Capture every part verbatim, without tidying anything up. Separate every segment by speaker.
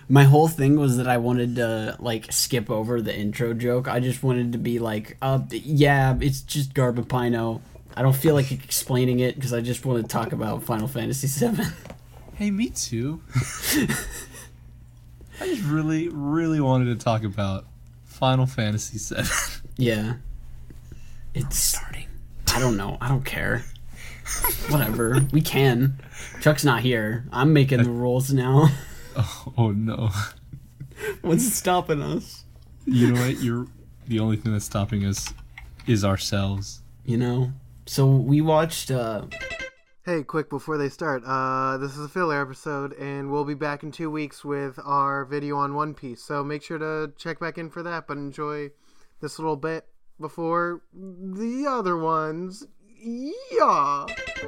Speaker 1: My whole thing was that I wanted to like skip over the intro joke. I just wanted to be like, uh, yeah, it's just Garbapino. I don't feel like explaining it because I just want to talk about Final Fantasy seven.
Speaker 2: Hey, me too. I just really, really wanted to talk about Final Fantasy seven.
Speaker 1: Yeah. It's starting. I don't know. I don't care. Whatever. We can. Chuck's not here. I'm making the rules now.
Speaker 2: Oh, oh no.
Speaker 1: What's stopping us?
Speaker 2: You know what? You're the only thing that's stopping us is ourselves.
Speaker 1: You know? So we watched uh
Speaker 3: Hey, quick before they start, uh, this is a filler episode, and we'll be back in two weeks with our video on One Piece, so make sure to check back in for that, but enjoy this little bit before the other ones. Yeah!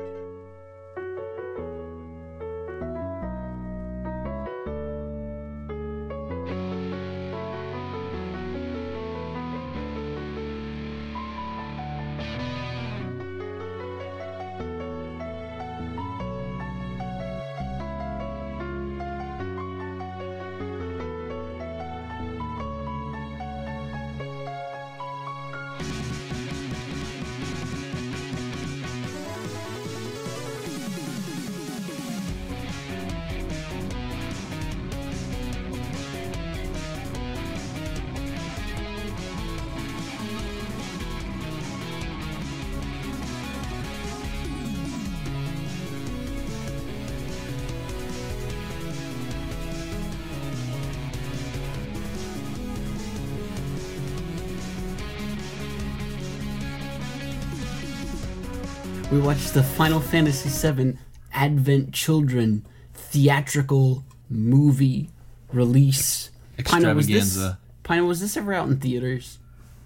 Speaker 1: we watched the Final Fantasy seven Advent Children theatrical movie release. Pino, was this,
Speaker 2: Extravaganza.
Speaker 1: Pino, was this ever out in theaters?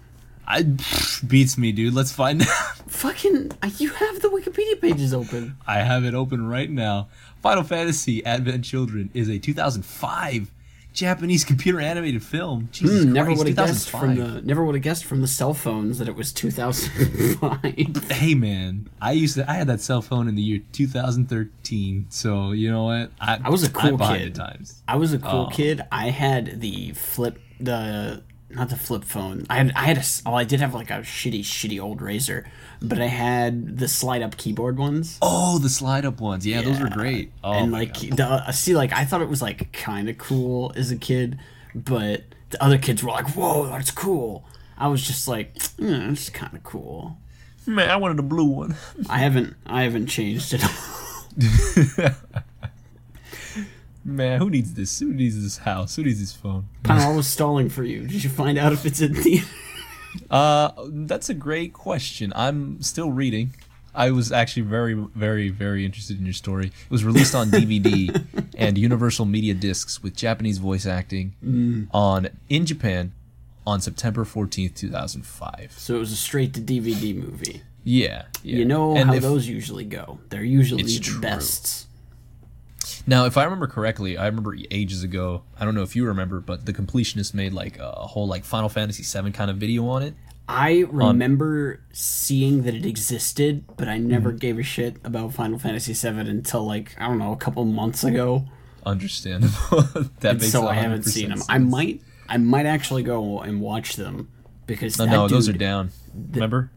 Speaker 2: I pff, beats me, dude. Let's find out.
Speaker 1: Fucking, uh, you have the Wikipedia pages open.
Speaker 2: I have it open right now. Final Fantasy Advent Children is a two thousand five Japanese computer animated film. Jesus
Speaker 1: Hmm, never
Speaker 2: Christ,
Speaker 1: would have guessed from
Speaker 2: two thousand five.
Speaker 1: the never would have guessed from the cell phones that it was two thousand five.
Speaker 2: Hey man, I used to. I had that cell phone in the year two thousand thirteen. So you know what? I,
Speaker 1: I was a cool
Speaker 2: I'm behind
Speaker 1: kid.
Speaker 2: the times.
Speaker 1: I was a cool
Speaker 2: Oh.
Speaker 1: kid. I had the flip the not the flip phone. I had I had a s- oh I did have like a shitty shitty old Razor, but I had the slide up keyboard ones.
Speaker 2: Oh, the slide up ones. Yeah, those were
Speaker 1: Yeah.
Speaker 2: great. Oh,
Speaker 1: and
Speaker 2: my
Speaker 1: like
Speaker 2: God.
Speaker 1: the uh, see like I thought it was like kind of cool as a kid, but the other kids were like, "Whoa, that's cool." I was just like, mm, "It's kind of cool."
Speaker 2: man, I wanted a blue one.
Speaker 1: I haven't I haven't changed at all.
Speaker 2: Man, who needs this? Who needs this house? Who needs this phone?
Speaker 1: Pino, I was stalling for you. Did you find out if it's in the?
Speaker 2: Uh, that's a great question. I'm still reading. I was actually very, very, very interested in your story. It was released on D V D and Universal Media Discs with Japanese voice acting
Speaker 1: Mm.
Speaker 2: on in Japan on September fourteenth, two thousand five.
Speaker 1: So it was a straight to D V D movie.
Speaker 2: Yeah, yeah.
Speaker 1: You know
Speaker 2: And
Speaker 1: how
Speaker 2: if-
Speaker 1: those usually go. They're usually
Speaker 2: It's
Speaker 1: the
Speaker 2: true.
Speaker 1: bests.
Speaker 2: Now, if I remember correctly, I remember ages ago. I don't know if you remember, but the Completionist made like a whole like Final Fantasy seven kind of video on it.
Speaker 1: I remember seeing that it existed, but I never gave a shit about Final Fantasy seven until like I don't know a couple months ago.
Speaker 2: Understandable. that
Speaker 1: And
Speaker 2: makes
Speaker 1: so I
Speaker 2: one hundred
Speaker 1: haven't
Speaker 2: percent
Speaker 1: seen them.
Speaker 2: sense.
Speaker 1: I might, I might actually go and watch them because
Speaker 2: No,
Speaker 1: that
Speaker 2: no, those are
Speaker 1: dude-
Speaker 2: down. Remember?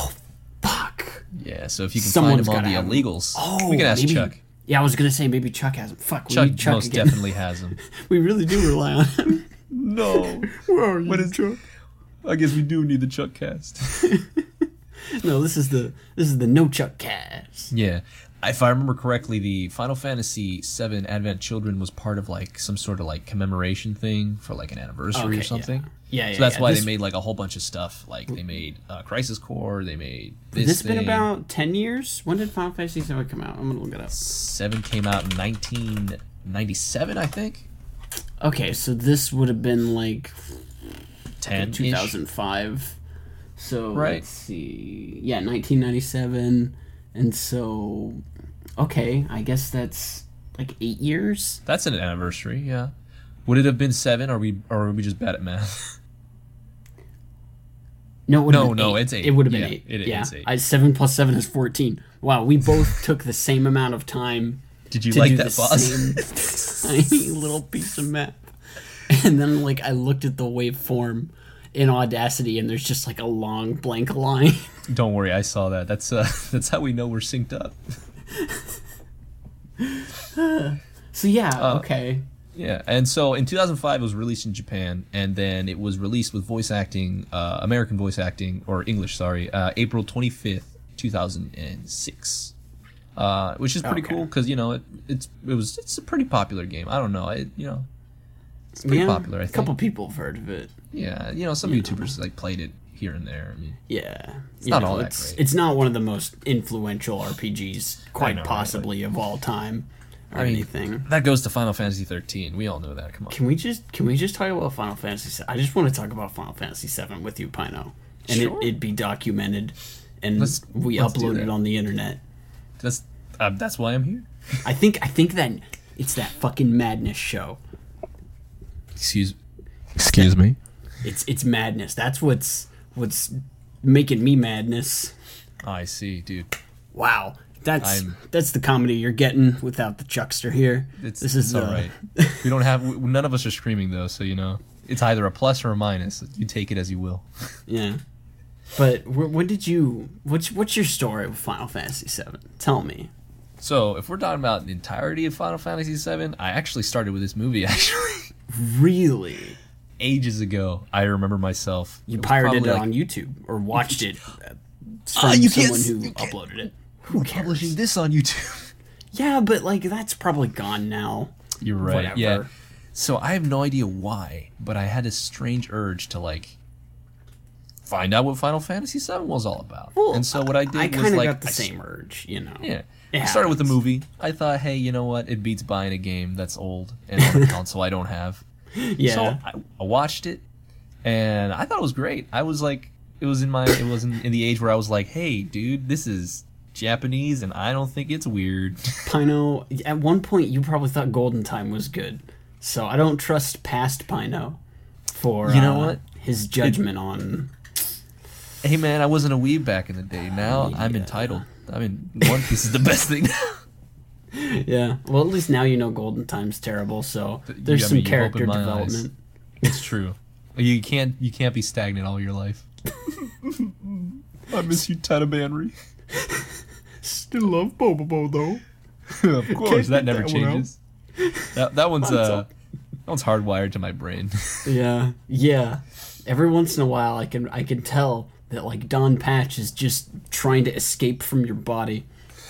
Speaker 1: Fuck.
Speaker 2: Yeah. So if you can
Speaker 1: Someone's
Speaker 2: find them on
Speaker 1: gotta
Speaker 2: the
Speaker 1: have 'em.
Speaker 2: illegals,
Speaker 1: Oh,
Speaker 2: we can ask
Speaker 1: maybe-
Speaker 2: Chuck.
Speaker 1: Yeah, I was gonna say maybe Chuck has them. Fuck, we
Speaker 2: Chuck,
Speaker 1: need Chuck
Speaker 2: most
Speaker 1: again.
Speaker 2: definitely has them.
Speaker 1: We really do rely on him.
Speaker 2: No.
Speaker 1: Where are you,
Speaker 2: What is-
Speaker 1: Chuck?
Speaker 2: I guess we do need the Chuck cast.
Speaker 1: No, this is the this is the No Chuck cast.
Speaker 2: Yeah. If I remember correctly, the Final Fantasy seven Advent Children was part of like some sort of like commemoration thing for like an anniversary
Speaker 1: Okay,
Speaker 2: or something.
Speaker 1: Yeah, yeah.
Speaker 2: So that's
Speaker 1: yeah.
Speaker 2: why
Speaker 1: This-
Speaker 2: they made like a whole bunch of stuff. Like they made uh, Crisis Core, they made this.
Speaker 1: This been
Speaker 2: thing.
Speaker 1: about ten years. When did Final Fantasy seven come out? I'm gonna look it up.
Speaker 2: Seven came out in nineteen ninety-seven, I think.
Speaker 1: Okay, so this would have been like
Speaker 2: Ten.
Speaker 1: two thousand five. So
Speaker 2: Right.
Speaker 1: let's see. Yeah, nineteen ninety-seven. And so, okay, I guess that's like eight years.
Speaker 2: That's an anniversary, yeah. Would it have been seven? Or are we, or are we just bad at math?
Speaker 1: No, it would have
Speaker 2: No,
Speaker 1: been
Speaker 2: no,
Speaker 1: eight.
Speaker 2: it's eight.
Speaker 1: It would have been
Speaker 2: Yeah,
Speaker 1: eight.
Speaker 2: it
Speaker 1: yeah,
Speaker 2: is eight.
Speaker 1: I, seven plus seven is fourteen. Wow, we both took the same amount of time
Speaker 2: Did you
Speaker 1: to
Speaker 2: like
Speaker 1: do
Speaker 2: that,
Speaker 1: the
Speaker 2: boss?
Speaker 1: same tiny little piece of math. and then like I looked at the waveform in Audacity, and there's just like a long blank line.
Speaker 2: Don't worry, I saw that. That's uh, that's how we know we're synced up.
Speaker 1: So yeah,
Speaker 2: Uh,
Speaker 1: okay.
Speaker 2: Yeah, and so in two thousand five it was released in Japan, and then it was released with voice acting, uh, American voice acting, or English, sorry, uh, April twenty-fifth, two thousand six. Uh, which is pretty
Speaker 1: Okay.
Speaker 2: cool because you know it it's it was it's a pretty popular game. I don't know, it, you know, it's pretty
Speaker 1: Yeah,
Speaker 2: popular. I
Speaker 1: a
Speaker 2: think.
Speaker 1: couple people have heard of it.
Speaker 2: Yeah, you know, some
Speaker 1: You
Speaker 2: YouTubers like played it here and there. I mean,
Speaker 1: Yeah, it's
Speaker 2: not all that
Speaker 1: it's,
Speaker 2: great.
Speaker 1: It's not one of the most influential R P Gs, quite
Speaker 2: know, right?
Speaker 1: possibly of all time, or
Speaker 2: I mean,
Speaker 1: anything.
Speaker 2: that goes to Final Fantasy thirteen. We all know that. Come on.
Speaker 1: Can we just can we just talk about Final Fantasy? seven? I just want to talk about Final Fantasy seven with you, Pino, and
Speaker 2: Sure.
Speaker 1: it, it'd be documented, and
Speaker 2: Let's-
Speaker 1: we
Speaker 2: let's do
Speaker 1: upload
Speaker 2: that.
Speaker 1: it on the internet.
Speaker 2: That's uh, that's why I'm here.
Speaker 1: I think I think that it's that fucking madness show.
Speaker 2: Excuse. Excuse me.
Speaker 1: It's it's madness. That's what's what's making me madness.
Speaker 2: Oh, I see, dude.
Speaker 1: Wow, that's
Speaker 2: I'm-
Speaker 1: that's the comedy you're getting without the Chuckster here.
Speaker 2: It's,
Speaker 1: this is
Speaker 2: it's all
Speaker 1: uh,
Speaker 2: right. We don't have. we- None of us are screaming though, so you know it's either a plus or a minus. You take it as you will.
Speaker 1: Yeah, but wh- when did you? What's what's your story with Final Fantasy seven? Tell me.
Speaker 2: So if we're talking about the entirety of Final Fantasy seven, I actually started with this movie actually
Speaker 1: Really?
Speaker 2: ages ago. I remember myself.
Speaker 1: You
Speaker 2: It was
Speaker 1: pirated
Speaker 2: probably
Speaker 1: it
Speaker 2: like,
Speaker 1: on YouTube or watched it uh, from
Speaker 2: Ah, you can't
Speaker 1: someone
Speaker 2: s-
Speaker 1: who
Speaker 2: you can't-
Speaker 1: uploaded it.
Speaker 2: Who publishing this on YouTube?
Speaker 1: Yeah, but like that's probably gone now.
Speaker 2: You're right.
Speaker 1: Whatever.
Speaker 2: Yeah. So I have no idea why, but I had this strange urge to like find out what Final Fantasy seven was all about.
Speaker 1: Well,
Speaker 2: and so what I did
Speaker 1: I
Speaker 2: was
Speaker 1: kind of
Speaker 2: like
Speaker 1: got the
Speaker 2: I s-
Speaker 1: same urge, you know.
Speaker 2: Yeah.
Speaker 1: It
Speaker 2: I started with the
Speaker 1: happens.
Speaker 2: movie. I thought, hey, you know what? It beats buying a game that's old and on a console I don't have.
Speaker 1: Yeah.
Speaker 2: So I, I watched it, and I thought it was great. I was like, it was in my, it was in, in the age where I was like, hey, dude, this is Japanese, and I don't think it's weird.
Speaker 1: Pino, at one point you probably thought Golden Time was good, so I don't trust past Pino for
Speaker 2: You know
Speaker 1: uh,
Speaker 2: what?
Speaker 1: his judgment on.
Speaker 2: Hey, man, I wasn't a weeb back in the day. Now I'm
Speaker 1: Yeah.
Speaker 2: entitled. I mean, One Piece is the best thing.
Speaker 1: Yeah, well, at least now you know Golden Time's terrible, so
Speaker 2: Th-
Speaker 1: there's
Speaker 2: I
Speaker 1: some
Speaker 2: mean, you
Speaker 1: character
Speaker 2: opened my eyes.
Speaker 1: development.
Speaker 2: It's true. You can't, you can't be stagnant all your life. I miss you, Tanabanri.
Speaker 1: Still love Bobobo though.
Speaker 2: Of course, that
Speaker 1: get
Speaker 2: never
Speaker 1: that one out.
Speaker 2: changes. That that one's
Speaker 1: What's
Speaker 2: uh,
Speaker 1: up?
Speaker 2: that one's hardwired to my brain.
Speaker 1: Yeah, yeah. Every once in a while, I can I can tell that like Don Patch is just trying to escape from your body.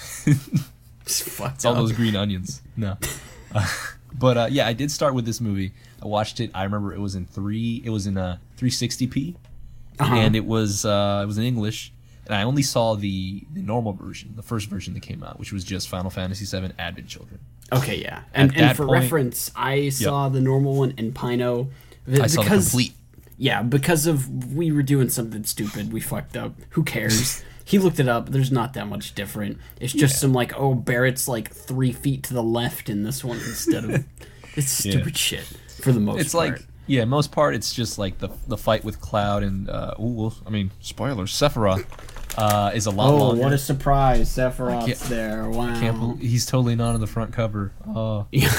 Speaker 1: It's fucked
Speaker 2: It's all
Speaker 1: up.
Speaker 2: those green onions. No. Uh, but uh, yeah, I did start with this movie. I watched it. I remember it was in three. It was in a three sixty p,
Speaker 1: Uh-huh.
Speaker 2: and it was uh, it was in English. And I only saw the, the normal version, the first version that came out, which was just Final Fantasy seven Advent Children.
Speaker 1: Okay, yeah. And,
Speaker 2: At
Speaker 1: and
Speaker 2: that
Speaker 1: for
Speaker 2: point-
Speaker 1: reference, I saw the normal one in Pino. th-
Speaker 2: I saw the
Speaker 1: because-
Speaker 2: complete.
Speaker 1: Yeah, because of we were doing something stupid. We fucked up. Who cares? He looked it up. There's not that much different. It's just
Speaker 2: Yeah.
Speaker 1: some like, oh, Barrett's like three feet to the left in this one instead of. It's
Speaker 2: Yeah.
Speaker 1: stupid shit for the most
Speaker 2: It's
Speaker 1: part.
Speaker 2: like yeah, most part it's just like the the fight with Cloud and uh, ooh, well, I mean spoilers, Sephiroth uh, is a lot
Speaker 1: oh,
Speaker 2: longer.
Speaker 1: what a surprise!
Speaker 2: I
Speaker 1: Sephiroth's
Speaker 2: can't-
Speaker 1: there. Wow.
Speaker 2: Can't bel he's totally not on the front cover. Oh.
Speaker 1: Yeah.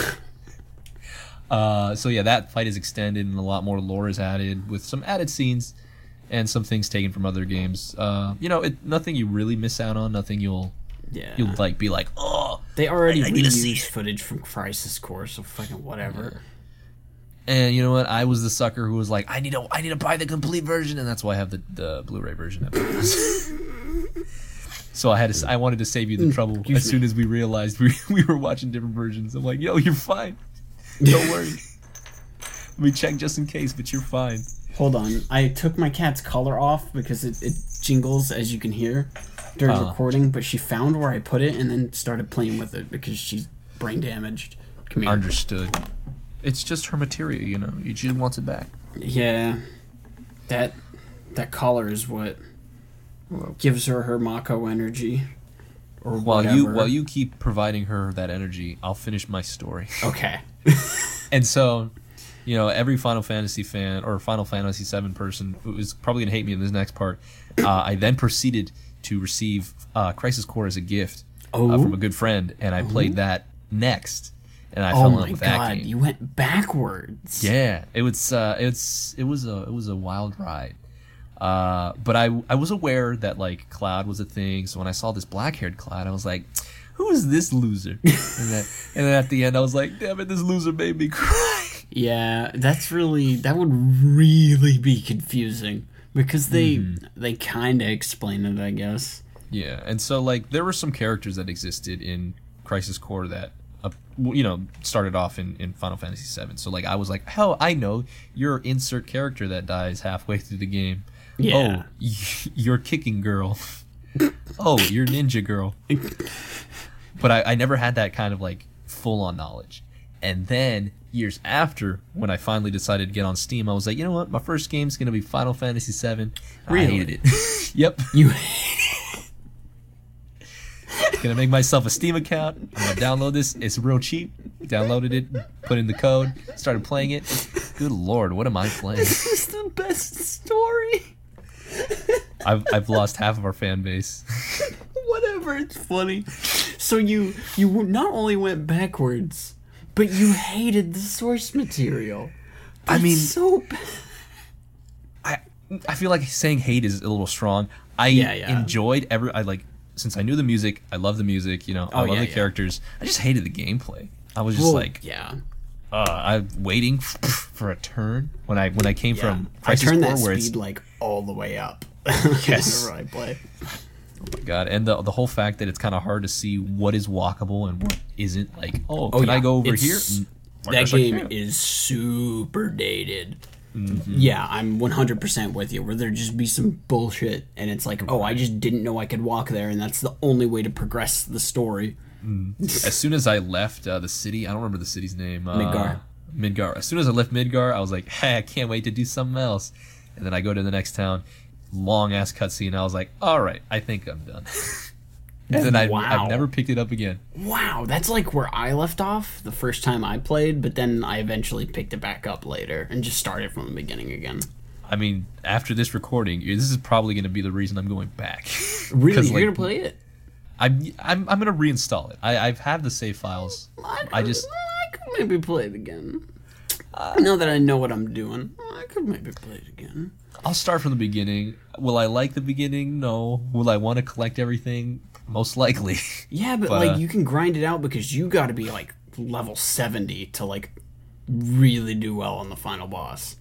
Speaker 2: Uh, so yeah, that fight is extended and a lot more lore is added with some added scenes and some things taken from other games. Uh, you know, it, nothing you really miss out on. Nothing you'll
Speaker 1: Yeah.
Speaker 2: you'll like be like, oh.
Speaker 1: They already
Speaker 2: I- I need to see
Speaker 1: reused
Speaker 2: it.
Speaker 1: footage from Crisis Core, so fucking whatever.
Speaker 2: And you know what? I was the sucker who was like, I need to I need to buy the complete version, and that's why I have the, the Blu-ray version. Of it. So I had to, I wanted to save you the trouble
Speaker 1: excuse
Speaker 2: as soon
Speaker 1: me.
Speaker 2: as we realized we we were watching different versions. I'm like, yo, you're fine. Don't worry. Let me check just in case, but you're fine.
Speaker 1: Hold on. I took my cat's collar off because it, it jingles, as you can hear, during
Speaker 2: Uh.
Speaker 1: recording, but she found where I put it and then started playing with it because she's brain damaged. Come here.
Speaker 2: Understood. It's just her material, you know. She just wants it back.
Speaker 1: Yeah. That that collar is what gives her her Mako energy. Or
Speaker 2: While
Speaker 1: whatever.
Speaker 2: you while you keep providing her that energy, I'll finish my story.
Speaker 1: Okay.
Speaker 2: And so, you know, every Final Fantasy fan or Final Fantasy seven person who is probably gonna hate me in this next part. Uh, I then proceeded to receive uh, Crisis Core as a gift uh,
Speaker 1: Oh.
Speaker 2: from a good friend, and I played that next. and I
Speaker 1: Oh
Speaker 2: fell in
Speaker 1: my
Speaker 2: love with that
Speaker 1: god,
Speaker 2: game.
Speaker 1: you went backwards.
Speaker 2: Yeah, it was uh, it's it was a it was a wild ride. Uh, but I I was aware that like Cloud was a thing, so when I saw this black haired Cloud, I was like, who is this loser? and, then, and then at the end, I was like, damn it, this loser made me cry.
Speaker 1: Yeah, that's really that would really be confusing because they
Speaker 2: Mm-hmm.
Speaker 1: they kind of explain it, I guess.
Speaker 2: Yeah, and so like there were some characters that existed in Crisis Core that uh, you know started off in, in Final Fantasy seven. So like I was like, hell, I know your insert character that dies halfway through the game.
Speaker 1: Yeah.
Speaker 2: Oh, y- you're kicking girl. Oh, you're ninja girl. But I, I never had that kind of like full on knowledge. And then years after, when I finally decided to get on Steam, I was like, you know what? My first game's gonna be Final Fantasy seven.
Speaker 1: Really?
Speaker 2: I hated it. Yep.
Speaker 1: You
Speaker 2: Gonna make myself a Steam account. I'm gonna download this. It's real cheap. Downloaded it, put in the code, started playing it. Good lord, what am I playing?
Speaker 1: This is the best story.
Speaker 2: I've I've lost half of our fan base.
Speaker 1: Whatever, it's funny. So you you not only went backwards, but you hated the source material.
Speaker 2: I
Speaker 1: That's
Speaker 2: mean-
Speaker 1: so bad.
Speaker 2: I I feel like saying hate is a little strong. I
Speaker 1: Yeah, yeah.
Speaker 2: enjoyed every. I like since I knew the music. I love the music. You know, I
Speaker 1: Oh,
Speaker 2: love
Speaker 1: yeah,
Speaker 2: the
Speaker 1: yeah.
Speaker 2: characters. I just hated the gameplay. I was just
Speaker 1: Well,
Speaker 2: like,
Speaker 1: yeah.
Speaker 2: uh, I'm waiting f- for a turn when I when I came
Speaker 1: Yeah.
Speaker 2: from
Speaker 1: I
Speaker 2: Crisis
Speaker 1: turned
Speaker 2: Core,
Speaker 1: that
Speaker 2: where
Speaker 1: speed
Speaker 2: it's
Speaker 1: like all the way up.
Speaker 2: Yes.
Speaker 1: Whenever I play.
Speaker 2: oh my god, and the the whole fact that it's kind of hard to see what is walkable and what isn't. Like, oh, can
Speaker 1: yeah.
Speaker 2: I go over
Speaker 1: It's-
Speaker 2: here? Mm, I
Speaker 1: That
Speaker 2: guess I
Speaker 1: game
Speaker 2: can.
Speaker 1: is super dated.
Speaker 2: Mm-hmm.
Speaker 1: Yeah, I'm one hundred percent with you. Where there just be some bullshit, and it's like, oh, I just didn't know I could walk there, and that's the only way to progress the story.
Speaker 2: As soon as I left uh, the city, I don't remember the city's name. Uh,
Speaker 1: Midgar.
Speaker 2: Midgar. As soon as I left Midgar, I was like, hey, I can't wait to do something else. And then I go to the next town, long ass cutscene. I was like, all right, I think I'm done. and then I,
Speaker 1: Wow.
Speaker 2: I've never picked it up again.
Speaker 1: Wow, that's like where I left off the first time I played, but then I eventually picked it back up later and just started from the beginning again.
Speaker 2: I mean, after this recording, this is probably going to be the reason I'm going back.
Speaker 1: Really,
Speaker 2: 'Cause,
Speaker 1: you're
Speaker 2: like,
Speaker 1: gonna play it?
Speaker 2: I'm, I'm, I'm going to reinstall it. I, I've had the save files.
Speaker 1: I,
Speaker 2: I
Speaker 1: could-
Speaker 2: just-
Speaker 1: I could maybe play it again. now that I know what I'm doing, I could maybe play it again.
Speaker 2: I'll start from the beginning. Will I like the beginning? No. Will I want to collect everything? Most likely.
Speaker 1: Yeah, but,
Speaker 2: But,
Speaker 1: like
Speaker 2: uh,
Speaker 1: you can grind it out because you got to be like level seventy to like really do well on the final boss.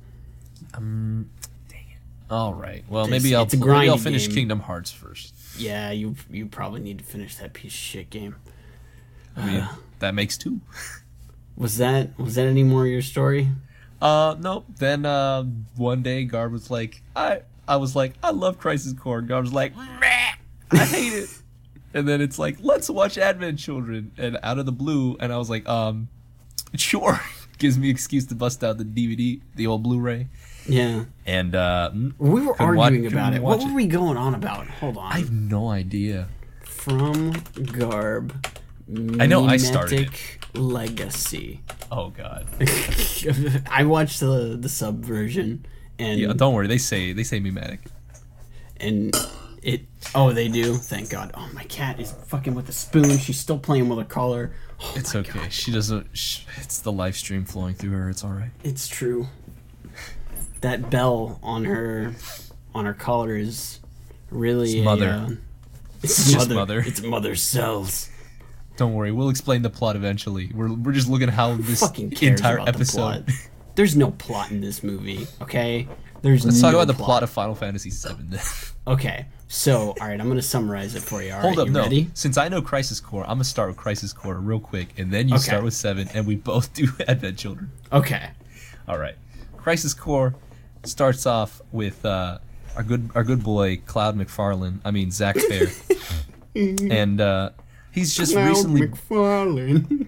Speaker 2: All right. Well,
Speaker 1: It's-
Speaker 2: maybe I'll
Speaker 1: it's a
Speaker 2: maybe I'll
Speaker 1: grindy
Speaker 2: finish
Speaker 1: game.
Speaker 2: Kingdom Hearts first.
Speaker 1: Yeah, you you probably need to finish that piece of shit game.
Speaker 2: I mean, that makes two.
Speaker 1: Was that was that any more of your story?
Speaker 2: Uh, nope. Then uh, one day, Garb was like, I I was like, I love Crisis Core. Garb was like, "Meh, I hate it. And then it's like, let's watch Advent Children. And out of the blue, and I was like, um, sure. Gives me excuse to bust out the D V D, the old Blu-ray.
Speaker 1: Yeah,
Speaker 2: And uh, mm,
Speaker 1: we were
Speaker 2: couldn't wa-
Speaker 1: arguing
Speaker 2: couldn't
Speaker 1: about it. What
Speaker 2: watch
Speaker 1: were we going on about? Hold on.
Speaker 2: I have no idea.
Speaker 1: From Garb.
Speaker 2: I know I started it.
Speaker 1: Mimetic Legacy.
Speaker 2: Oh God.
Speaker 1: I watched the the sub version and
Speaker 2: Yeah, don't worry. They say they say mimetic.
Speaker 1: and it oh they do, thank God. Oh, my cat is fucking with a spoon. She's still playing with her collar. Oh,
Speaker 2: It's
Speaker 1: my
Speaker 2: okay.
Speaker 1: God.
Speaker 2: She doesn't. Sh- it's the live stream flowing through her. It's all right.
Speaker 1: It's true. That bell on her on her collar is really
Speaker 2: It's
Speaker 1: a,
Speaker 2: mother.
Speaker 1: uh, it's,
Speaker 2: It's just
Speaker 1: mother.
Speaker 2: mother.
Speaker 1: It's mother cells.
Speaker 2: Don't worry. We'll explain the plot eventually. We're we're just looking at how this
Speaker 1: Fucking cares
Speaker 2: entire
Speaker 1: about
Speaker 2: episode.
Speaker 1: the plot. There's no plot in this movie, okay? There's
Speaker 2: Let's
Speaker 1: no
Speaker 2: talk about the plot of Final Fantasy seven.
Speaker 1: Okay, so all right, I'm gonna summarize it for you. All
Speaker 2: Hold
Speaker 1: right,
Speaker 2: up,
Speaker 1: you
Speaker 2: no.
Speaker 1: ready?
Speaker 2: Since I know Crisis Core, I'm gonna start with Crisis Core real quick, and then you
Speaker 1: Okay.
Speaker 2: start with seven, and we both do Advent Children.
Speaker 1: Okay.
Speaker 2: All right. Crisis Core starts off with uh, our good our good boy Cloud McFarlane. I mean Zach Fair, and uh, he's just recently.
Speaker 1: McFarlane.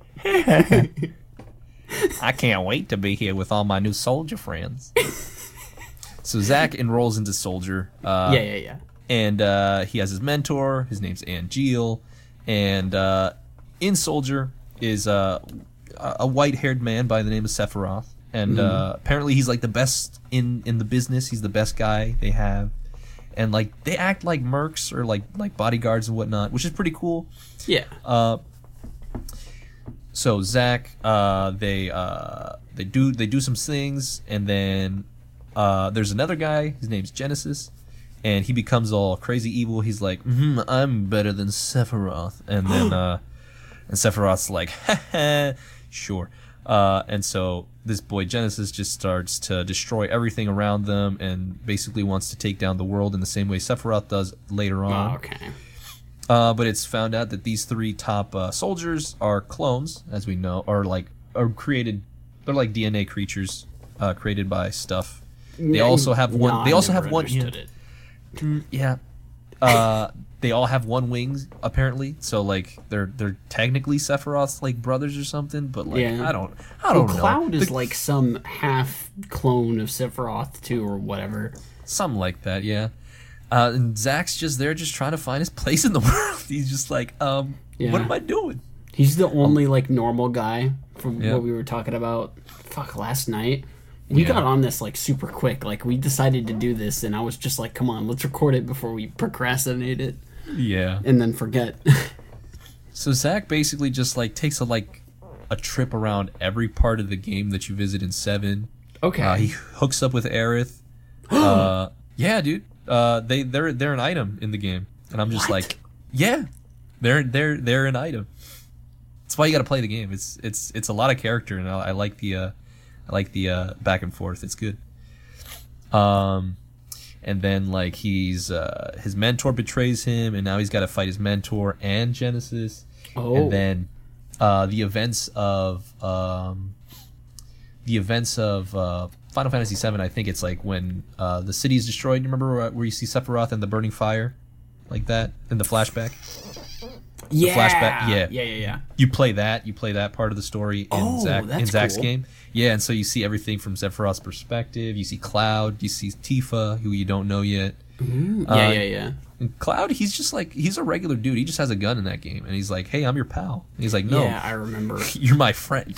Speaker 2: I can't wait to be here with all my new soldier friends. So Zach enrolls into soldier. Uh,
Speaker 1: yeah, yeah, yeah.
Speaker 2: and uh, he has his mentor. His name's Angeal, and uh, in Soldier is uh, a a white-haired man by the name of Sephiroth, and uh, apparently he's like the best in in the business. He's the best guy they have, and like they act like mercs or like like bodyguards and whatnot, which is pretty cool.
Speaker 1: Yeah.
Speaker 2: Uh, so Zack, uh, they uh, they do they do some things, and then uh, there's another guy. His name's Genesis, and he becomes all crazy evil. He's like, mm-hmm, I'm better than Sephiroth, and then uh, and Sephiroth's like, haha, sure. Uh, and so this boy Genesis just starts to destroy everything around them, and basically wants to take down the world in the same way Sephiroth does later on.
Speaker 1: Oh, okay.
Speaker 2: Uh, but it's found out that these three top uh, soldiers are clones, as we know, or like are created. They're like D N A creatures uh, created by stuff. They also have one.
Speaker 1: No,
Speaker 2: they
Speaker 1: I
Speaker 2: also
Speaker 1: never
Speaker 2: have one. Yeah.
Speaker 1: understood it.
Speaker 2: yeah. Uh, they all have one wing apparently. So like they're they're technically Sephiroth's like brothers or something. But like
Speaker 1: Yeah.
Speaker 2: I don't I don't
Speaker 1: Well,
Speaker 2: know.
Speaker 1: Cloud is
Speaker 2: The-
Speaker 1: like some half clone of Sephiroth too, or whatever.
Speaker 2: something like that. Yeah. Uh, and Zack's just there, just trying to find his place in the world. He's just like, um,
Speaker 1: Yeah.
Speaker 2: what am I doing?
Speaker 1: He's the only like normal guy from
Speaker 2: Yeah.
Speaker 1: what we were talking about. Fuck, last night we
Speaker 2: Yeah.
Speaker 1: got on this like super quick. Like we decided to do this, and I was just like, "Come on, let's record it before we procrastinate it
Speaker 2: Yeah.
Speaker 1: and then forget."
Speaker 2: So Zack basically just like takes a like a trip around every part of the game that you visit in Seven.
Speaker 1: Okay.
Speaker 2: Uh, he hooks up with Aerith. uh, yeah, dude. Uh, they they're they're an item in the game, and I'm just
Speaker 1: What?
Speaker 2: like, yeah, they're they're they're an item. That's why you got to play the game. It's it's it's a lot of character, and I, I like the uh, I like the uh, back and forth. It's good. Um, and then like he's uh, his mentor betrays him, and now he's got to fight his mentor and Genesis.
Speaker 1: Oh.
Speaker 2: And then uh, the events of um, the events of uh, Final Fantasy seven. I think it's like when uh, the city is destroyed. You remember where, where you see Sephiroth and the burning fire, like that in the flashback.
Speaker 1: yeah.
Speaker 2: flashback- yeah.
Speaker 1: Yeah. Yeah. Yeah.
Speaker 2: You play that. You play that part of the story in
Speaker 1: Oh,
Speaker 2: Zack in
Speaker 1: that's
Speaker 2: Zack's
Speaker 1: cool.
Speaker 2: game. Yeah, and so you see everything from Sephiroth's perspective. You see Cloud. You see Tifa, who you don't know yet.
Speaker 1: Yeah.
Speaker 2: Uh,
Speaker 1: yeah. Yeah.
Speaker 2: And Cloud, he's just like he's a regular dude. He just has a gun in that game, and he's like, "Hey, I'm your pal." And he's like, "No,
Speaker 1: Yeah. I remember.
Speaker 2: you're my friend."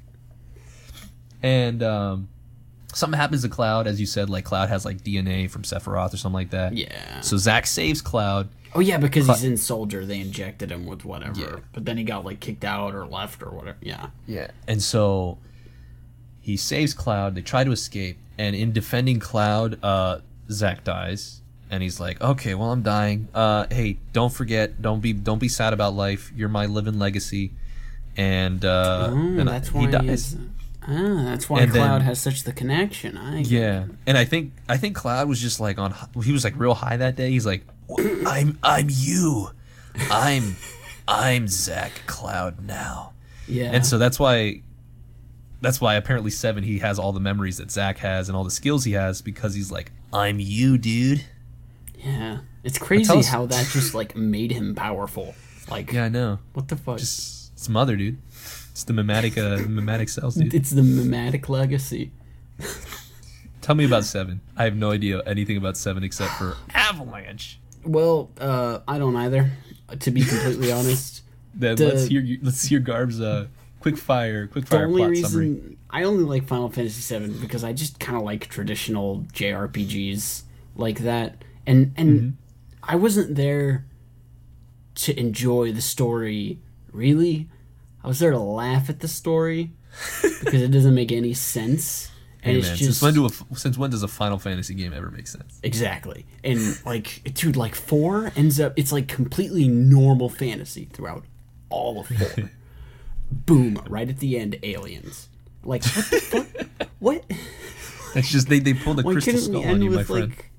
Speaker 2: And um, something happens to Cloud, as you said. Like Cloud has like D N A from Sephiroth or something like that.
Speaker 1: Yeah.
Speaker 2: So Zack saves Cloud.
Speaker 1: Oh yeah, because
Speaker 2: Cla-
Speaker 1: he's in Soldier, they injected him with whatever.
Speaker 2: Yeah.
Speaker 1: But then he got like kicked out or left or whatever. Yeah.
Speaker 2: Yeah. And so he saves Cloud. They try to escape, and in defending Cloud, uh, Zack dies. And he's like, "Okay, well, I'm dying. Uh, hey, don't forget, don't be, don't be sad about life. You're my living legacy." And uh,
Speaker 1: Oh,
Speaker 2: and
Speaker 1: that's
Speaker 2: he
Speaker 1: why
Speaker 2: dies.
Speaker 1: he's. Ah, that's why
Speaker 2: And then-
Speaker 1: Cloud has such the connection. I
Speaker 2: Yeah, and I think I think Cloud was just like on. He was like real high that day. He's like, "I'm I'm you, I'm I'm Zack Cloud now."
Speaker 1: Yeah.
Speaker 2: And so that's why. That's why apparently Seven he has all the memories that Zack has and all the skills he has because he's like, "I'm you, dude."
Speaker 1: Yeah. It's crazy
Speaker 2: Tell us-
Speaker 1: how that just like made him powerful. Like,
Speaker 2: Yeah, I know.
Speaker 1: what the fuck?
Speaker 2: Just it's mother, dude. It's the mimetic, uh, mimetic cells, dude.
Speaker 1: It's the mimetic legacy.
Speaker 2: Tell me about Seven. I have no idea anything about Seven except for Avalanche.
Speaker 1: Well, uh, I don't either, to be completely honest.
Speaker 2: Then
Speaker 1: The-
Speaker 2: let's hear you- let's hear Garb's uh, quick fire, quick
Speaker 1: The
Speaker 2: fire
Speaker 1: only
Speaker 2: plot
Speaker 1: reason
Speaker 2: summary.
Speaker 1: I only like Final Fantasy seven because I just kind of like traditional J R P Gs like that, and and
Speaker 2: Mm-hmm.
Speaker 1: I wasn't there to enjoy the story. Really, I was there to laugh at the story because it doesn't make any sense, and
Speaker 2: Hey
Speaker 1: it's
Speaker 2: man,
Speaker 1: just
Speaker 2: since when do a, since when does a Final Fantasy game ever make sense?
Speaker 1: exactly. And like, dude, like four ends up it's like completely normal fantasy throughout all of four. Boom! Right at the end, aliens. Like what the fuck? What?
Speaker 2: It's just they, they pulled a
Speaker 1: Why
Speaker 2: crystal
Speaker 1: couldn't we
Speaker 2: skull on
Speaker 1: end
Speaker 2: you, my
Speaker 1: with
Speaker 2: friend.
Speaker 1: like?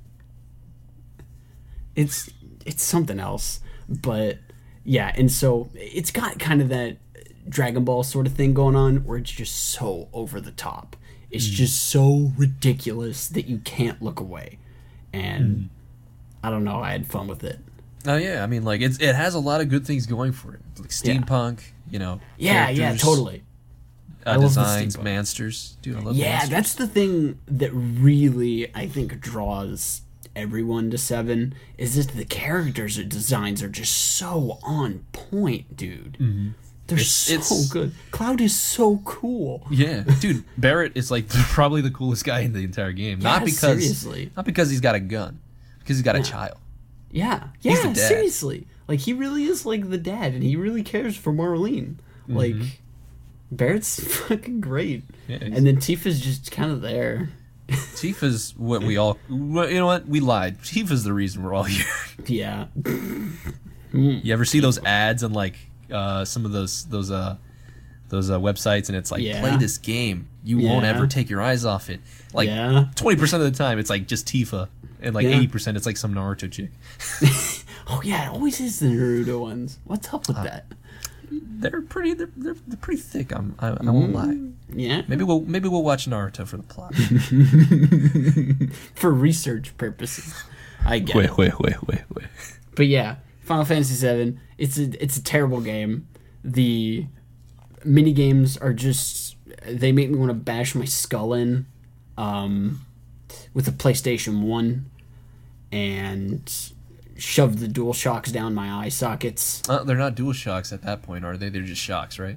Speaker 1: It's it's something else, but yeah, and so it's got kind of that Dragon Ball sort of thing going on, where it's just so over the top. It's
Speaker 2: Mm.
Speaker 1: just so ridiculous that you can't look away, and
Speaker 2: Mm.
Speaker 1: I don't know. I had fun with it.
Speaker 2: Oh yeah, I mean like it's it has a lot of good things going for it, like steampunk, you know.
Speaker 1: Yeah, yeah,
Speaker 2: characters,
Speaker 1: totally.
Speaker 2: Uh,
Speaker 1: I love the
Speaker 2: designs,
Speaker 1: steampunk.
Speaker 2: monsters, dude. I love
Speaker 1: Yeah,
Speaker 2: monsters.
Speaker 1: that's the thing that really I think draws everyone to Seven is that the characters or designs are just so on point, dude. They're
Speaker 2: It's-
Speaker 1: so
Speaker 2: it's-
Speaker 1: good. Cloud is so cool.
Speaker 2: Yeah, dude, Barrett is like probably the coolest guy in the entire game. not
Speaker 1: Yeah,
Speaker 2: because
Speaker 1: seriously.
Speaker 2: not because he's got a gun, because he's got a child.
Speaker 1: Yeah,
Speaker 2: He's
Speaker 1: yeah,
Speaker 2: the dad.
Speaker 1: seriously. Like he really is like the dad, and he really cares for Marlene.
Speaker 2: Mm-hmm.
Speaker 1: Like Barrett's fucking great.
Speaker 2: Yeah, he's-
Speaker 1: And then Tifa's just kind of there.
Speaker 2: Tifa's what we all. You know what? We lied. Tifa's the reason we're all here.
Speaker 1: Yeah.
Speaker 2: You ever see those ads on like uh, some of those those uh those uh, websites, and it's like
Speaker 1: Yeah.
Speaker 2: play this game, you won't
Speaker 1: Yeah.
Speaker 2: ever take your eyes off it. Like
Speaker 1: Yeah.
Speaker 2: twenty percent of the time, it's like just Tifa, and like
Speaker 1: Yeah.
Speaker 2: eighty percent, it's like some Naruto chick.
Speaker 1: Oh yeah, it always is the Naruto ones. What's up with
Speaker 2: Uh,
Speaker 1: that?
Speaker 2: They're pretty. They're, they're, they're pretty thick. I'm, I, I won't lie.
Speaker 1: Yeah.
Speaker 2: Maybe we'll maybe we'll watch Naruto for the plot.
Speaker 1: For research purposes. I get it.
Speaker 2: wait, wait, wait, wait.
Speaker 1: But yeah, Final Fantasy seven, it's a it's a terrible game. The mini games are just they make me want to bash my skull in um, with the PlayStation one and shove the Dual Shocks down my eye sockets.
Speaker 2: Uh, they're not dual shocks at that point, are they? They're just shocks, right?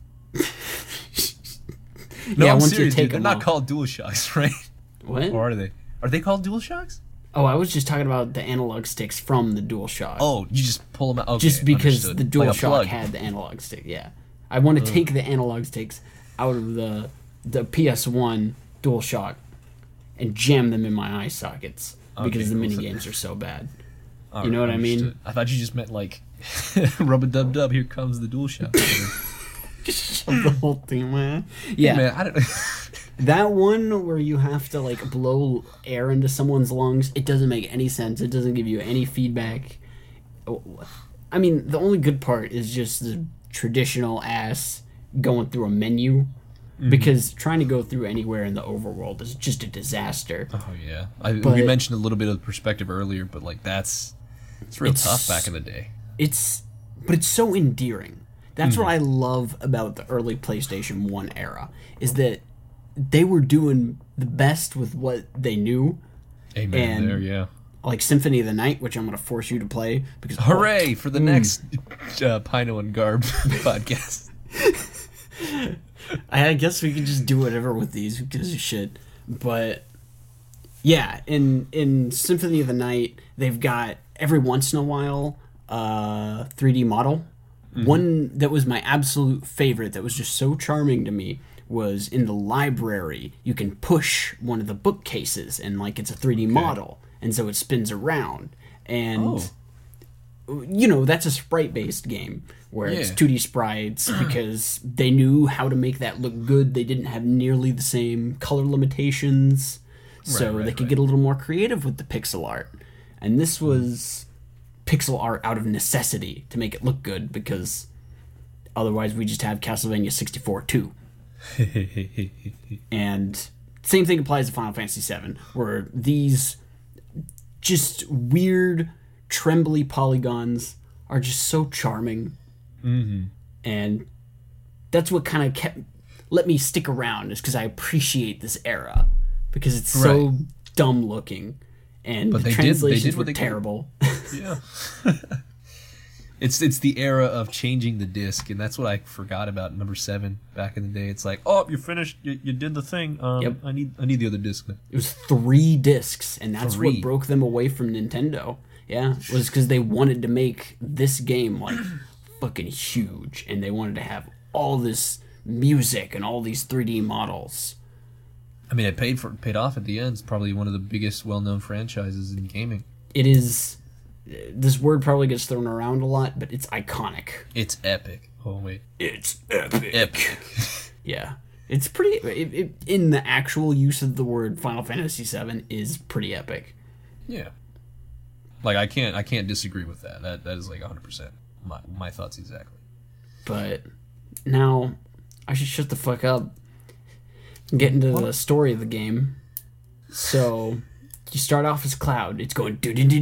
Speaker 2: No,
Speaker 1: Yeah,
Speaker 2: I'm
Speaker 1: once you
Speaker 2: serious,
Speaker 1: take
Speaker 2: dude. They're
Speaker 1: them
Speaker 2: not
Speaker 1: off.
Speaker 2: called dual shocks, right?
Speaker 1: What?
Speaker 2: Or are they? Are they called dual shocks?
Speaker 1: Oh, I was just talking about the analog sticks from the Dual Shock.
Speaker 2: Oh, you just pull them out. Okay,
Speaker 1: just because
Speaker 2: understood.
Speaker 1: the Dual
Speaker 2: Like a
Speaker 1: Shock
Speaker 2: plug.
Speaker 1: had the analog stick. Yeah, I want to take the analog sticks out of the the P S one Dual Shock and jam them in my eye sockets because
Speaker 2: Okay,
Speaker 1: the
Speaker 2: cool.
Speaker 1: mini
Speaker 2: So-
Speaker 1: games are so bad.
Speaker 2: All
Speaker 1: you know
Speaker 2: right,
Speaker 1: what I mean?
Speaker 2: understood. I thought you just meant like rub a dub dub. Here comes the dual shock.
Speaker 1: The whole thing, man. Yeah,
Speaker 2: Man, I don't.
Speaker 1: that one where you have to like blow air into someone's lungs. It doesn't make any sense. It doesn't give you any feedback. I mean, the only good part is just the traditional ass going through a menu. Because trying to go through anywhere in the overworld is just a disaster.
Speaker 2: Oh yeah, I,
Speaker 1: But-
Speaker 2: we mentioned a little bit of perspective earlier, but like that's it's real
Speaker 1: It's-
Speaker 2: tough back in the day.
Speaker 1: It's, but it's so endearing. That's what I love about the early PlayStation one era, is that they were doing the best with what they knew.
Speaker 2: Amen.
Speaker 1: And-
Speaker 2: There, yeah.
Speaker 1: Like Symphony of the Night, which I'm going to force you to play. because
Speaker 2: Hooray for
Speaker 1: Mm.
Speaker 2: the next uh, Pino and Garb podcast.
Speaker 1: I guess we could just do whatever with these. Who gives a shit? But yeah, in in Symphony of the Night, they've got every once in a while a three D model. One that was my absolute favorite, that was just so charming to me, was in the library. You can push one of the bookcases, and like it's a three D model, and so it spins around. And
Speaker 2: Oh.
Speaker 1: you know, that's a sprite-based game where it's
Speaker 2: Yeah.
Speaker 1: two D sprites because they knew how to make that look good. They didn't have nearly the same color limitations, so
Speaker 2: Right, right,
Speaker 1: they could
Speaker 2: right.
Speaker 1: get a little more creative with the pixel art. And this was pixel art out of necessity to make it look good, because otherwise we just have Castlevania sixty-four two. And same thing applies to Final Fantasy seven, where these just weird, trembly polygons are just so charming. Mm-hmm. And that's what kind of kept let me stick around, is because I appreciate this era, because it's so
Speaker 2: Right.
Speaker 1: dumb looking, and
Speaker 2: But
Speaker 1: the
Speaker 2: they did- they
Speaker 1: translations
Speaker 2: did what
Speaker 1: were
Speaker 2: they could.
Speaker 1: terrible.
Speaker 2: Yeah. It's it's the era of changing the disc, and that's what I forgot about number seven back in the day. It's like, oh, you're finished. You, you did the thing. Um,
Speaker 1: Yep.
Speaker 2: I need I need the other disc now.
Speaker 1: It was three discs, and that's
Speaker 2: Three.
Speaker 1: what broke them away from Nintendo. Yeah, was because they wanted to make this game like fucking huge, and they wanted to have all this music and all these three D models.
Speaker 2: I mean, it paid for paid off at the end. It's probably one of the biggest well known franchises in gaming.
Speaker 1: It is. This word probably gets thrown around a lot, but it's iconic.
Speaker 2: It's epic. Oh wait,
Speaker 1: It's epic.
Speaker 2: epic.
Speaker 1: Yeah, it's pretty. It, it, in the actual use of the word, Final Fantasy seven is pretty epic.
Speaker 2: Yeah. Like I can't I can't disagree with that. That that is like one hundred percent my my thoughts exactly.
Speaker 1: But now I should shut the fuck up and get into the story of the game. So you start off as Cloud. It's going,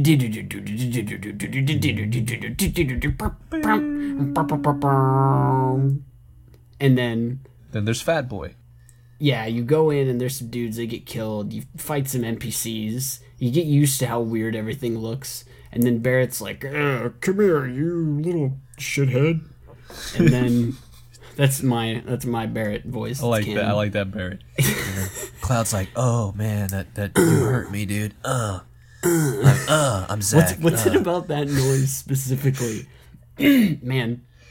Speaker 1: and then
Speaker 2: Then there's Fat Boy.
Speaker 1: yeah, you go in and there's some dudes that get killed. You fight some N P Cs. You get used to how weird everything looks. And then Barrett's like, "Uh, come here, you little shithead." And then that's my that's my Barrett voice.
Speaker 2: I like
Speaker 1: It's
Speaker 2: that. I
Speaker 1: canon.
Speaker 2: like that Barrett. Cloud's like, oh man, that that you hurt me, dude. Uh, I'm, uh, I'm Zach.
Speaker 1: What's, what's
Speaker 2: uh.
Speaker 1: it about that noise specifically? Man,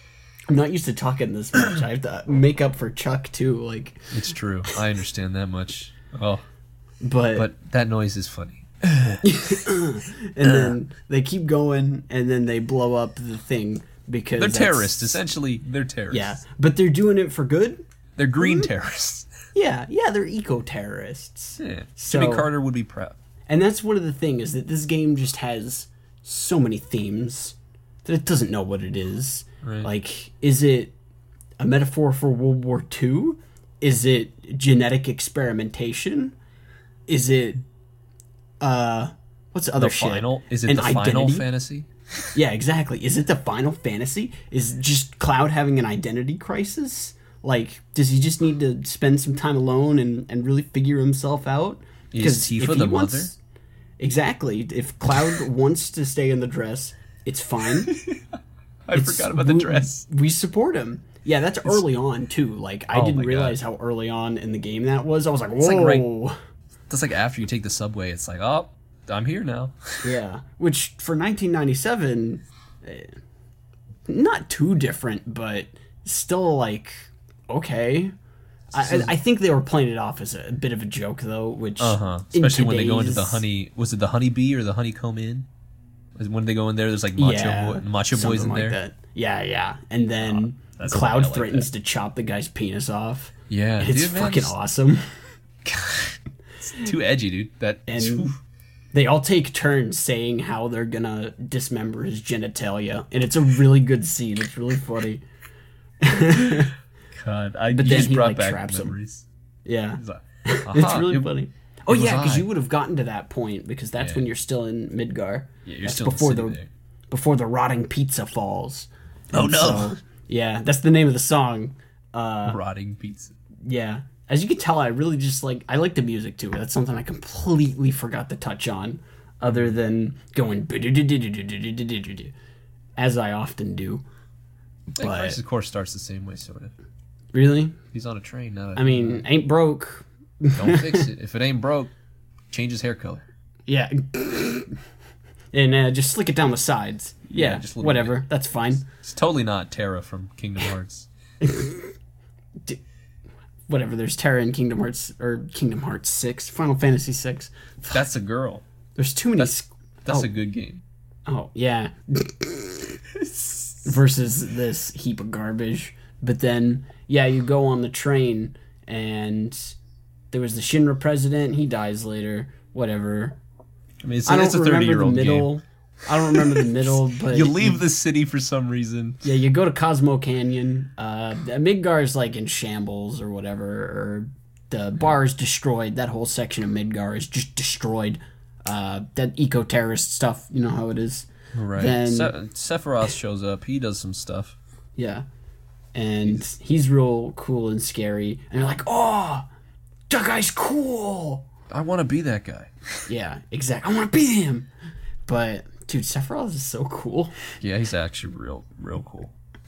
Speaker 1: I'm not used to talking this much. I have to make up for Chuck too, like.
Speaker 2: It's true. I understand that much. Oh,
Speaker 1: But
Speaker 2: but that noise is funny.
Speaker 1: and then they keep going, and then they blow up the thing because
Speaker 2: They're
Speaker 1: that's-
Speaker 2: terrorists. Essentially, they're terrorists.
Speaker 1: Yeah, but they're doing it for good.
Speaker 2: They're green terrorists.
Speaker 1: Yeah, yeah, they're eco-terrorists.
Speaker 2: Yeah.
Speaker 1: So-
Speaker 2: Jimmy Carter would be proud.
Speaker 1: And that's one of the things is that this game just has so many themes that it doesn't know what it is.
Speaker 2: Right.
Speaker 1: Like, is it a metaphor for World War Two? Is it genetic experimentation? Is it uh what's the other
Speaker 2: The
Speaker 1: shit?
Speaker 2: final? Is it
Speaker 1: An
Speaker 2: the final
Speaker 1: identity?
Speaker 2: fantasy?
Speaker 1: Yeah, exactly. Is it the Final Fantasy? Is just Cloud having an identity crisis? Like, does he just need to spend some time alone and, and really figure himself out?
Speaker 2: Is
Speaker 1: if
Speaker 2: Tifa
Speaker 1: he
Speaker 2: the
Speaker 1: wants-
Speaker 2: mother?
Speaker 1: Exactly. If Cloud wants to stay in the dress, it's fine.
Speaker 2: I
Speaker 1: It's-
Speaker 2: forgot about the
Speaker 1: we-
Speaker 2: dress.
Speaker 1: We support him. Yeah, that's early on too. Like, I
Speaker 2: Oh
Speaker 1: didn't
Speaker 2: my
Speaker 1: realize how early on in the game that was. I was like, whoa.
Speaker 2: like right- That's like after you take the subway, it's like, oh, I'm here now.
Speaker 1: Yeah, which for nineteen ninety-seven, eh, not too different, but still like okay. I, I I think they were playing it off as a bit of a joke though, which
Speaker 2: Uh huh.
Speaker 1: in
Speaker 2: Especially when they go into the
Speaker 1: today's-
Speaker 2: honey. Was it the honeybee or the honeycomb inn? Was- When they go in there, there's like macho,
Speaker 1: yeah,
Speaker 2: boy, macho boys
Speaker 1: something
Speaker 2: in
Speaker 1: like
Speaker 2: there.
Speaker 1: that. Yeah, yeah, and then
Speaker 2: that's why I
Speaker 1: Cloud
Speaker 2: like
Speaker 1: threatens
Speaker 2: that.
Speaker 1: to chop the guy's penis off.
Speaker 2: Yeah,
Speaker 1: And it's
Speaker 2: dude, man,
Speaker 1: fucking
Speaker 2: just-
Speaker 1: awesome.
Speaker 2: It's too edgy, dude. That
Speaker 1: And
Speaker 2: phew.
Speaker 1: they all take turns saying how they're gonna dismember his genitalia, and it's a really good scene. It's really funny.
Speaker 2: God, I
Speaker 1: But
Speaker 2: you
Speaker 1: then
Speaker 2: just
Speaker 1: he,
Speaker 2: brought
Speaker 1: like,
Speaker 2: back
Speaker 1: traps him.
Speaker 2: memories.
Speaker 1: Yeah.
Speaker 2: He's like,
Speaker 1: It's
Speaker 2: "Aha,
Speaker 1: really
Speaker 2: it-
Speaker 1: funny. Oh
Speaker 2: it was
Speaker 1: yeah, because
Speaker 2: I."
Speaker 1: you would have gotten to that point because that's
Speaker 2: Yeah.
Speaker 1: when you're still in Midgar.
Speaker 2: Yeah, you're
Speaker 1: That's
Speaker 2: still in the
Speaker 1: before
Speaker 2: city
Speaker 1: the
Speaker 2: there.
Speaker 1: before the rotting pizza falls.
Speaker 2: Oh,
Speaker 1: And
Speaker 2: no.
Speaker 1: so- yeah, that's the name of the song. Uh,
Speaker 2: Rotting pizza.
Speaker 1: yeah, as you can tell, I really just like I like the music too. That's something I completely forgot to touch on, other than going as I often do.
Speaker 2: But
Speaker 1: But
Speaker 2: Crisis Core starts the same way, sort of.
Speaker 1: really,
Speaker 2: He's on a train, not a.
Speaker 1: I mean, ain't broke.
Speaker 2: don't fix it. If it ain't broke, change his hair color.
Speaker 1: Yeah. And uh, just slick it down the sides. Yeah,
Speaker 2: Yeah, just a little
Speaker 1: whatever. That's fine.
Speaker 2: It's totally not Terra from Kingdom Hearts.
Speaker 1: Whatever. There's Terra in Kingdom Hearts or Kingdom Hearts six, Final Fantasy six.
Speaker 2: That's a girl.
Speaker 1: There's too many.
Speaker 2: That's that's
Speaker 1: oh,
Speaker 2: a good game.
Speaker 1: oh yeah. Versus this heap of garbage. But then, yeah, you go on the train and there was the Shinra president. He dies later. Whatever.
Speaker 2: I mean, it's,
Speaker 1: I don't
Speaker 2: it's a
Speaker 1: remember the
Speaker 2: thirty-year-old
Speaker 1: middle.
Speaker 2: game.
Speaker 1: I don't remember the middle, but
Speaker 2: You leave the city for some reason.
Speaker 1: Yeah, you go to Cosmo Canyon. Uh, Midgar is like in shambles or whatever, or the bar is destroyed. That whole section of Midgar is just destroyed. Uh, that eco-terrorist stuff, you know how it is.
Speaker 2: Right.
Speaker 1: Then-
Speaker 2: Se- Sephiroth shows up. He does some stuff.
Speaker 1: Yeah. And he's real cool and scary. And you're like, oh, that guy's cool.
Speaker 2: I want to be that guy.
Speaker 1: Yeah, exactly. I want to be him. But, dude, Sephiroth is so cool.
Speaker 2: Yeah, he's actually real, real cool.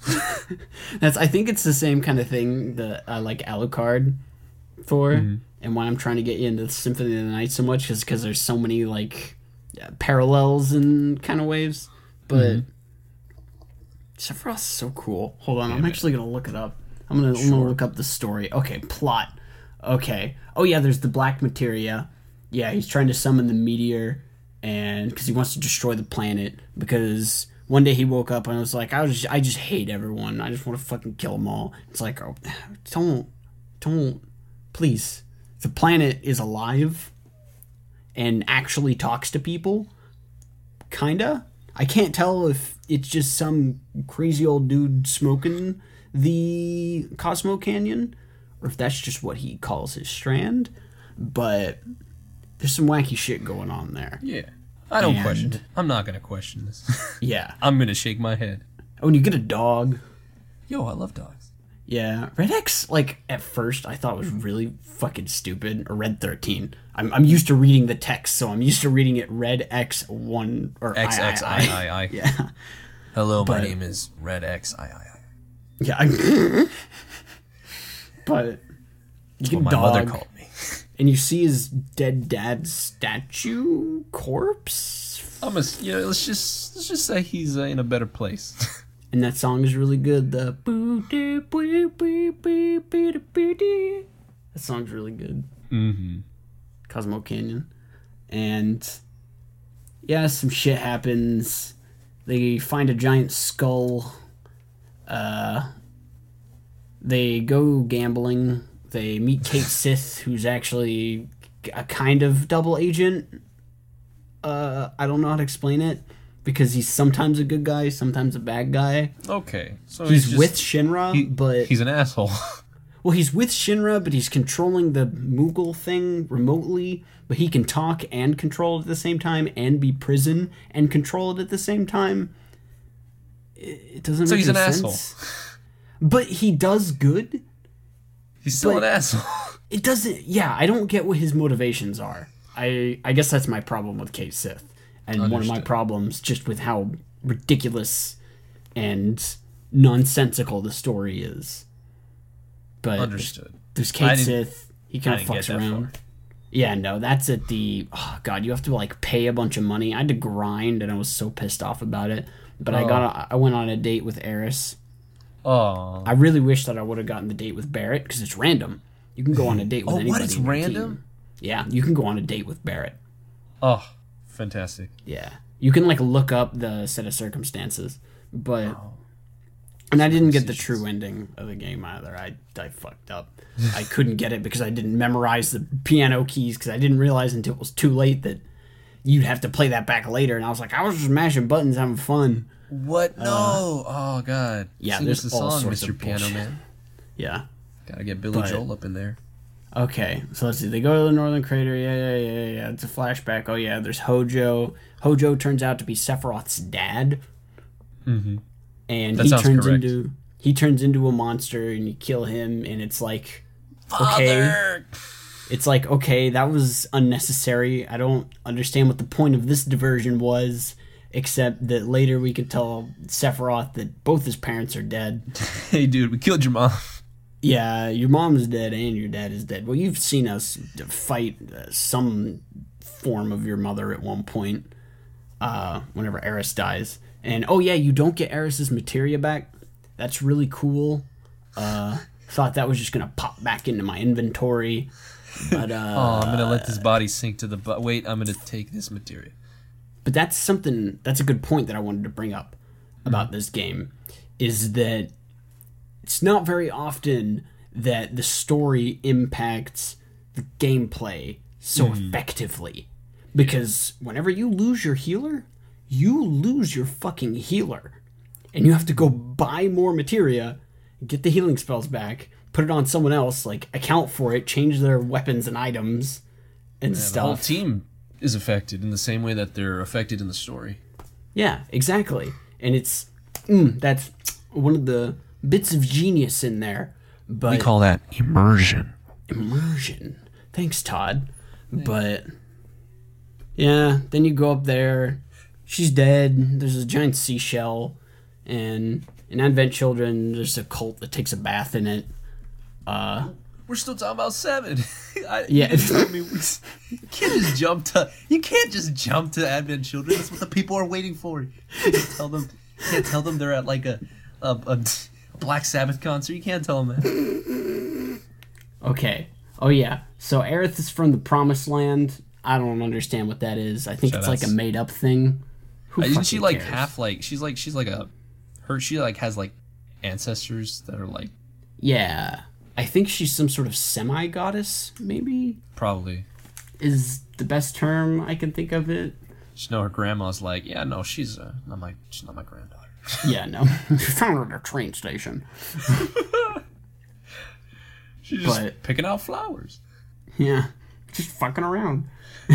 Speaker 1: That's. I think it's the same kind of thing that I like Alucard for,
Speaker 2: Mm-hmm.
Speaker 1: and why I'm trying to get you into Symphony of the Night so much is because there's so many like uh, parallels and kind of ways. But
Speaker 2: Mm-hmm.
Speaker 1: Sephiroth's so cool. Hold on, I'm
Speaker 2: man.
Speaker 1: actually gonna look it up. I'm gonna, I'm gonna look up the story. Okay, plot. Okay. Oh yeah, there's the Black Materia. Yeah, he's trying to summon the meteor, and because he wants to destroy the planet. Because one day he woke up and was like, I was, I just hate everyone. I just want to fucking kill them all. It's like, oh, don't, don't, please. The planet is alive and actually talks to people. Kinda. I can't tell if it's just some crazy old dude smoking the Cosmo Canyon, or if that's just what he calls his strand. But there's some wacky shit going on there.
Speaker 2: Yeah. I don't
Speaker 1: And-
Speaker 2: question it. I'm not going to question this.
Speaker 1: Yeah.
Speaker 2: I'm going to shake my head.
Speaker 1: Oh, and you get a dog.
Speaker 2: Yo, I love dogs.
Speaker 1: Yeah. Red X, like, at first, I thought was really fucking stupid. Or Red thirteen. I'm, I'm used to reading the text, so I'm used to reading it Red X one, or
Speaker 2: X X I I I.
Speaker 1: Yeah.
Speaker 2: Hello, my
Speaker 1: But-
Speaker 2: name is Red X I I I.
Speaker 1: Yeah. I- but you get
Speaker 2: What
Speaker 1: a
Speaker 2: my
Speaker 1: dog,
Speaker 2: mother called me.
Speaker 1: and you see his dead dad's statue corpse.
Speaker 2: I'm a, you know, let's just let's just say he's uh, in a better place.
Speaker 1: and that song is really good. The boo doo boo boo boo boo doo boo doo. That song's really good.
Speaker 2: Mm-hmm.
Speaker 1: Cosmo Canyon. And yeah, some shit happens. They find a giant skull. Uh, they go gambling. They meet Kate Sith, who's actually a kind of double agent. Uh, I don't know how to explain it, because he's sometimes a good guy, sometimes a bad guy.
Speaker 2: Okay, so
Speaker 1: he's,
Speaker 2: he's just,
Speaker 1: with Shinra,
Speaker 2: he,
Speaker 1: but
Speaker 2: he's an asshole.
Speaker 1: well, he's with Shinra, but he's controlling the Moogle thing remotely. But he can talk and control it at the same time, and be prison and control it at the same time. It, it doesn't.
Speaker 2: So
Speaker 1: make
Speaker 2: he's an
Speaker 1: sense.
Speaker 2: asshole.
Speaker 1: But he does good.
Speaker 2: He's still
Speaker 1: But-
Speaker 2: an asshole.
Speaker 1: It doesn't. Yeah, I don't get what his motivations are. I I guess that's my problem with Kate Sith, and one of my
Speaker 2: Understood.
Speaker 1: problems just with how ridiculous and nonsensical the story is. But
Speaker 2: Understood.
Speaker 1: there's
Speaker 2: I
Speaker 1: Kate
Speaker 2: didn't-
Speaker 1: Sith. He kind
Speaker 2: I
Speaker 1: of
Speaker 2: didn't
Speaker 1: fucks
Speaker 2: get that
Speaker 1: around.
Speaker 2: far.
Speaker 1: Yeah, no, that's at the. Oh god, you have to like pay a bunch of money. I had to grind, and I was so pissed off about it. But I
Speaker 2: Oh.
Speaker 1: got. A, I went on a date with Eris.
Speaker 2: Oh,
Speaker 1: I really wish that I would have gotten the date with Barrett, because it's random. You can go on a date with
Speaker 2: Oh, what?
Speaker 1: anybody.
Speaker 2: It's
Speaker 1: in your
Speaker 2: random?
Speaker 1: team. Yeah, you can go on a date with Barrett.
Speaker 2: oh, fantastic.
Speaker 1: Yeah, you can like look up the set of circumstances, but
Speaker 2: Oh.
Speaker 1: and I didn't get the
Speaker 2: Decisions.
Speaker 1: true ending of the game either. I I fucked up. I couldn't get it because I didn't memorize the piano keys, because I didn't realize until it was too late that you'd have to play that back later. And I was like, I was just mashing buttons, having fun.
Speaker 2: What? No. oh God.
Speaker 1: yeah,
Speaker 2: Sing
Speaker 1: there's
Speaker 2: us the
Speaker 1: all
Speaker 2: song,
Speaker 1: sorts
Speaker 2: Mister
Speaker 1: of
Speaker 2: Piano
Speaker 1: bullshit.
Speaker 2: Man.
Speaker 1: Yeah.
Speaker 2: Gotta get Billy
Speaker 1: But-
Speaker 2: Joel up in there.
Speaker 1: Okay, so let's see. They go to the Northern Crater. Yeah, yeah, yeah, yeah, yeah. It's a flashback. Oh yeah, there's Hojo. Hojo turns out to be Sephiroth's dad.
Speaker 2: Mm-hmm.
Speaker 1: And
Speaker 2: That
Speaker 1: he
Speaker 2: sounds
Speaker 1: turns
Speaker 2: correct.
Speaker 1: into he turns into a monster, and you kill him, and it's like okay.
Speaker 2: Father!
Speaker 1: It's like, okay, that was unnecessary. I don't understand what the point of this diversion was, except that later we could tell Sephiroth that both his parents are dead.
Speaker 2: Hey, dude, we killed your mom.
Speaker 1: Yeah, your mom's dead and your dad is dead. Well, you've seen us fight uh, some form of your mother at one point, uh, whenever Eris dies. And, oh yeah, you don't get Eris's materia back. That's really cool. Uh, thought that was just going to pop back into my inventory. But, uh...
Speaker 2: Oh, I'm gonna let this body sink to the butt. Wait, I'm gonna take this material.
Speaker 1: But that's something, that's a good point that I wanted to bring up about this game, is that it's not very often that the story impacts the gameplay so effectively. Because whenever you lose your healer, you lose your fucking healer. And you have to go buy more materia, get the healing spells back, put it on someone else, like account for it, change their weapons and items and
Speaker 2: Yeah, the whole
Speaker 1: stuff.
Speaker 2: team is affected in the same way that they're affected in the story.
Speaker 1: Yeah, exactly. And it's mm, that's one of the bits of genius in there. But
Speaker 2: We call that immersion.
Speaker 1: immersion. Thanks, Todd. But yeah, then you go up there. She's dead. There's a giant seashell, and in Advent Children, there's a cult that takes a bath in it. Uh,
Speaker 2: We're still talking about seven. I,
Speaker 1: Yeah.
Speaker 2: You, didn't tell me we, you can't just jump to. You can't just jump to Advent Children. That's what the people are waiting for. You can't tell them. You can't tell them they're at like a a, a Black Sabbath concert. You can't tell them that.
Speaker 1: okay. Oh yeah. So Aerith is from the Promised Land. I don't understand what that is. I think it's like a
Speaker 2: Shoutouts.
Speaker 1: made up thing. Who
Speaker 2: Isn't she
Speaker 1: fucking
Speaker 2: like
Speaker 1: cares?
Speaker 2: half like she's like she's like a her she like has like ancestors that are like
Speaker 1: Yeah. I think she's some sort of semi goddess, maybe?
Speaker 2: probably.
Speaker 1: Is the best term I can think of it.
Speaker 2: Just know her grandma's like, yeah, no, she's uh, not my she's not my granddaughter.
Speaker 1: Yeah, no. Found her at a train station.
Speaker 2: She's just
Speaker 1: But-
Speaker 2: picking out flowers.
Speaker 1: Yeah. Just fucking around.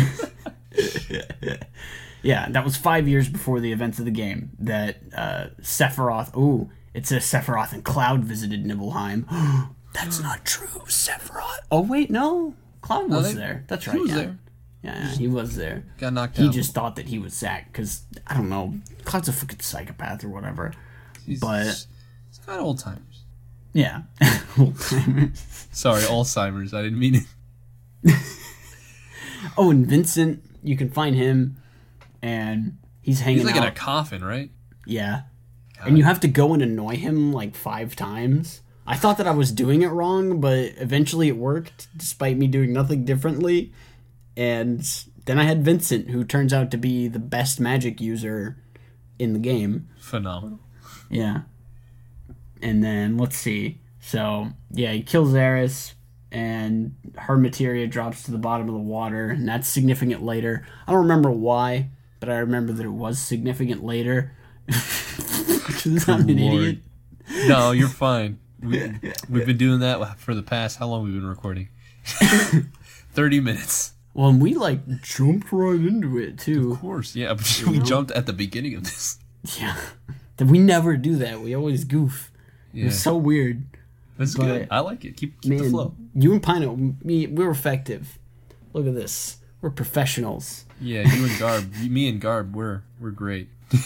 Speaker 1: Yeah, that was five years before the events of the game that uh, Sephiroth. Ooh, it says Sephiroth and Cloud visited Nibelheim. That's not true, Sephiroth. Oh, wait, no. Cloud
Speaker 2: No,
Speaker 1: was
Speaker 2: they-
Speaker 1: there. That's
Speaker 2: he
Speaker 1: right.
Speaker 2: was
Speaker 1: yeah.
Speaker 2: there.
Speaker 1: Yeah, yeah, he was there.
Speaker 2: Got knocked
Speaker 1: He
Speaker 2: out.
Speaker 1: just thought that he was Zack because, I don't know, Cloud's a fucking psychopath or whatever.
Speaker 2: He's,
Speaker 1: but-
Speaker 2: he's got old timers.
Speaker 1: Yeah.
Speaker 2: Sorry, Alzheimer's. I didn't mean it.
Speaker 1: Oh, and Vincent, you can find him, and he's hanging
Speaker 2: He's like
Speaker 1: out.
Speaker 2: in a coffin, right?
Speaker 1: Yeah. and you have to go and annoy him like five times. I thought that I was doing it wrong, but eventually it worked, despite me doing nothing differently. And then I had Vincent, who turns out to be the best magic user in the game.
Speaker 2: Phenomenal.
Speaker 1: Yeah. And then, let's see. So, yeah, he kills Eris, and her materia drops to the bottom of the water, and that's significant later. I don't remember why, but I remember that it was significant later. Because I'm an
Speaker 2: Lord.
Speaker 1: idiot.
Speaker 2: No, you're fine. We, we've been doing that for the past, how long have we been recording? thirty minutes.
Speaker 1: Well, and we, like, jumped right into it, too.
Speaker 2: Of course, yeah. But we
Speaker 1: know?
Speaker 2: jumped at the beginning of this.
Speaker 1: Yeah. We never do that. We always goof.
Speaker 2: Yeah.
Speaker 1: It's so weird.
Speaker 2: That's
Speaker 1: but,
Speaker 2: good. I like it. Keep, keep
Speaker 1: Man,
Speaker 2: the flow.
Speaker 1: you and Pino, me, we're effective. Look at this. We're professionals.
Speaker 2: Yeah, you and Garb, me and Garb, we're we're great.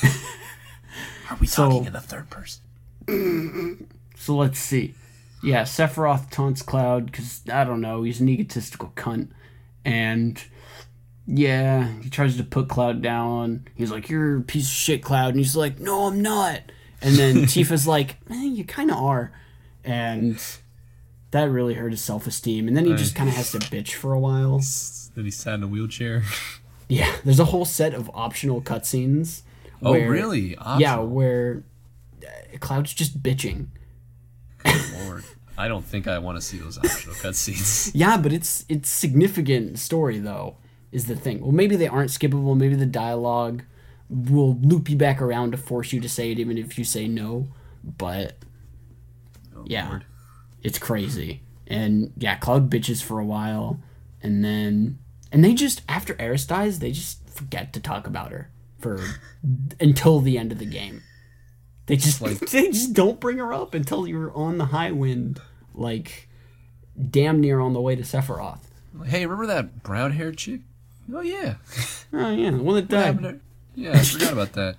Speaker 2: Are we
Speaker 1: So-
Speaker 2: talking in the third person?
Speaker 1: So let's see. Yeah, Sephiroth taunts Cloud because, I don't know, he's an egotistical cunt. And, yeah, he tries to put Cloud down. He's like, you're a piece of shit, Cloud. And he's like, no, I'm not. And then Tifa's like, eh, you kind of are. And that really hurt his self-esteem. And then he
Speaker 2: Right.
Speaker 1: just kind of has to bitch for a while.
Speaker 2: Then he sat in a wheelchair.
Speaker 1: Yeah, there's a whole set of optional cutscenes.
Speaker 2: Oh,
Speaker 1: where-
Speaker 2: really?
Speaker 1: Yeah,
Speaker 2: Optional?
Speaker 1: where uh, Cloud's just bitching.
Speaker 2: Good Lord. I don't think I want to see those optional cutscenes.
Speaker 1: Yeah, but it's it's significant story though, is the thing. Well, maybe they aren't skippable. Maybe the dialogue will loop you back around to force you to say it, even if you say no. But
Speaker 2: Oh,
Speaker 1: yeah,
Speaker 2: Lord.
Speaker 1: it's crazy. And yeah, Cloud bitches for a while, and then and they just after Eris dies, they just forget to talk about her for until the end of the game. They just
Speaker 2: Like-
Speaker 1: they just don't bring her up until you're on the high wind, like damn near on the way to Sephiroth.
Speaker 2: Hey, remember that brown-haired chick? Oh, yeah.
Speaker 1: Oh yeah, the one that
Speaker 2: What
Speaker 1: died.
Speaker 2: happened to her? Yeah, I forgot about that.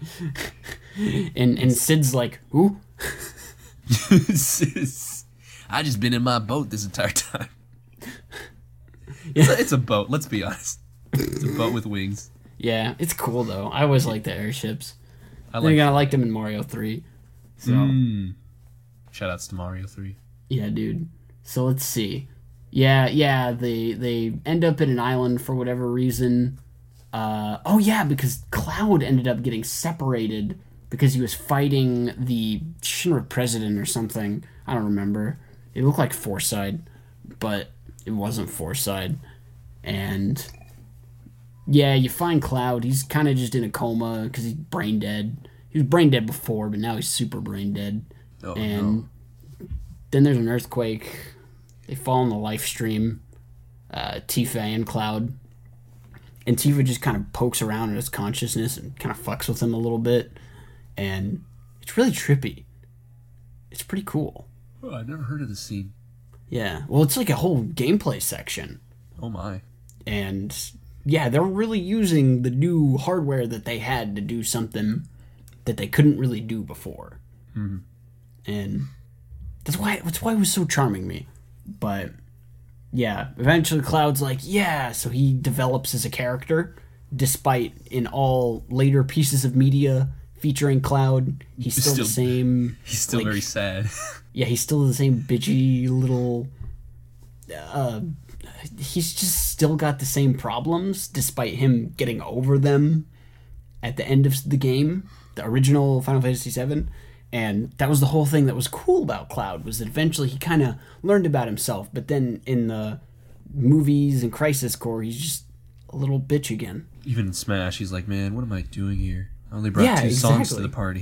Speaker 1: And and Sid's like, who?
Speaker 2: I just been in my boat this entire time. It's, a, it's a boat, let's be honest. It's a boat with wings.
Speaker 1: Yeah, it's cool though. I always like the airships.
Speaker 2: I
Speaker 1: Then
Speaker 2: like
Speaker 1: again, I liked them in Mario three. So
Speaker 2: Mm. Shoutouts to Mario three.
Speaker 1: yeah, dude. So let's see. Yeah, yeah. They they end up in an island for whatever reason. Uh, oh yeah, because Cloud ended up getting separated because he was fighting the Shinra president or something. I don't remember. It looked like Forsyth, but it wasn't Forsyth. And yeah, you find Cloud. He's kind of just in a coma because he's brain dead. He was brain dead before, but now he's super brain dead.
Speaker 2: Oh,
Speaker 1: and
Speaker 2: no.
Speaker 1: then there's an earthquake. They fall in the life stream. Uh, Tifa and Cloud. And Tifa just kind of pokes around in his consciousness and kind of fucks with him a little bit. And it's really trippy. It's pretty cool.
Speaker 2: Oh, I've never heard of this scene.
Speaker 1: Yeah. Well, it's like a whole gameplay section.
Speaker 2: Oh, my.
Speaker 1: And yeah, they're really using the new hardware that they had to do something that they couldn't really do before.
Speaker 2: Mm-hmm.
Speaker 1: And that's why that's why it was so charming me. But yeah, eventually Cloud's like, yeah, so he develops as a character, despite in all later pieces of media featuring Cloud, he's still,
Speaker 2: Still-
Speaker 1: the same.
Speaker 2: He's still
Speaker 1: Like-
Speaker 2: very sad.
Speaker 1: Yeah, he's still the same bitchy little. Uh, he's just still got the same problems, despite him getting over them at the end of the game, the original Final Fantasy seven. And that was the whole thing that was cool about Cloud, was that eventually he kind of learned about himself. But then in the movies and Crisis Core, he's just a little bitch again.
Speaker 2: Even in Smash, he's like, man, what am I doing here? I only brought
Speaker 1: Yeah,
Speaker 2: two songs
Speaker 1: exactly.
Speaker 2: to the party.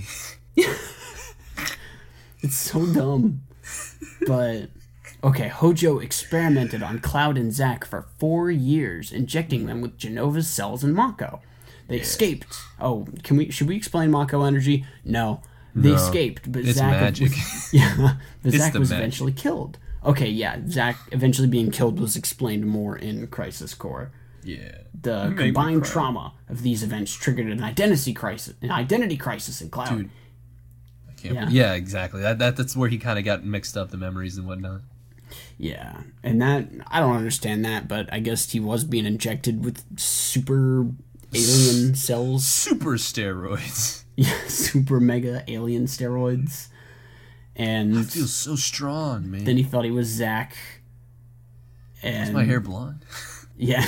Speaker 1: It's so dumb. But, okay, Hojo experimented on Cloud and Zack for four years, injecting them with Genova's cells and Mako. They escaped. Oh, can we? Should we explain Mako energy? No. They
Speaker 2: No.
Speaker 1: escaped, but
Speaker 2: It's
Speaker 1: Zack
Speaker 2: magic.
Speaker 1: Was, yeah, but
Speaker 2: It's
Speaker 1: Zack
Speaker 2: the
Speaker 1: was
Speaker 2: magic.
Speaker 1: eventually killed. Okay, yeah, Zack eventually being killed was explained more in Crisis Core.
Speaker 2: Yeah.
Speaker 1: The
Speaker 2: Made me
Speaker 1: combined
Speaker 2: cry.
Speaker 1: trauma of these events triggered an identity crisis, an identity crisis in Cloud.
Speaker 2: Dude. I can't
Speaker 1: Yeah.
Speaker 2: yeah. exactly. That, that That's where he kind of got mixed up, the memories and whatnot.
Speaker 1: Yeah, and that I don't understand that, but I guess he was being injected with super alien cells.
Speaker 2: Super steroids.
Speaker 1: Yeah, super mega alien steroids. And
Speaker 2: I feel so strong, man.
Speaker 1: then he thought he was Zack. And
Speaker 2: Is my hair blonde?
Speaker 1: Yeah.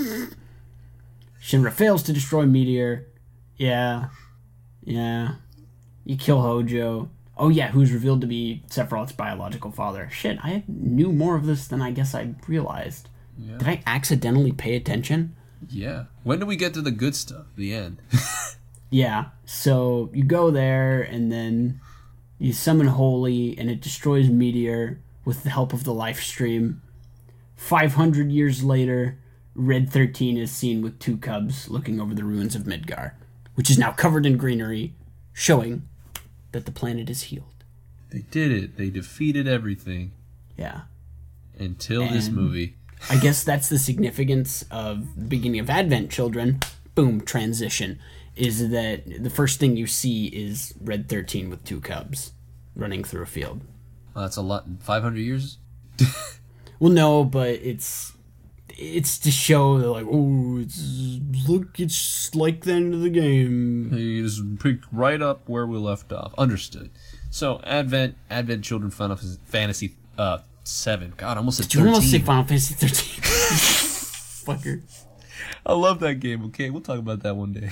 Speaker 1: Shinra fails to destroy Meteor. Yeah. Yeah. You kill Hojo. Oh yeah, who's revealed to be Sephiroth's biological father. Shit, I knew more of this than I guess I realized.
Speaker 2: Yeah.
Speaker 1: Did I accidentally pay attention?
Speaker 2: Yeah. When do we get to the good stuff? The end.
Speaker 1: Yeah. So you go there and then you summon Holy and it destroys Meteor with the help of the life stream. five hundred years later, Red thirteen is seen with two cubs looking over the ruins of Midgar, which is now covered in greenery, showing that the planet is healed.
Speaker 2: They did it. They defeated everything.
Speaker 1: Yeah.
Speaker 2: Until
Speaker 1: And
Speaker 2: this movie.
Speaker 1: I guess that's the significance of the beginning of Advent Children. Boom, transition. Is that the first thing you see is Red thirteen with two cubs running through a field.
Speaker 2: Well, that's a lot. five hundred years?
Speaker 1: Well, no, but it's it's to show that, like, oh, it's look, it's like the end of the game.
Speaker 2: You just pick right up where we left off. Understood. So, Advent, Advent Children Final Fantasy uh, seven. God, I almost said
Speaker 1: Did you
Speaker 2: thirteen.
Speaker 1: almost say Final Fantasy thirteen? Fucker.
Speaker 2: I love that game. Okay, we'll talk about that one day.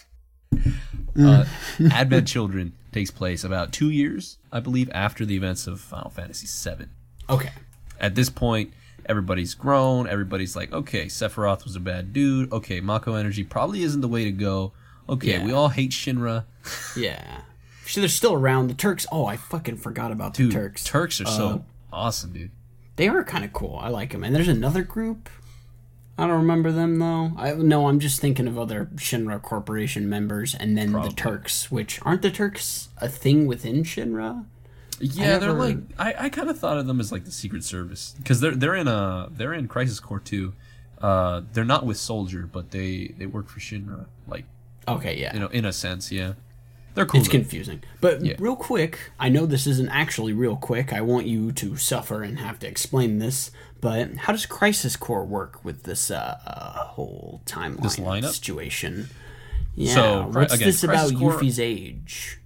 Speaker 2: uh, Advent Children takes place about two years, I believe, after the events of Final Fantasy seven.
Speaker 1: Okay.
Speaker 2: At this point, everybody's grown. Everybody's like, okay, Sephiroth was a bad dude. Okay, Mako Energy probably isn't the way to go. Okay,
Speaker 1: Yeah.
Speaker 2: we all hate Shinra.
Speaker 1: Yeah. So they're still around. The Turks. Oh, I fucking forgot about the
Speaker 2: Dude,
Speaker 1: Turks.
Speaker 2: Turks are so
Speaker 1: Uh,
Speaker 2: awesome, dude.
Speaker 1: They are kind of cool. I like them. And there's another group. I don't remember them though. I no, I'm just thinking of other Shinra Corporation members, and then
Speaker 2: Probably.
Speaker 1: the Turks, which aren't the Turks a thing within Shinra?
Speaker 2: Yeah, they're
Speaker 1: never-
Speaker 2: like I, I kind of thought of them as like the Secret Service because they're they're in a they're in Crisis Core two. Uh, they're not with Soldier, but they they work for Shinra. Like
Speaker 1: Okay, yeah.
Speaker 2: you know, in a sense, yeah. They're cool.
Speaker 1: It's
Speaker 2: though.
Speaker 1: confusing. But
Speaker 2: Yeah.
Speaker 1: real quick, I know this isn't actually real quick. I want you to suffer and have to explain this. But how does Crisis Core work with this uh, uh, whole timeline
Speaker 2: This lineup?
Speaker 1: situation? Yeah.
Speaker 2: So,
Speaker 1: what's
Speaker 2: again,
Speaker 1: this about
Speaker 2: Crisis Core-
Speaker 1: Yuffie's age?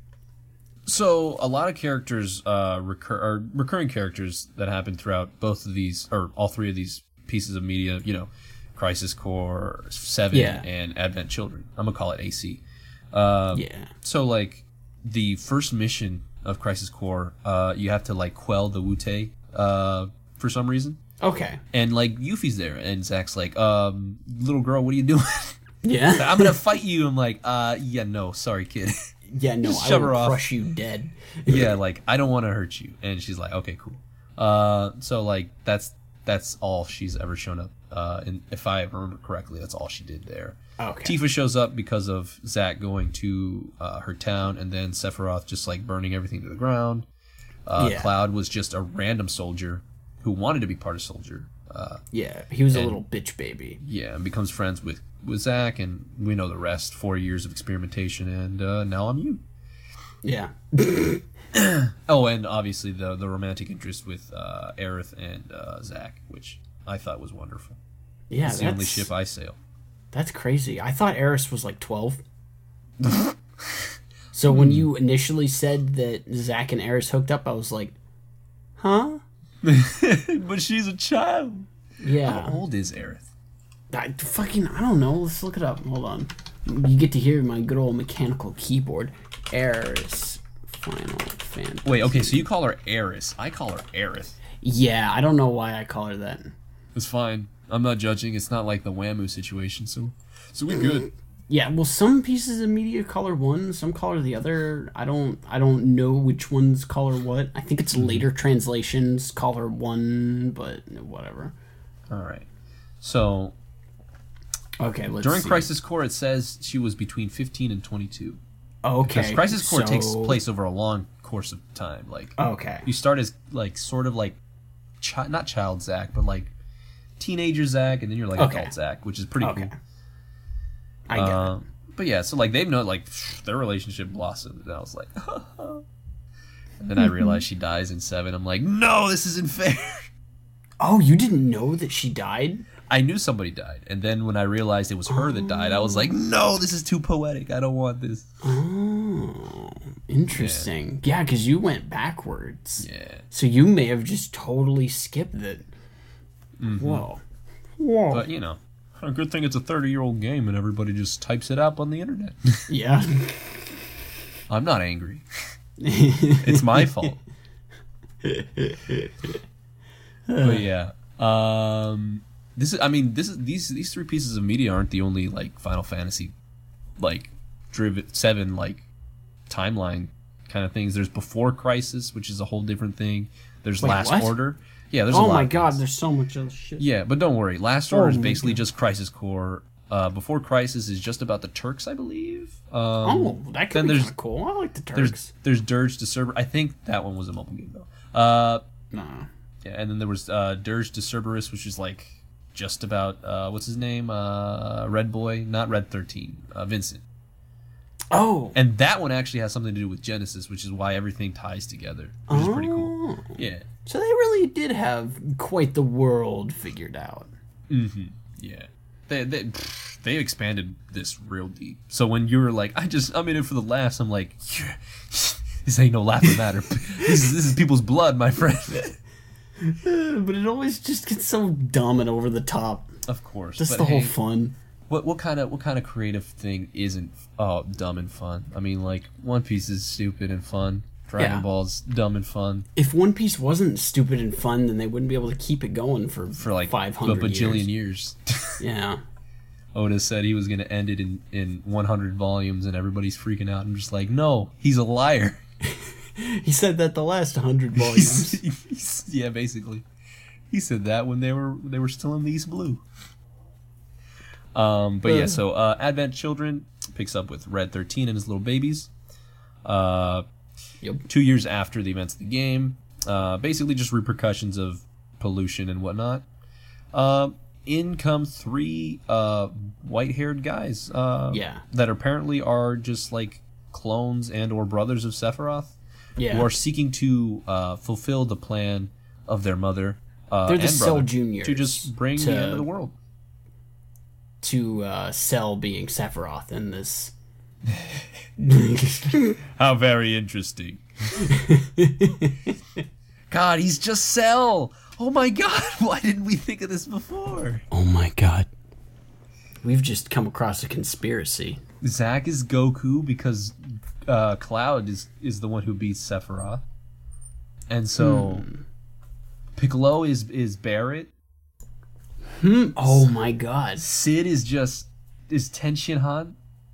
Speaker 2: So a lot of characters, uh, recur are recurring characters that happen throughout both of these, or all three of these pieces of media. You know, Crisis Core Seven
Speaker 1: Yeah.
Speaker 2: and Advent Children. I'm gonna call it A C. Uh,
Speaker 1: Yeah.
Speaker 2: So like the first mission of Crisis Core, uh, you have to like quell the Wu-Tai, uh, for some reason,
Speaker 1: Okay.
Speaker 2: and like Yuffie's there, and Zack's like, um, "Little girl, what are you doing?"
Speaker 1: Yeah.
Speaker 2: I'm gonna fight you. I'm like, uh, yeah, no, sorry, kid.
Speaker 1: Yeah, no,
Speaker 2: Just
Speaker 1: I
Speaker 2: shove
Speaker 1: will
Speaker 2: her off.
Speaker 1: crush you dead.
Speaker 2: Yeah, like I don't want to hurt you, and she's like, okay, cool. Uh, so like that's that's all she's ever shown up. Uh, and if I remember correctly, that's all she did there.
Speaker 1: Okay.
Speaker 2: Tifa shows up because of Zack going to uh, her town, and then Sephiroth just like burning everything to the ground. Uh,
Speaker 1: Yeah.
Speaker 2: Cloud was just a random soldier who wanted to be part of Soldier. Uh,
Speaker 1: Yeah, he was a
Speaker 2: And-
Speaker 1: little bitch baby.
Speaker 2: yeah, and becomes friends with with Zack, and we know the rest. Four years of experimentation, and uh, now I'm you.
Speaker 1: Yeah.
Speaker 2: Oh, and obviously the the romantic interest with uh, Aerith and uh, Zack, which I thought was wonderful.
Speaker 1: Yeah,
Speaker 2: It's the only
Speaker 1: that's,
Speaker 2: ship I sail.
Speaker 1: that's crazy. I thought Eris was like twelve. So when you initially said that Zack and Eris hooked up, I was like, huh?
Speaker 2: But she's a child.
Speaker 1: Yeah.
Speaker 2: How old is Aerith?
Speaker 1: I fucking, I don't know. Let's look it up. Hold on. You get to hear my good old mechanical keyboard. Eris Final Fantasy.
Speaker 2: Wait, okay, so you call her Eris. I call her Aerith.
Speaker 1: Yeah, I don't know why I call her that.
Speaker 2: It's fine. I'm not judging. It's not like the Whamu situation, so so we good.
Speaker 1: Yeah, well, some pieces of media call her one, some call her the other. I don't, I don't know which ones call her what. I think it's later translations call her one, but whatever.
Speaker 2: All right. So
Speaker 1: Okay, let's
Speaker 2: during
Speaker 1: see.
Speaker 2: Crisis Core, it says she was between fifteen and twenty-two.
Speaker 1: Okay,
Speaker 2: Because Crisis Core
Speaker 1: so-
Speaker 2: takes place over a long course of time. Like
Speaker 1: Okay.
Speaker 2: you start as like sort of like chi- not child Zack, but like teenager Zack, and then you're like
Speaker 1: Okay.
Speaker 2: adult Zack, which is pretty
Speaker 1: Okay.
Speaker 2: cool.
Speaker 1: I get it.
Speaker 2: Um, but yeah, so like they've known like their relationship blossomed, and I was like, and then I realized she dies in seven. I'm like, no, this isn't fair.
Speaker 1: Oh, you didn't know that she died?
Speaker 2: I knew somebody died, and then when I realized it was her that died, I was like, no, this is too poetic. I don't want this.
Speaker 1: Oh, interesting. Yeah, because you went backwards.
Speaker 2: Yeah.
Speaker 1: So you may have just totally skipped it. Mm-hmm. Whoa. Whoa.
Speaker 2: But, you know, a good thing it's a thirty-year-old game and everybody just types it up on the internet.
Speaker 1: Yeah.
Speaker 2: I'm not angry. It's my fault. But yeah. Um... This is, I mean, this is these these three pieces of media aren't the only like Final Fantasy, like, driven seven like timeline kind of things. There's Before Crisis, which is a whole different thing. There's
Speaker 1: Wait,
Speaker 2: Last
Speaker 1: what?
Speaker 2: Order. Yeah, there's. A
Speaker 1: Oh
Speaker 2: lot
Speaker 1: my
Speaker 2: of
Speaker 1: god,
Speaker 2: things.
Speaker 1: there's so much other shit.
Speaker 2: Yeah, but don't worry. Last Order
Speaker 1: Oh
Speaker 2: is
Speaker 1: my
Speaker 2: basically
Speaker 1: God.
Speaker 2: just Crisis Core. Uh, Before Crisis is just about the Turks, I believe. Um,
Speaker 1: Oh, that
Speaker 2: then
Speaker 1: could be
Speaker 2: there's
Speaker 1: kinda cool. I like the
Speaker 2: there's
Speaker 1: Turks.
Speaker 2: there's Dirge to Cerberus. I think that one was a mobile game though. Uh,
Speaker 1: Nah.
Speaker 2: yeah, and then there was uh, Dirge to Cerberus, which is like just about uh, what's his name, uh, Red Boy, not Red thirteen, uh, Vincent.
Speaker 1: Oh.
Speaker 2: And that one actually has something to do with Genesis, which is why everything ties together, which is pretty cool.
Speaker 1: Oh.
Speaker 2: Yeah.
Speaker 1: So they really did have quite the world figured out.
Speaker 2: Mm-hmm. Yeah. They they pff, they expanded this real deep. So when you were like, I just I'm in it for the laughs, I'm like, yeah, this ain't no laughing matter. This is this is people's blood, my friend.
Speaker 1: Uh, but it always just gets so dumb and over the top.
Speaker 2: Of course.
Speaker 1: That's
Speaker 2: but
Speaker 1: the whole
Speaker 2: hey,
Speaker 1: fun.
Speaker 2: What what kind of what kind of creative thing isn't oh dumb and fun? I mean, like One Piece is stupid and fun. Dragon
Speaker 1: Yeah.
Speaker 2: Ball's dumb and fun
Speaker 1: If One Piece wasn't stupid and fun, then they wouldn't be able to keep it going for,
Speaker 2: for like
Speaker 1: five
Speaker 2: a
Speaker 1: hundred
Speaker 2: bajillion
Speaker 1: years.
Speaker 2: years.
Speaker 1: Yeah.
Speaker 2: Oda said he was going to end it in, in one hundred volumes, and everybody's freaking out. I'm just like, no, he's a liar.
Speaker 1: He said that the last one hundred volumes.
Speaker 2: He's- he's- yeah, basically, he said that when they were they were still in the East Blue. Um, but yeah, so uh, Advent Children picks up with Red thirteen and his little babies. Uh,
Speaker 1: Yep.
Speaker 2: two years after the events of the game, uh, basically just repercussions of pollution and whatnot. Uh, in come three uh, white-haired guys. Uh,
Speaker 1: Yeah.
Speaker 2: That apparently are just like clones and or brothers of Sephiroth.
Speaker 1: Yeah.
Speaker 2: Who are seeking to uh, fulfill the plan of their mother. Uh,
Speaker 1: They're the
Speaker 2: and
Speaker 1: Cell
Speaker 2: brother
Speaker 1: Juniors
Speaker 2: to just bring
Speaker 1: to-
Speaker 2: the end of the world.
Speaker 1: to uh, Cell being Sephiroth in this.
Speaker 2: How very interesting. God, he's just Cell. Oh my God, why didn't we think of this before?
Speaker 1: Oh my god. We've just come across a conspiracy.
Speaker 2: Zack is Goku because uh, Cloud is, is the one who beats Sephiroth. And so
Speaker 1: Hmm.
Speaker 2: Piccolo is, is Barrett.
Speaker 1: Hmm. Oh my god.
Speaker 2: Sid is just is Tenshinhan.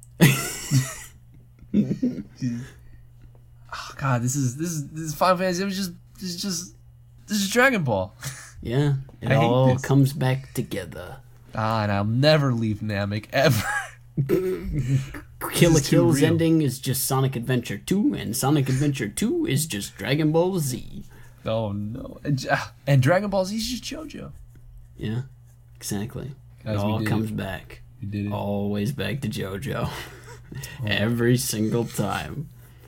Speaker 2: Oh God, this is this is this is Final Fantasy. It was just this is just this is Dragon Ball.
Speaker 1: Yeah. It
Speaker 2: I hate
Speaker 1: all
Speaker 2: this.
Speaker 1: comes back together.
Speaker 2: Ah, and I'll never leave Namek ever.
Speaker 1: Kill la
Speaker 2: is too
Speaker 1: Kill's
Speaker 2: real.
Speaker 1: ending is just Sonic Adventure two, and Sonic Adventure two is just Dragon Ball Z.
Speaker 2: Oh no, and, J- ah, and Dragon Ball Z is just JoJo.
Speaker 1: Yeah. Exactly.
Speaker 2: Guys,
Speaker 1: it
Speaker 2: we
Speaker 1: all
Speaker 2: did
Speaker 1: comes
Speaker 2: it.
Speaker 1: back.
Speaker 2: We did it.
Speaker 1: Always back to JoJo. Every single time.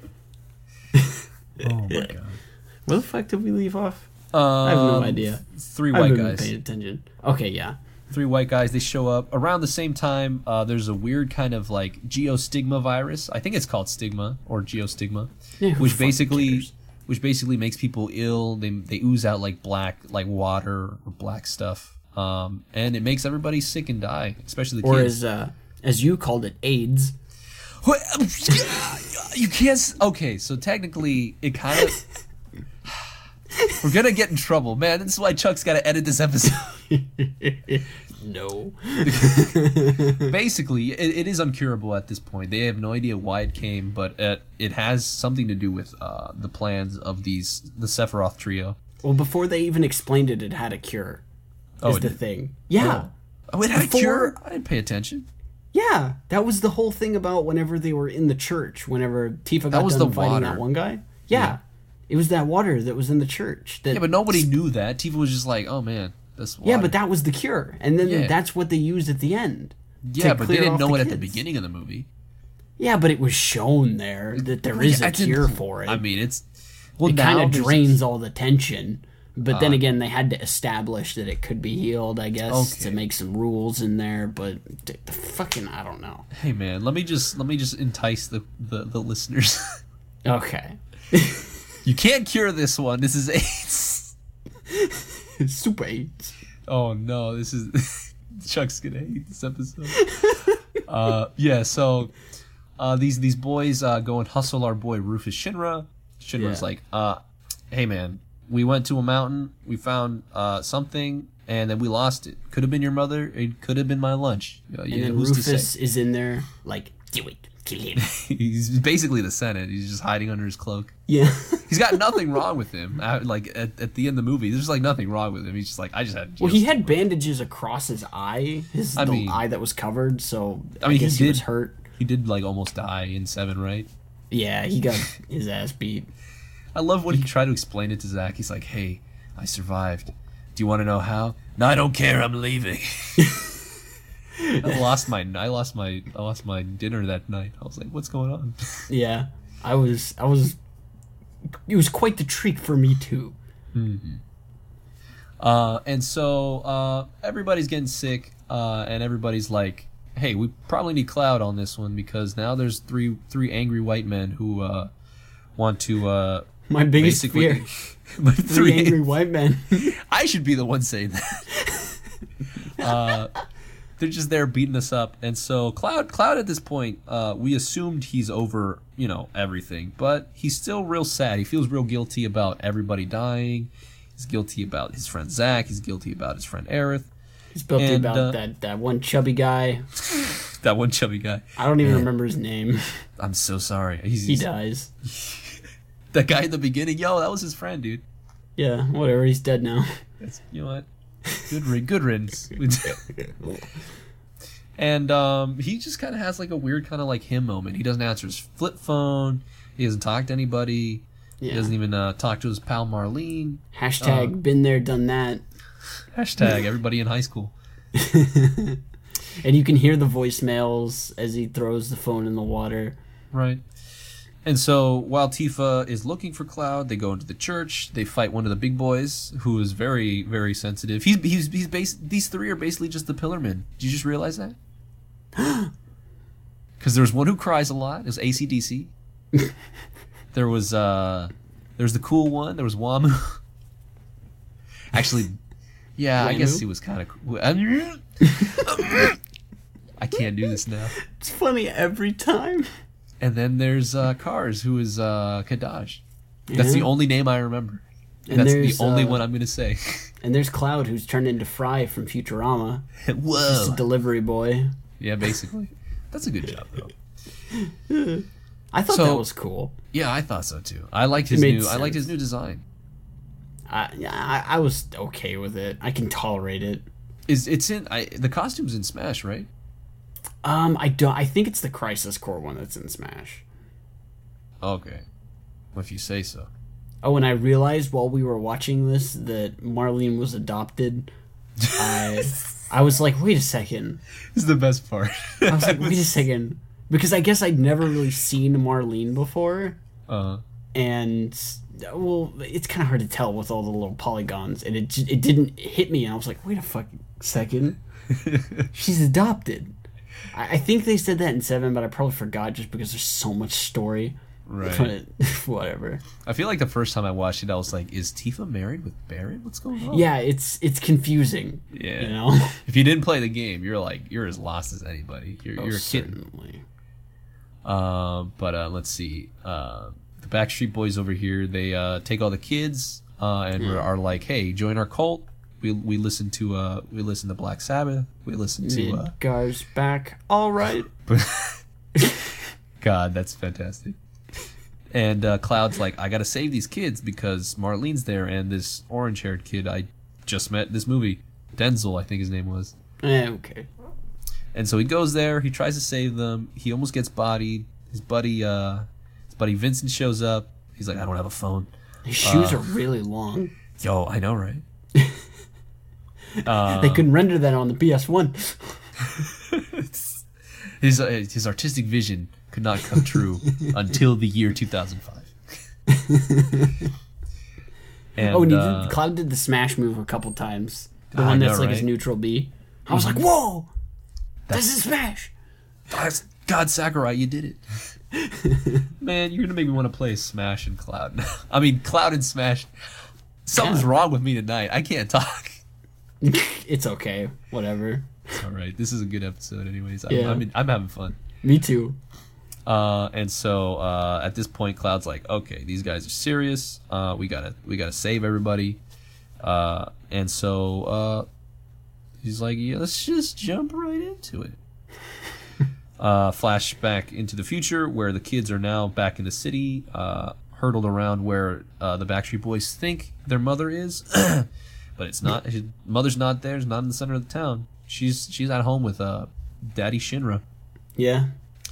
Speaker 2: Oh my God.
Speaker 1: Where the fuck did we leave off?
Speaker 2: Um,
Speaker 1: I have no idea.
Speaker 2: Three
Speaker 1: I
Speaker 2: white
Speaker 1: haven't been
Speaker 2: guys.
Speaker 1: paying attention. Okay, yeah.
Speaker 2: Three white guys. They show up around the same time. Uh, there's a weird kind of like geostigma virus. I think it's called stigma or geostigma,
Speaker 1: Yeah, who
Speaker 2: which
Speaker 1: fucking
Speaker 2: basically,
Speaker 1: cares?
Speaker 2: which basically makes people ill. They they ooze out like black, like water or black stuff, um, and it makes everybody sick and die, especially the
Speaker 1: Or
Speaker 2: kids.
Speaker 1: as uh, as you called it, AIDS.
Speaker 2: What? You can't. s- Okay, so technically, it kind of. We're gonna get in trouble, man. This is why Chuck's got to edit this episode.
Speaker 1: No.
Speaker 2: Basically, it, it is uncurable at this point. They have no idea why it came, but it, it has something to do with uh, the plans of these the Sephiroth trio.
Speaker 1: Well, before they even explained it, it had a cure.
Speaker 2: Oh,
Speaker 1: Is
Speaker 2: it
Speaker 1: the
Speaker 2: did?
Speaker 1: thing. Yeah.
Speaker 2: Oh, it had
Speaker 1: Before-
Speaker 2: a cure. I didn't pay attention.
Speaker 1: Yeah. That was the whole thing about whenever they were in the church, whenever Tifa got
Speaker 2: was
Speaker 1: done
Speaker 2: the
Speaker 1: fighting
Speaker 2: water.
Speaker 1: that one guy. Yeah.
Speaker 2: Yeah.
Speaker 1: It was that water that was in the church. That,
Speaker 2: Yeah, but nobody knew that. Tifa was just like, "Oh man, that's water."
Speaker 1: yeah, but that was the cure. And then
Speaker 2: Yeah.
Speaker 1: that's what they used at the end.
Speaker 2: yeah,
Speaker 1: to
Speaker 2: but they
Speaker 1: clear
Speaker 2: didn't
Speaker 1: off
Speaker 2: know
Speaker 1: the
Speaker 2: it at the
Speaker 1: kids.
Speaker 2: beginning of the movie.
Speaker 1: Yeah, but it was shown there that there is
Speaker 2: I
Speaker 1: a
Speaker 2: didn't-
Speaker 1: cure for it.
Speaker 2: I mean, it's well
Speaker 1: it
Speaker 2: now
Speaker 1: kind of
Speaker 2: there's-
Speaker 1: drains all the tension. But then again, they had to establish that it could be healed, I guess,
Speaker 2: Okay.
Speaker 1: to make some rules in there. But d- the fucking, I don't know.
Speaker 2: Hey man, let me just let me just entice the the, the listeners.
Speaker 1: Okay.
Speaker 2: You can't cure this one. This is AIDS.
Speaker 1: Super AIDS.
Speaker 2: Oh no, this is Chuck's gonna hate this episode. uh, yeah, so uh, these these boys uh, go and hustle our boy Rufus Shinra. Shinra's
Speaker 1: Yeah.
Speaker 2: like, uh, "Hey man, we went to a mountain, we found uh, something, and then we lost it. Could have been your mother. It could have been my lunch. Uh,
Speaker 1: And
Speaker 2: yeah,
Speaker 1: then
Speaker 2: who's to say?"
Speaker 1: Rufus is in there, like, do it, kill him.
Speaker 2: He's basically the Senate. He's just hiding under his cloak.
Speaker 1: Yeah.
Speaker 2: He's got nothing wrong with him. Uh, Like at, at the end of the movie, there's like nothing wrong with him. He's just like, I just had.
Speaker 1: Well, he
Speaker 2: just-
Speaker 1: had bandages across his eye, his
Speaker 2: I
Speaker 1: the
Speaker 2: mean-
Speaker 1: eye that was covered. So I,
Speaker 2: I mean, he
Speaker 1: guess he, was
Speaker 2: did-
Speaker 1: hurt.
Speaker 2: He did like almost die in Seven, right?
Speaker 1: Yeah, he got his ass beat.
Speaker 2: I love when he tried to explain it to Zach. He's like, "Hey, I survived. Do you want to know how? No, I don't care. I'm leaving." I lost my I lost my I lost my dinner that night. I was like, "What's going on?"
Speaker 1: Yeah, I was, I was. It was quite the treat for me too.
Speaker 2: Uh, and so uh, everybody's getting sick, uh, and everybody's like, "Hey, we probably need Cloud on this one because now there's three three angry white men who uh, want to uh,
Speaker 1: My biggest
Speaker 2: basically."
Speaker 1: fear: three angry white men.
Speaker 2: I should be the one saying that. uh, they're just there beating us up, and so Cloud, Cloud at this point, uh, we assumed he's over, you know, everything, but he's still real sad. He feels real guilty about everybody dying. He's guilty about his friend Zach. He's guilty about his friend Aerith.
Speaker 1: He's built
Speaker 2: And,
Speaker 1: about
Speaker 2: uh,
Speaker 1: that that one chubby guy.
Speaker 2: That one chubby guy.
Speaker 1: I don't even
Speaker 2: Yeah.
Speaker 1: remember his name.
Speaker 2: I'm so sorry. He's,
Speaker 1: He
Speaker 2: he's-
Speaker 1: dies.
Speaker 2: that guy at the beginning. Yo, that was his friend, dude.
Speaker 1: Yeah, whatever. He's dead now.
Speaker 2: That's, you know what? Good, rid- good riddance. And um, he just kind of has like a weird kind of like him moment. He doesn't answer his flip phone. He doesn't talk to anybody.
Speaker 1: Yeah.
Speaker 2: He doesn't even uh, talk to his pal Marlene.
Speaker 1: Hashtag
Speaker 2: Uh,
Speaker 1: been there, done that.
Speaker 2: Hashtag everybody in high school.
Speaker 1: And you can hear the voicemails as he throws the phone in the water.
Speaker 2: Right. And so while Tifa is looking for Cloud, they go into the church. They fight one of the big boys who is very, very sensitive. He's he's he's bas- These three are basically just the Pillarmen. Did you just realize that? Because there's one who cries a lot. It was A C D C. There was uh, there's the cool one. There was Wamu. Actually, yeah, I guess
Speaker 1: Wamu?
Speaker 2: he was kind of cool. I can't do this now.
Speaker 1: It's funny every time.
Speaker 2: And then there's uh, Cars, who is uh, Kadaj. That's the
Speaker 1: Yeah.
Speaker 2: only name I remember.
Speaker 1: And
Speaker 2: That's the
Speaker 1: there's,
Speaker 2: only
Speaker 1: uh,
Speaker 2: one I'm gonna say.
Speaker 1: And there's Cloud, who's turned into Fry from Futurama. Just a
Speaker 2: Whoa.
Speaker 1: delivery boy.
Speaker 2: Yeah, basically. That's a good job, though.
Speaker 1: I thought
Speaker 2: So-
Speaker 1: that was cool.
Speaker 2: Yeah, I thought so too. I liked his
Speaker 1: It
Speaker 2: new.
Speaker 1: made
Speaker 2: I liked his
Speaker 1: sense.
Speaker 2: new design.
Speaker 1: I, I I was okay with it. I can tolerate it.
Speaker 2: Is it's in I, the costume's in Smash, right?
Speaker 1: Um, I don't. I think it's the Crisis Core one that's in Smash.
Speaker 2: Okay, well, if you say so.
Speaker 1: Oh, and I realized while we were watching this that Marlene was adopted. I I was like, wait a second.
Speaker 2: This is the best part.
Speaker 1: I was like, wait a second, because I guess I'd never really seen Marlene before,
Speaker 2: Uh,
Speaker 1: and well, it's kind of hard to tell with all the little polygons, and it j- it didn't hit me, and I was like, wait a fucking second, she's adopted. I, I think they said that in Seven, but I probably forgot just because there's so much story.
Speaker 2: right.
Speaker 1: But whatever.
Speaker 2: I feel like the first time I watched it, I was like, "Is Tifa married with Barrett? What's going on?"
Speaker 1: Yeah, it's it's confusing.
Speaker 2: Yeah.
Speaker 1: You know.
Speaker 2: If you didn't play the game, you're like you're as lost as anybody. You're,
Speaker 1: Oh,
Speaker 2: you're a kitten.
Speaker 1: certainly.
Speaker 2: Um, but uh, let's see. Uh, the Backstreet Boys over here, they uh, take all the kids uh, and
Speaker 1: Yeah.
Speaker 2: are like, "Hey, join our cult." We we listen to uh we listen to Black Sabbath. We listen to uh,
Speaker 1: Midgar's back. All right.
Speaker 2: God, that's fantastic. And uh, Cloud's like, I gotta save these kids because Marlene's there and this orange-haired kid I just met in this movie, Denzel, I think his name was.
Speaker 1: Eh, okay.
Speaker 2: And so he goes there. He tries to save them. He almost gets bodied. His buddy, uh, his buddy Vincent shows up. He's like, I don't have a phone.
Speaker 1: His shoes
Speaker 2: Uh,
Speaker 1: are really long.
Speaker 2: Yo, I know, right? uh,
Speaker 1: They couldn't render that on the P S one.
Speaker 2: his uh, his artistic vision could not come true until the year two thousand five. And,
Speaker 1: oh, and he
Speaker 2: uh,
Speaker 1: did, Cloud did the smash move a couple times. The
Speaker 2: I
Speaker 1: one
Speaker 2: know,
Speaker 1: that's like his
Speaker 2: right?
Speaker 1: neutral B. I was like, whoa! That's, this is smash!
Speaker 2: That's, God, Sakurai, you did it. Man, you're gonna make me want to play Smash and Cloud. I mean, Cloud and Smash. Something's
Speaker 1: Yeah.
Speaker 2: wrong with me tonight. I can't talk.
Speaker 1: It's okay. Whatever.
Speaker 2: All right, this is a good episode, anyways. I'm,
Speaker 1: Yeah.
Speaker 2: I'm, I'm having fun.
Speaker 1: Me too.
Speaker 2: Uh, and so uh, at this point, Cloud's like, "Okay, these guys are serious. Uh, we gotta, we gotta save everybody." Uh, and so uh, he's like, "Yeah, let's just jump right into it." uh, flashback into the future, where the kids are now back in the city, uh, hurtled around where uh, the Backstreet Boys think their mother is, but it's not. His mother's not there. She's not in the center of the town. She's she's at home with uh, Daddy Shinra.
Speaker 1: Yeah.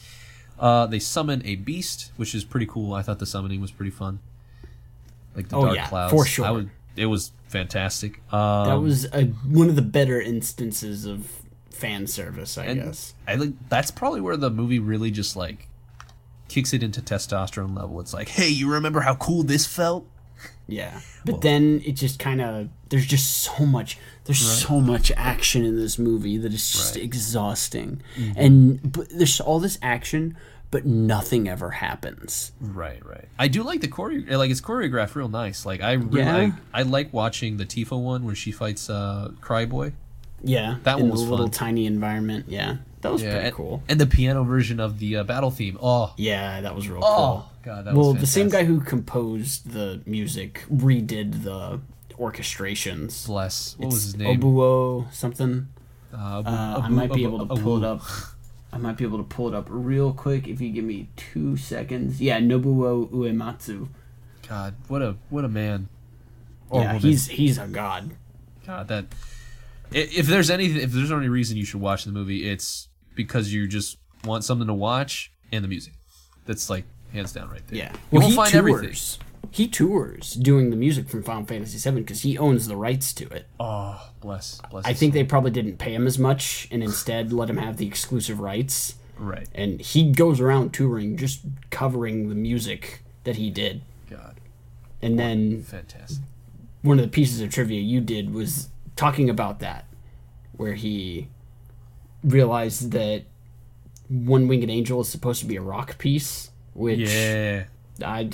Speaker 2: Uh, they summon a beast, which is pretty cool. I thought the summoning was pretty fun. Like the
Speaker 1: Oh,
Speaker 2: dark
Speaker 1: yeah,
Speaker 2: clouds.
Speaker 1: for sure.
Speaker 2: I would, it was fantastic. Um,
Speaker 1: That was a, one of the better instances of fan service, I
Speaker 2: and
Speaker 1: guess.
Speaker 2: I think that's probably where the movie really just like kicks it into testosterone level. It's like, hey, you remember how cool this felt?
Speaker 1: Yeah. But then it just kind of, there's just so much, there's so much action in this movie that is just
Speaker 2: Right.
Speaker 1: exhausting. And but there's all this action, but nothing ever happens.
Speaker 2: Right, right. I do like the choreo. Like it's choreographed real nice. Like I really,
Speaker 1: Yeah.
Speaker 2: like, I like watching the Tifa one where she fights uh, Cryboy.
Speaker 1: Yeah.
Speaker 2: That
Speaker 1: in
Speaker 2: one was
Speaker 1: the little
Speaker 2: fun.
Speaker 1: tiny environment. Yeah. That was pretty
Speaker 2: and,
Speaker 1: cool.
Speaker 2: and the piano version of the uh, battle theme. Oh,
Speaker 1: Yeah, that was real
Speaker 2: oh,
Speaker 1: cool.
Speaker 2: God, that
Speaker 1: Well,
Speaker 2: was
Speaker 1: the same
Speaker 2: fantastic.
Speaker 1: guy who composed the music redid the orchestrations.
Speaker 2: Bless. What
Speaker 1: It's
Speaker 2: was his name?
Speaker 1: Obuo something.
Speaker 2: Uh, Abu-
Speaker 1: Uh, I
Speaker 2: Abu-
Speaker 1: might be
Speaker 2: Abu-
Speaker 1: able to
Speaker 2: Abu-
Speaker 1: pull it up. I might be able to pull it up real quick if you give me two seconds. Yeah, Nobuo Uematsu.
Speaker 2: God, what a what a man. Or
Speaker 1: yeah,
Speaker 2: woman.
Speaker 1: he's he's a god.
Speaker 2: God, that. i- If there's any, if there's any reason you should watch the movie, it's because you just want something to watch and the music. That's like hands down right there.
Speaker 1: Yeah,
Speaker 2: you
Speaker 1: well,
Speaker 2: won't
Speaker 1: he
Speaker 2: find
Speaker 1: tours.
Speaker 2: everything.
Speaker 1: He tours doing the music from Final Fantasy seven because he owns the rights to it.
Speaker 2: Oh, bless, bless.
Speaker 1: I
Speaker 2: his
Speaker 1: think
Speaker 2: soul.
Speaker 1: they probably didn't pay him as much and instead let him have the exclusive rights.
Speaker 2: Right.
Speaker 1: And he goes around touring, just covering the music that he did.
Speaker 2: God,
Speaker 1: And then
Speaker 2: fantastic.
Speaker 1: one of the pieces of trivia you did was talking about that, where he realized that One Winged Angel is supposed to be a rock piece, which
Speaker 2: Yeah.
Speaker 1: I,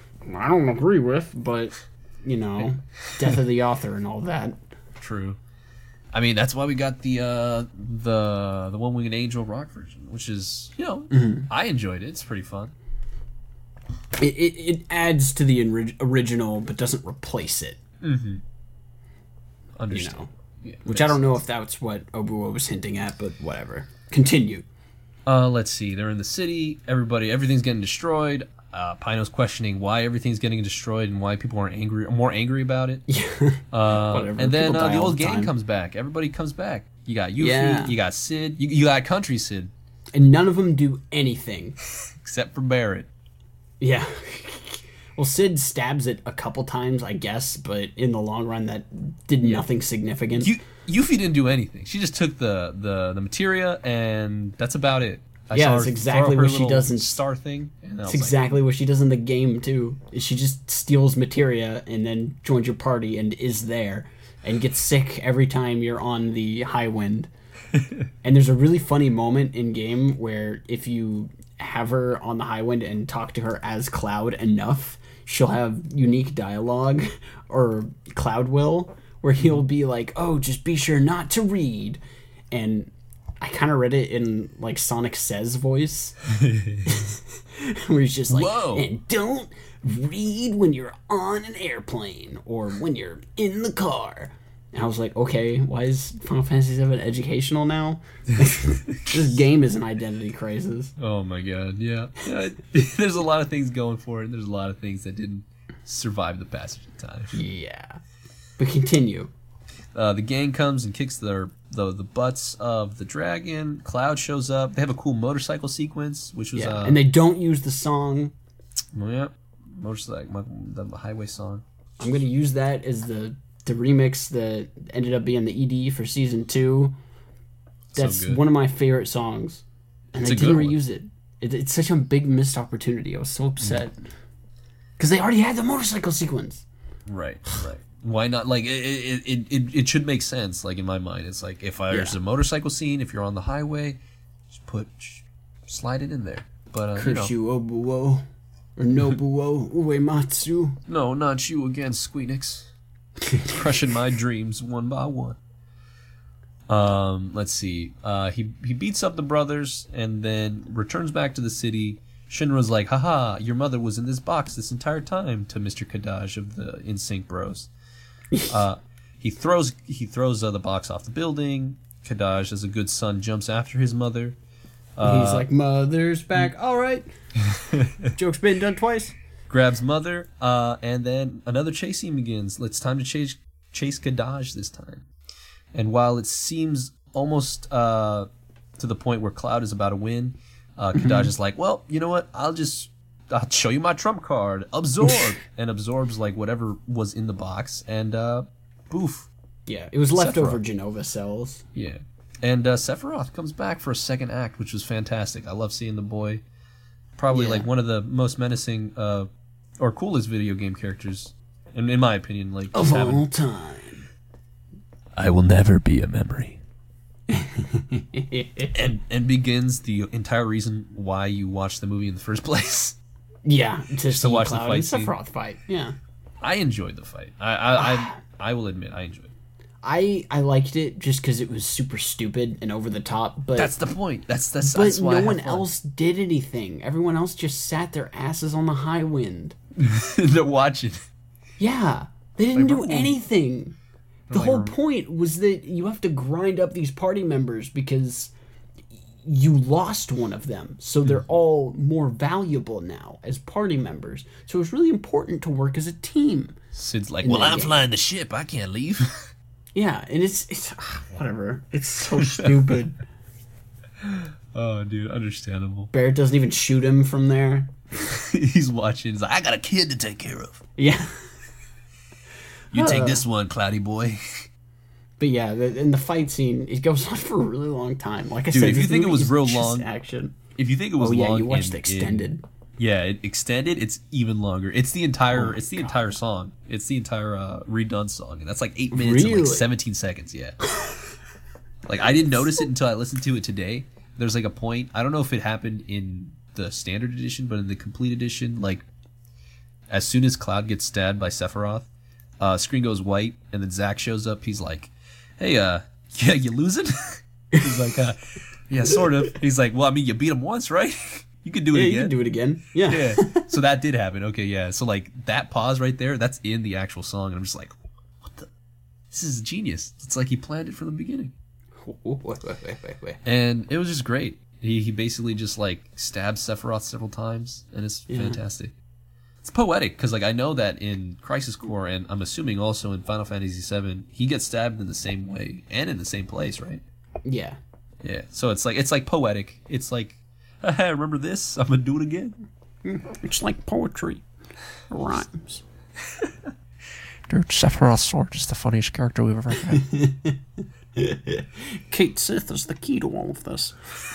Speaker 1: I don't agree with, but, you know, death of the author and all that.
Speaker 2: True. I mean, that's why we got the uh, the the One Winged Angel rock version, which is you know
Speaker 1: Mm-hmm.
Speaker 2: I enjoyed it. It's pretty fun.
Speaker 1: It, it, it adds to the ori- original, but doesn't replace it, you
Speaker 2: Understand.
Speaker 1: know.
Speaker 2: Yeah,
Speaker 1: Which
Speaker 2: makes
Speaker 1: I don't know if that's what Obuo was hinting at, but whatever. Continue.
Speaker 2: Uh, let's see. They're in the city. Everybody, everything's getting destroyed. Uh, Pino's questioning why everything's getting destroyed and why people are angry, more angry about it. Uh,
Speaker 1: Whatever.
Speaker 2: and then
Speaker 1: People
Speaker 2: uh,
Speaker 1: die
Speaker 2: the
Speaker 1: all
Speaker 2: old
Speaker 1: the
Speaker 2: gang
Speaker 1: time.
Speaker 2: comes back. Everybody comes back. You got Yuffie.
Speaker 1: Yeah.
Speaker 2: You got Sid. You, you got Country Sid,
Speaker 1: And none of them do anything.
Speaker 2: except for Barrett.
Speaker 1: Yeah. Well, Sid stabs it a couple times, I guess, but in the long run, that did nothing significant.
Speaker 2: You, Yuffie didn't do anything. She just took the the the materia, and that's about it. I
Speaker 1: Yeah,
Speaker 2: saw
Speaker 1: that's
Speaker 2: her
Speaker 1: exactly
Speaker 2: throw her
Speaker 1: what she
Speaker 2: little
Speaker 1: does in-
Speaker 2: Star thing. And I
Speaker 1: That's
Speaker 2: was like,
Speaker 1: exactly what she does in the game, too. Is she just steals materia and then joins your party and is there and gets sick every time you're on the high wind. And there's a really funny moment in game where if you have her on the high wind and talk to her as Cloud enough, she'll have unique dialogue, or Cloud will, where he'll be like, oh, just be sure not to read. And I kind of read it in like Sonic Says voice, where he's just like,
Speaker 2: Whoa.
Speaker 1: and don't read when you're on an airplane or when you're in the car. And I was like, okay, why is Final Fantasy seven educational now? This game is an identity crisis.
Speaker 2: oh my god, yeah. yeah there's a lot of things going for it, and there's a lot of things that didn't survive the passage of time.
Speaker 1: Yeah. But continue.
Speaker 2: Uh, the gang comes and kicks their the the butts of the dragon. Cloud shows up. They have a cool motorcycle sequence, which was
Speaker 1: Yeah.
Speaker 2: uh,
Speaker 1: And they don't use the song.
Speaker 2: well, yeah, motorcycle the highway song.
Speaker 1: I'm going to use that as the, the remix that ended up being the E D for season two. That's
Speaker 2: good.
Speaker 1: one of my favorite songs. And
Speaker 2: It's
Speaker 1: they
Speaker 2: a good
Speaker 1: didn't
Speaker 2: one.
Speaker 1: reuse it. it. It's such a big missed opportunity. I was so upset. Because they already had the motorcycle sequence.
Speaker 2: Right, right. Why not? Like, it, it, it, it, it should make sense, like, in my mind. It's like, if there's
Speaker 1: Yeah.
Speaker 2: a motorcycle scene, if you're on the highway, just put, slide it in there. But, uh, you know.
Speaker 1: Kurshu Obuo, or Nobuo Uematsu.
Speaker 2: No, not you again, Squeenix. Crushing my dreams one by one. Um, let's see. Uh, he, he beats up the brothers and then returns back to the city. Shinra's like, haha, your mother was in this box this entire time, to Mister Kadaj of the N Sync Bros. Uh, he throws he throws uh, the box off the building. Kadaj, as a good son, jumps after his mother. Uh,
Speaker 1: He's like, mother's back. All right. Joke's been done twice.
Speaker 2: grabs mother, uh, and then another chase scene begins. It's time to chase chase Kadaj this time. And while it seems almost uh, to the point where Cloud is about to win, uh, Kadaj is like, well, you know what? I'll just I'll show you my trump card. Absorb. And absorbs like whatever was in the box. And uh, poof.
Speaker 1: Yeah, it was leftover
Speaker 2: Sephiroth.
Speaker 1: Genova cells.
Speaker 2: Yeah. And uh, Sephiroth comes back for a second act, which was fantastic. I love seeing the boy. Probably
Speaker 1: Yeah.
Speaker 2: like one of the most menacing uh, or coolest video game characters, in, in my opinion. Like
Speaker 1: Of
Speaker 2: just
Speaker 1: all
Speaker 2: having,
Speaker 1: time.
Speaker 2: I will never be a memory. and and begins the entire reason why you watched the movie in the first place.
Speaker 1: Yeah, to see
Speaker 2: watch the
Speaker 1: Cloud
Speaker 2: fight
Speaker 1: and
Speaker 2: scene.
Speaker 1: Sephiroth fight. Yeah.
Speaker 2: I enjoyed the fight. I I, I, I will admit I enjoyed it.
Speaker 1: I I liked it just because it was super stupid and over the top, but
Speaker 2: That's the point. That's that's,
Speaker 1: but
Speaker 2: that's why I
Speaker 1: no
Speaker 2: have
Speaker 1: one
Speaker 2: fun.
Speaker 1: else did anything. Everyone else just sat their asses on the high wind.
Speaker 2: They're watching.
Speaker 1: Yeah, they didn't do
Speaker 2: Like,
Speaker 1: anything. The
Speaker 2: like,
Speaker 1: whole
Speaker 2: rem-
Speaker 1: point was that you have to grind up these party members because you lost one of them, so they're all more valuable now as party members. So it's really important to work as a team.
Speaker 2: Sid's like,
Speaker 1: In
Speaker 2: well,
Speaker 1: that
Speaker 2: I'm
Speaker 1: game.
Speaker 2: flying the ship. I can't leave.
Speaker 1: Yeah, and it's it's ah, whatever. It's so stupid.
Speaker 2: Oh, dude, understandable.
Speaker 1: Barrett doesn't even shoot him from there.
Speaker 2: He's watching. He's like, I got a kid to take care of.
Speaker 1: Yeah.
Speaker 2: You take
Speaker 1: Uh.
Speaker 2: this one, Cloudy boy.
Speaker 1: But yeah, the, in the fight scene, it goes on for a really long time. Like I
Speaker 2: Dude,
Speaker 1: said,
Speaker 2: if you
Speaker 1: this
Speaker 2: think it
Speaker 1: movie
Speaker 2: was
Speaker 1: is
Speaker 2: real
Speaker 1: just
Speaker 2: long-
Speaker 1: action.
Speaker 2: If you think it was
Speaker 1: Oh yeah,
Speaker 2: long,
Speaker 1: you watched
Speaker 2: in-
Speaker 1: the extended.
Speaker 2: in- yeah, it extended. It's even longer. It's the entire.
Speaker 1: Oh my
Speaker 2: it's the
Speaker 1: God.
Speaker 2: entire song. It's the entire uh, redone song, and that's like eight minutes and
Speaker 1: Really?
Speaker 2: like seventeen seconds. Yeah. Like I didn't notice it until I listened to it today. There's like a point. I don't know if it happened in the standard edition, but in the complete edition, like as soon as Cloud gets stabbed by Sephiroth, uh, screen goes white, and then Zack shows up. He's like, "Hey, uh, yeah, you losing?" He's like, uh, "Yeah, sort of." He's like, "Well, I mean, you beat him once, right? You can do it
Speaker 1: Yeah,
Speaker 2: again."
Speaker 1: you can do it again. Yeah.
Speaker 2: Yeah. So that did happen. Okay, yeah. So like that pause right there, that's in the actual song, and I'm just like, what the? This is genius. It's like he planned it from the beginning,
Speaker 1: Wait, wait, wait, wait, wait.
Speaker 2: and it was just great. He he basically just like stabs Sephiroth several times, and it's
Speaker 1: Yeah.
Speaker 2: fantastic. It's poetic because like I know that in Crisis Core, and I'm assuming also in Final Fantasy seven, he gets stabbed in the same way and in the same place, right?
Speaker 1: Yeah.
Speaker 2: Yeah. So it's like it's like poetic. It's like, hey, remember this? I'm gonna do it again.
Speaker 1: It's like poetry. It rhymes.
Speaker 4: Dude, Sephiroth Sword is the funniest character we've ever had.
Speaker 1: Kate Sith is the key to all of this.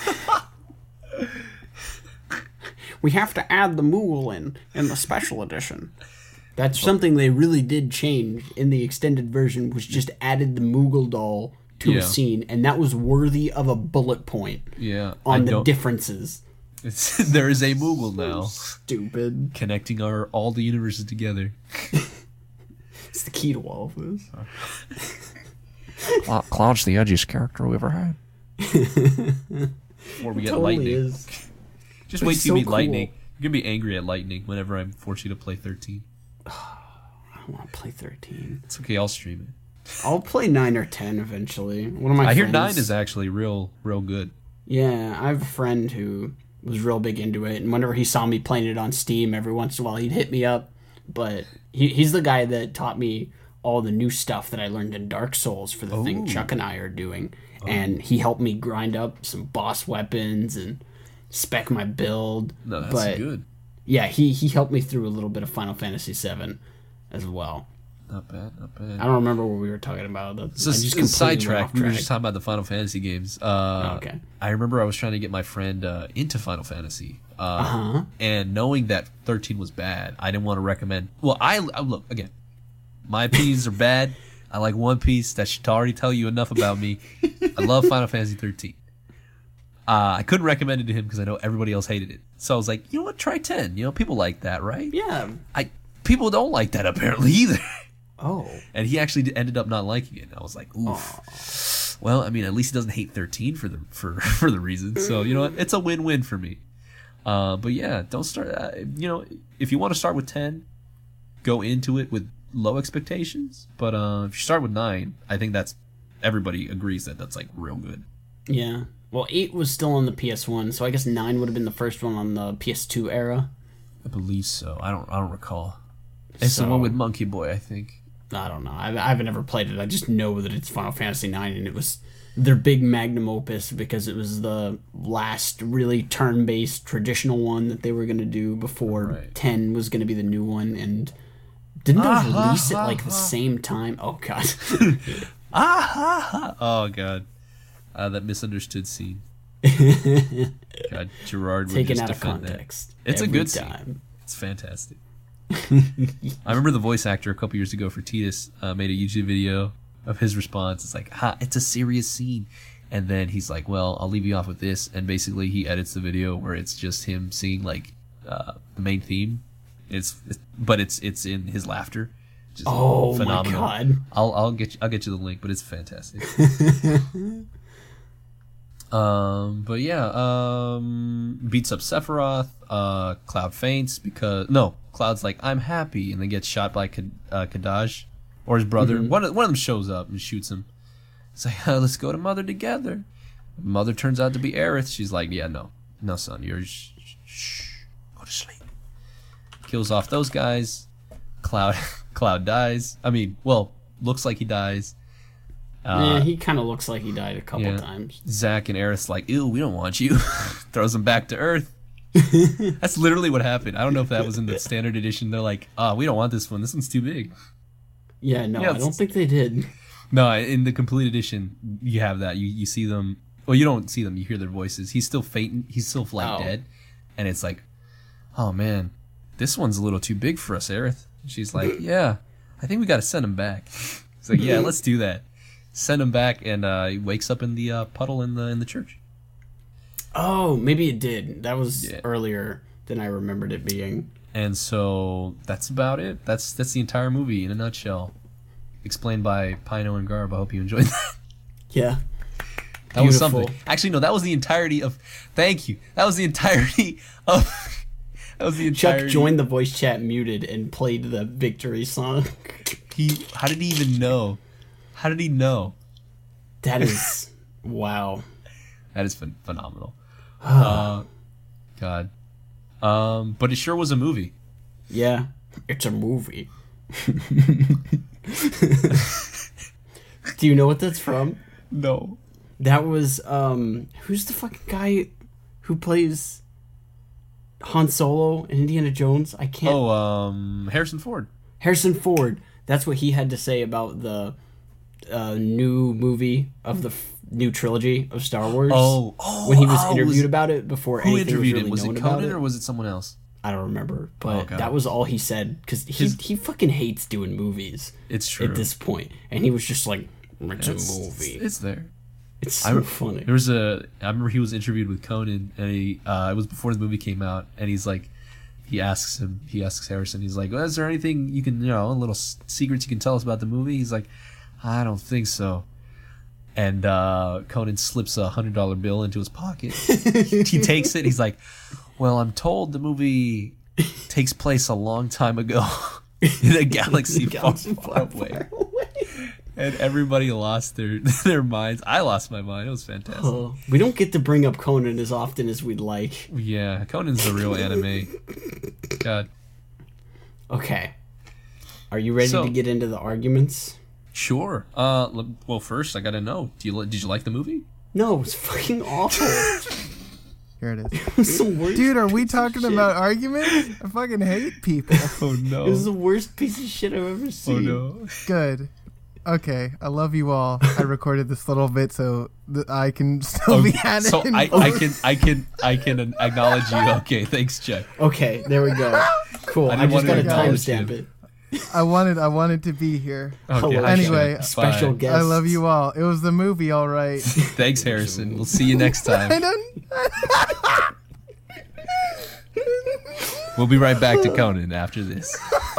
Speaker 1: We have to add the Moogle in in the special edition. That's something they really did change in the extended version, was just added the Moogle doll to
Speaker 2: Yeah.
Speaker 1: a scene, and that was worthy of a bullet point
Speaker 2: Yeah. I
Speaker 1: on the
Speaker 2: don't-
Speaker 1: differences.
Speaker 2: It's, there is a Moogle now
Speaker 1: Stupid.
Speaker 2: connecting our all the universes together.
Speaker 1: It's the key to all of this.
Speaker 4: Cloud, Cloud's the edgiest character we ever had.
Speaker 2: Before we get
Speaker 1: Totally
Speaker 2: lightning,
Speaker 1: is.
Speaker 2: just
Speaker 1: But
Speaker 2: wait
Speaker 1: it's
Speaker 2: till you
Speaker 1: so
Speaker 2: meet lightning.
Speaker 1: cool.
Speaker 2: You're gonna be angry at lightning whenever I force you to play thirteen.
Speaker 1: I want to play thirteen.
Speaker 2: It's okay, I'll stream it.
Speaker 1: I'll play nine or ten eventually. One of my
Speaker 2: I hear
Speaker 1: friends-
Speaker 2: nine is actually real, real good.
Speaker 1: Yeah, I have a friend who was real big into it, and whenever he saw me playing it on Steam, every once in a while he'd hit me up. But he, he's the guy that taught me all the new stuff that I learned in Dark Souls for the thing Chuck and I are doing. And he helped me grind up some boss weapons and spec my build.
Speaker 2: No, that's
Speaker 1: but
Speaker 2: good.
Speaker 1: yeah, he, he helped me through a little bit of Final Fantasy seven as well.
Speaker 2: Not bad, not
Speaker 1: I
Speaker 2: bad.
Speaker 1: don't remember what we were talking about. That's,
Speaker 2: So
Speaker 1: I
Speaker 2: s-
Speaker 1: just completely
Speaker 2: sidetrack.
Speaker 1: went off
Speaker 2: We were
Speaker 1: track.
Speaker 2: just talking about the Final Fantasy games. Uh,
Speaker 1: Oh, okay.
Speaker 2: I remember I was trying to get my friend uh, into Final Fantasy, uh,
Speaker 1: Uh-huh.
Speaker 2: and knowing that thirteen was bad, I didn't want to recommend. Well, I, I look again. My opinions are bad. I like One Piece. That should already tell you enough about me. I love Final Fantasy thirteen. Uh, I couldn't recommend it to him because I know everybody else hated it. So I was like, you know what? Try ten. You know, people like that, right?
Speaker 1: Yeah.
Speaker 2: I people don't like that apparently either.
Speaker 1: Oh.
Speaker 2: And he actually ended up not liking it. And I was like, oof. Aww. Well, I mean, at least he doesn't hate thirteen for the for for the reason. So you know what? It's a win-win for me. Uh, but yeah, don't start. Uh, you know, if you want to start with ten, go into it with low expectations. But uh, if you start with nine, I think that's everybody agrees that that's like real good.
Speaker 1: Yeah. Well, eight was still on the P S one, so I guess nine would have been the first one on the P S two era.
Speaker 2: I believe so. I don't. I don't recall. It's
Speaker 1: so,
Speaker 2: the one with Monkey Boy, I think.
Speaker 1: I don't know. I, I haven't ever played it. I just know that it's Final Fantasy nine, and it was their big magnum opus because it was the last really turn-based traditional one that they were going to do before
Speaker 2: right.
Speaker 1: ten was going to be the new one. And didn't
Speaker 2: ah,
Speaker 1: those release
Speaker 2: ha,
Speaker 1: it like
Speaker 2: ha,
Speaker 1: the
Speaker 2: ha.
Speaker 1: same time? Oh god.
Speaker 2: ah ha ha. Oh god. Uh, that misunderstood scene. God, Gerard would
Speaker 1: taken
Speaker 2: just
Speaker 1: out of
Speaker 2: defend
Speaker 1: context.
Speaker 2: That. It's a good
Speaker 1: time.
Speaker 2: scene. It's fantastic. I remember the voice actor a couple years ago for Tidus uh, made a YouTube video of his response. It's like, ha, it's a serious scene. And then he's like, well, I'll leave you off with this. And basically he edits the video where it's just him singing like uh, the main theme. It's, it's but it's it's in his laughter. Which is
Speaker 1: oh
Speaker 2: phenomenal.
Speaker 1: my god.
Speaker 2: I'll I'll get you, I'll get you the link, but it's fantastic. Um, but yeah, um, beats up Sephiroth, uh, Cloud faints because, no, Cloud's like, I'm happy, and then gets shot by K- uh, Kadaj, or his brother. Mm-hmm. One of, one of them shows up and shoots him. It's like, oh, let's go to Mother together. Mother turns out to be Aerith. She's like, yeah, no, no, son, you're, shh, shh, go to sleep. Kills off those guys. Cloud, Cloud dies. I mean, well, looks like he dies.
Speaker 1: Uh, yeah, he kind of looks like he died a couple yeah. times.
Speaker 2: Zack and Aerith's like, ew, we don't want you. Throws him back to Earth. That's literally what happened. I don't know if that was in the standard edition. They're like, oh, we don't want this one. This one's too big.
Speaker 1: Yeah, no, yeah, I don't think they did.
Speaker 2: No, in the complete edition, you have that. You you see them. Well, you don't see them. You hear their voices. He's still fainting. He's still like oh. dead. And it's like, oh, man, this one's a little too big for us, Aerith. She's like, yeah, I think we got to send him back. It's like, yeah, let's do that. Send him back, and uh, he wakes up in the uh, puddle in the in the church.
Speaker 1: Oh, maybe it did. That was
Speaker 2: yeah.
Speaker 1: earlier than I remembered it being.
Speaker 2: And so that's about it. That's that's the entire movie in a nutshell, explained by Pino and Garb. I hope you enjoyed that.
Speaker 1: Yeah,
Speaker 2: that Beautiful. was something. Actually, no, that was the entirety of. Thank you. That was the entirety of. That was the entirety.
Speaker 1: Chuck joined the voice chat muted and played the victory song.
Speaker 2: He. How did he even know? How did he know?
Speaker 1: That is wow.
Speaker 2: That is ph- phenomenal. uh, God, um, but it sure was a movie.
Speaker 1: Yeah, it's a movie. Do you know what that's from?
Speaker 2: No.
Speaker 1: That was um, who's the fucking guy who plays Han Solo and Indiana Jones? I can't.
Speaker 2: Oh, um, Harrison Ford.
Speaker 1: Harrison Ford. That's what he had to say about the. Uh, new movie of the f- new trilogy of Star Wars.
Speaker 2: Oh, oh
Speaker 1: when he was
Speaker 2: oh,
Speaker 1: interviewed
Speaker 2: was,
Speaker 1: about it before
Speaker 2: who
Speaker 1: anything
Speaker 2: interviewed
Speaker 1: was really
Speaker 2: him? Was
Speaker 1: known
Speaker 2: it Conan
Speaker 1: about it.
Speaker 2: Or was it someone else?
Speaker 1: I don't remember, but
Speaker 2: oh,
Speaker 1: that was all he said because he
Speaker 2: His,
Speaker 1: he fucking hates doing movies.
Speaker 2: It's true
Speaker 1: at this point, and he was just like, "It's, it's a movie.
Speaker 2: It's there.
Speaker 1: It's so
Speaker 2: I,
Speaker 1: funny."
Speaker 2: There was a. I remember he was interviewed with Conan, and he. Uh, it was before the movie came out, and he's like. He asks him. He asks Harrison. He's like, well, "Is there anything you can, you know, little secrets you can tell us about the movie?" He's like, "I don't think so." And uh, Conan slips a hundred dollar bill into his pocket. He takes it. He's like, "Well, I'm told the movie takes place a long time ago in a galaxy far, far away." And everybody lost their their minds. I lost my mind. It was fantastic.
Speaker 1: Oh, we don't get to bring up Conan as often as we'd like.
Speaker 2: Yeah, Conan's the real anime. God.
Speaker 1: Okay. Are you ready
Speaker 2: so,
Speaker 1: to get into the arguments?
Speaker 2: Sure. Uh, well, first I gotta know. Do you did you like the movie?
Speaker 1: No, it was fucking awful.
Speaker 3: Here it is.
Speaker 1: It was the worst.
Speaker 3: Dude, are we talking about arguments? I fucking hate people.
Speaker 2: Oh no.
Speaker 1: It was the worst piece of shit I've ever seen.
Speaker 2: Oh no.
Speaker 3: Good. Okay, I love you all. I recorded this little bit so that I can still
Speaker 2: okay,
Speaker 3: be at
Speaker 2: so
Speaker 3: it. So
Speaker 2: I, I can I can I can acknowledge you. Okay, thanks, Chuck.
Speaker 1: Okay, there we go. Cool. I, I just gotta timestamp it.
Speaker 3: I wanted I wanted to be here.
Speaker 2: Okay,
Speaker 1: Hello,
Speaker 3: Anyway,
Speaker 2: Bye.
Speaker 1: special guest.
Speaker 3: I love you all. It was the movie, all right.
Speaker 2: Thanks, Harrison. We'll see you next
Speaker 3: I
Speaker 2: time.
Speaker 3: don't.
Speaker 2: We'll be right back to Conan after this.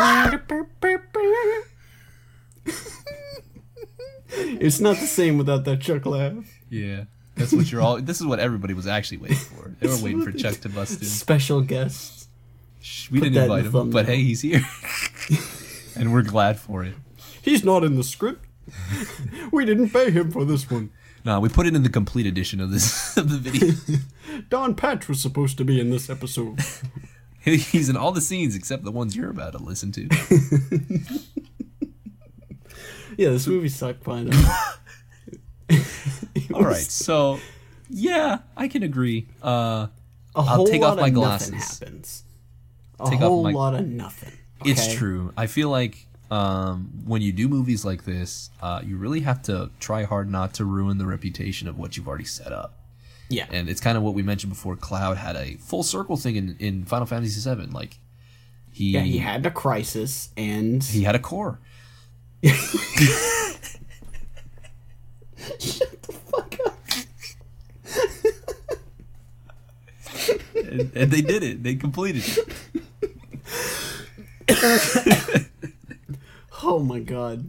Speaker 1: It's not the same without that Chuck laugh.
Speaker 2: Yeah, that's what you're all. This is what everybody was actually waiting for. They were waiting for Chuck to bust in.
Speaker 1: Special guest.
Speaker 2: Shh, we
Speaker 1: Put
Speaker 2: didn't
Speaker 1: that in
Speaker 2: invite
Speaker 1: the
Speaker 2: him,
Speaker 1: thumbnail.
Speaker 2: but hey, he's here, and we're glad for it.
Speaker 1: He's not in the script. We didn't pay him for this one.
Speaker 2: No, we put it in the complete edition of this of the video.
Speaker 1: Don Patch was supposed to be in this episode.
Speaker 2: He's in all the scenes except the ones you're about to listen to.
Speaker 1: Yeah, this movie sucked fine.
Speaker 2: All right, so yeah, I can agree. Uh,
Speaker 1: A
Speaker 2: I'll
Speaker 1: whole
Speaker 2: take
Speaker 1: lot
Speaker 2: off my
Speaker 1: of
Speaker 2: glasses.
Speaker 1: nothing happens. A
Speaker 2: Take off
Speaker 1: whole
Speaker 2: my-
Speaker 1: lot of nothing.
Speaker 2: It's
Speaker 1: okay?
Speaker 2: true. I feel like um, when you do movies like this, uh, you really have to try hard not to ruin the reputation of what you've already set up.
Speaker 1: Yeah.
Speaker 2: And it's kind of what we mentioned before. Cloud had a full circle thing in, in Final Fantasy seven. Like he,
Speaker 1: Yeah, he had a crisis, and
Speaker 2: he had a core.
Speaker 1: shut the fuck up.
Speaker 2: and, and they did it. They completed it.
Speaker 1: Oh my god.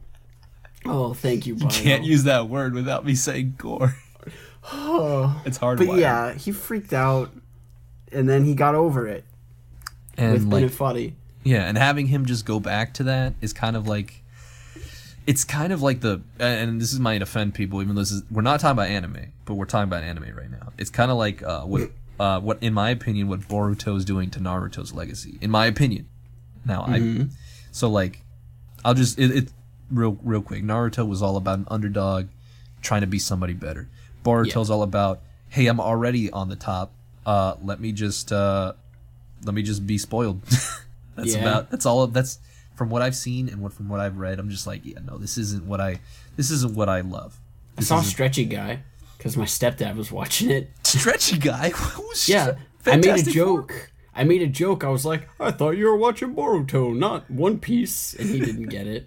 Speaker 1: Oh, thank you, Bino.
Speaker 2: Can't use that word without me saying core. It's hard.
Speaker 1: But yeah, he freaked out, and then he got over it
Speaker 2: and
Speaker 1: with
Speaker 2: like,
Speaker 1: Bennett Foddy.
Speaker 2: yeah, and having him just go back to that is kind of like, it's kind of like the, and this is might offend people, even though this is, we're not talking about anime, but we're talking about anime right now. It's kind of like uh, what, uh, what in my opinion, what Boruto is doing to Naruto's legacy. In my opinion, now
Speaker 1: Mm-hmm.
Speaker 2: I, so like, I'll just it, it real real quick. Naruto was all about an underdog trying to be somebody better. Boruto's all about, hey, I'm already on the top. Uh, let me just uh, let me just be spoiled. That's
Speaker 1: Yeah.
Speaker 2: about that's all. Of, that's from what I've seen and what from what I've read. I'm just like, yeah, no, this isn't what I this isn't what I love.
Speaker 1: I
Speaker 2: This
Speaker 1: saw
Speaker 2: isn't-
Speaker 1: Stretchy Guy because my stepdad was watching it.
Speaker 2: Stretchy guy. Who's
Speaker 1: Yeah, I made a
Speaker 2: Fantastic Four?
Speaker 1: joke. I made a joke. I was like, I thought you were watching Boruto, not One Piece, and he didn't get it.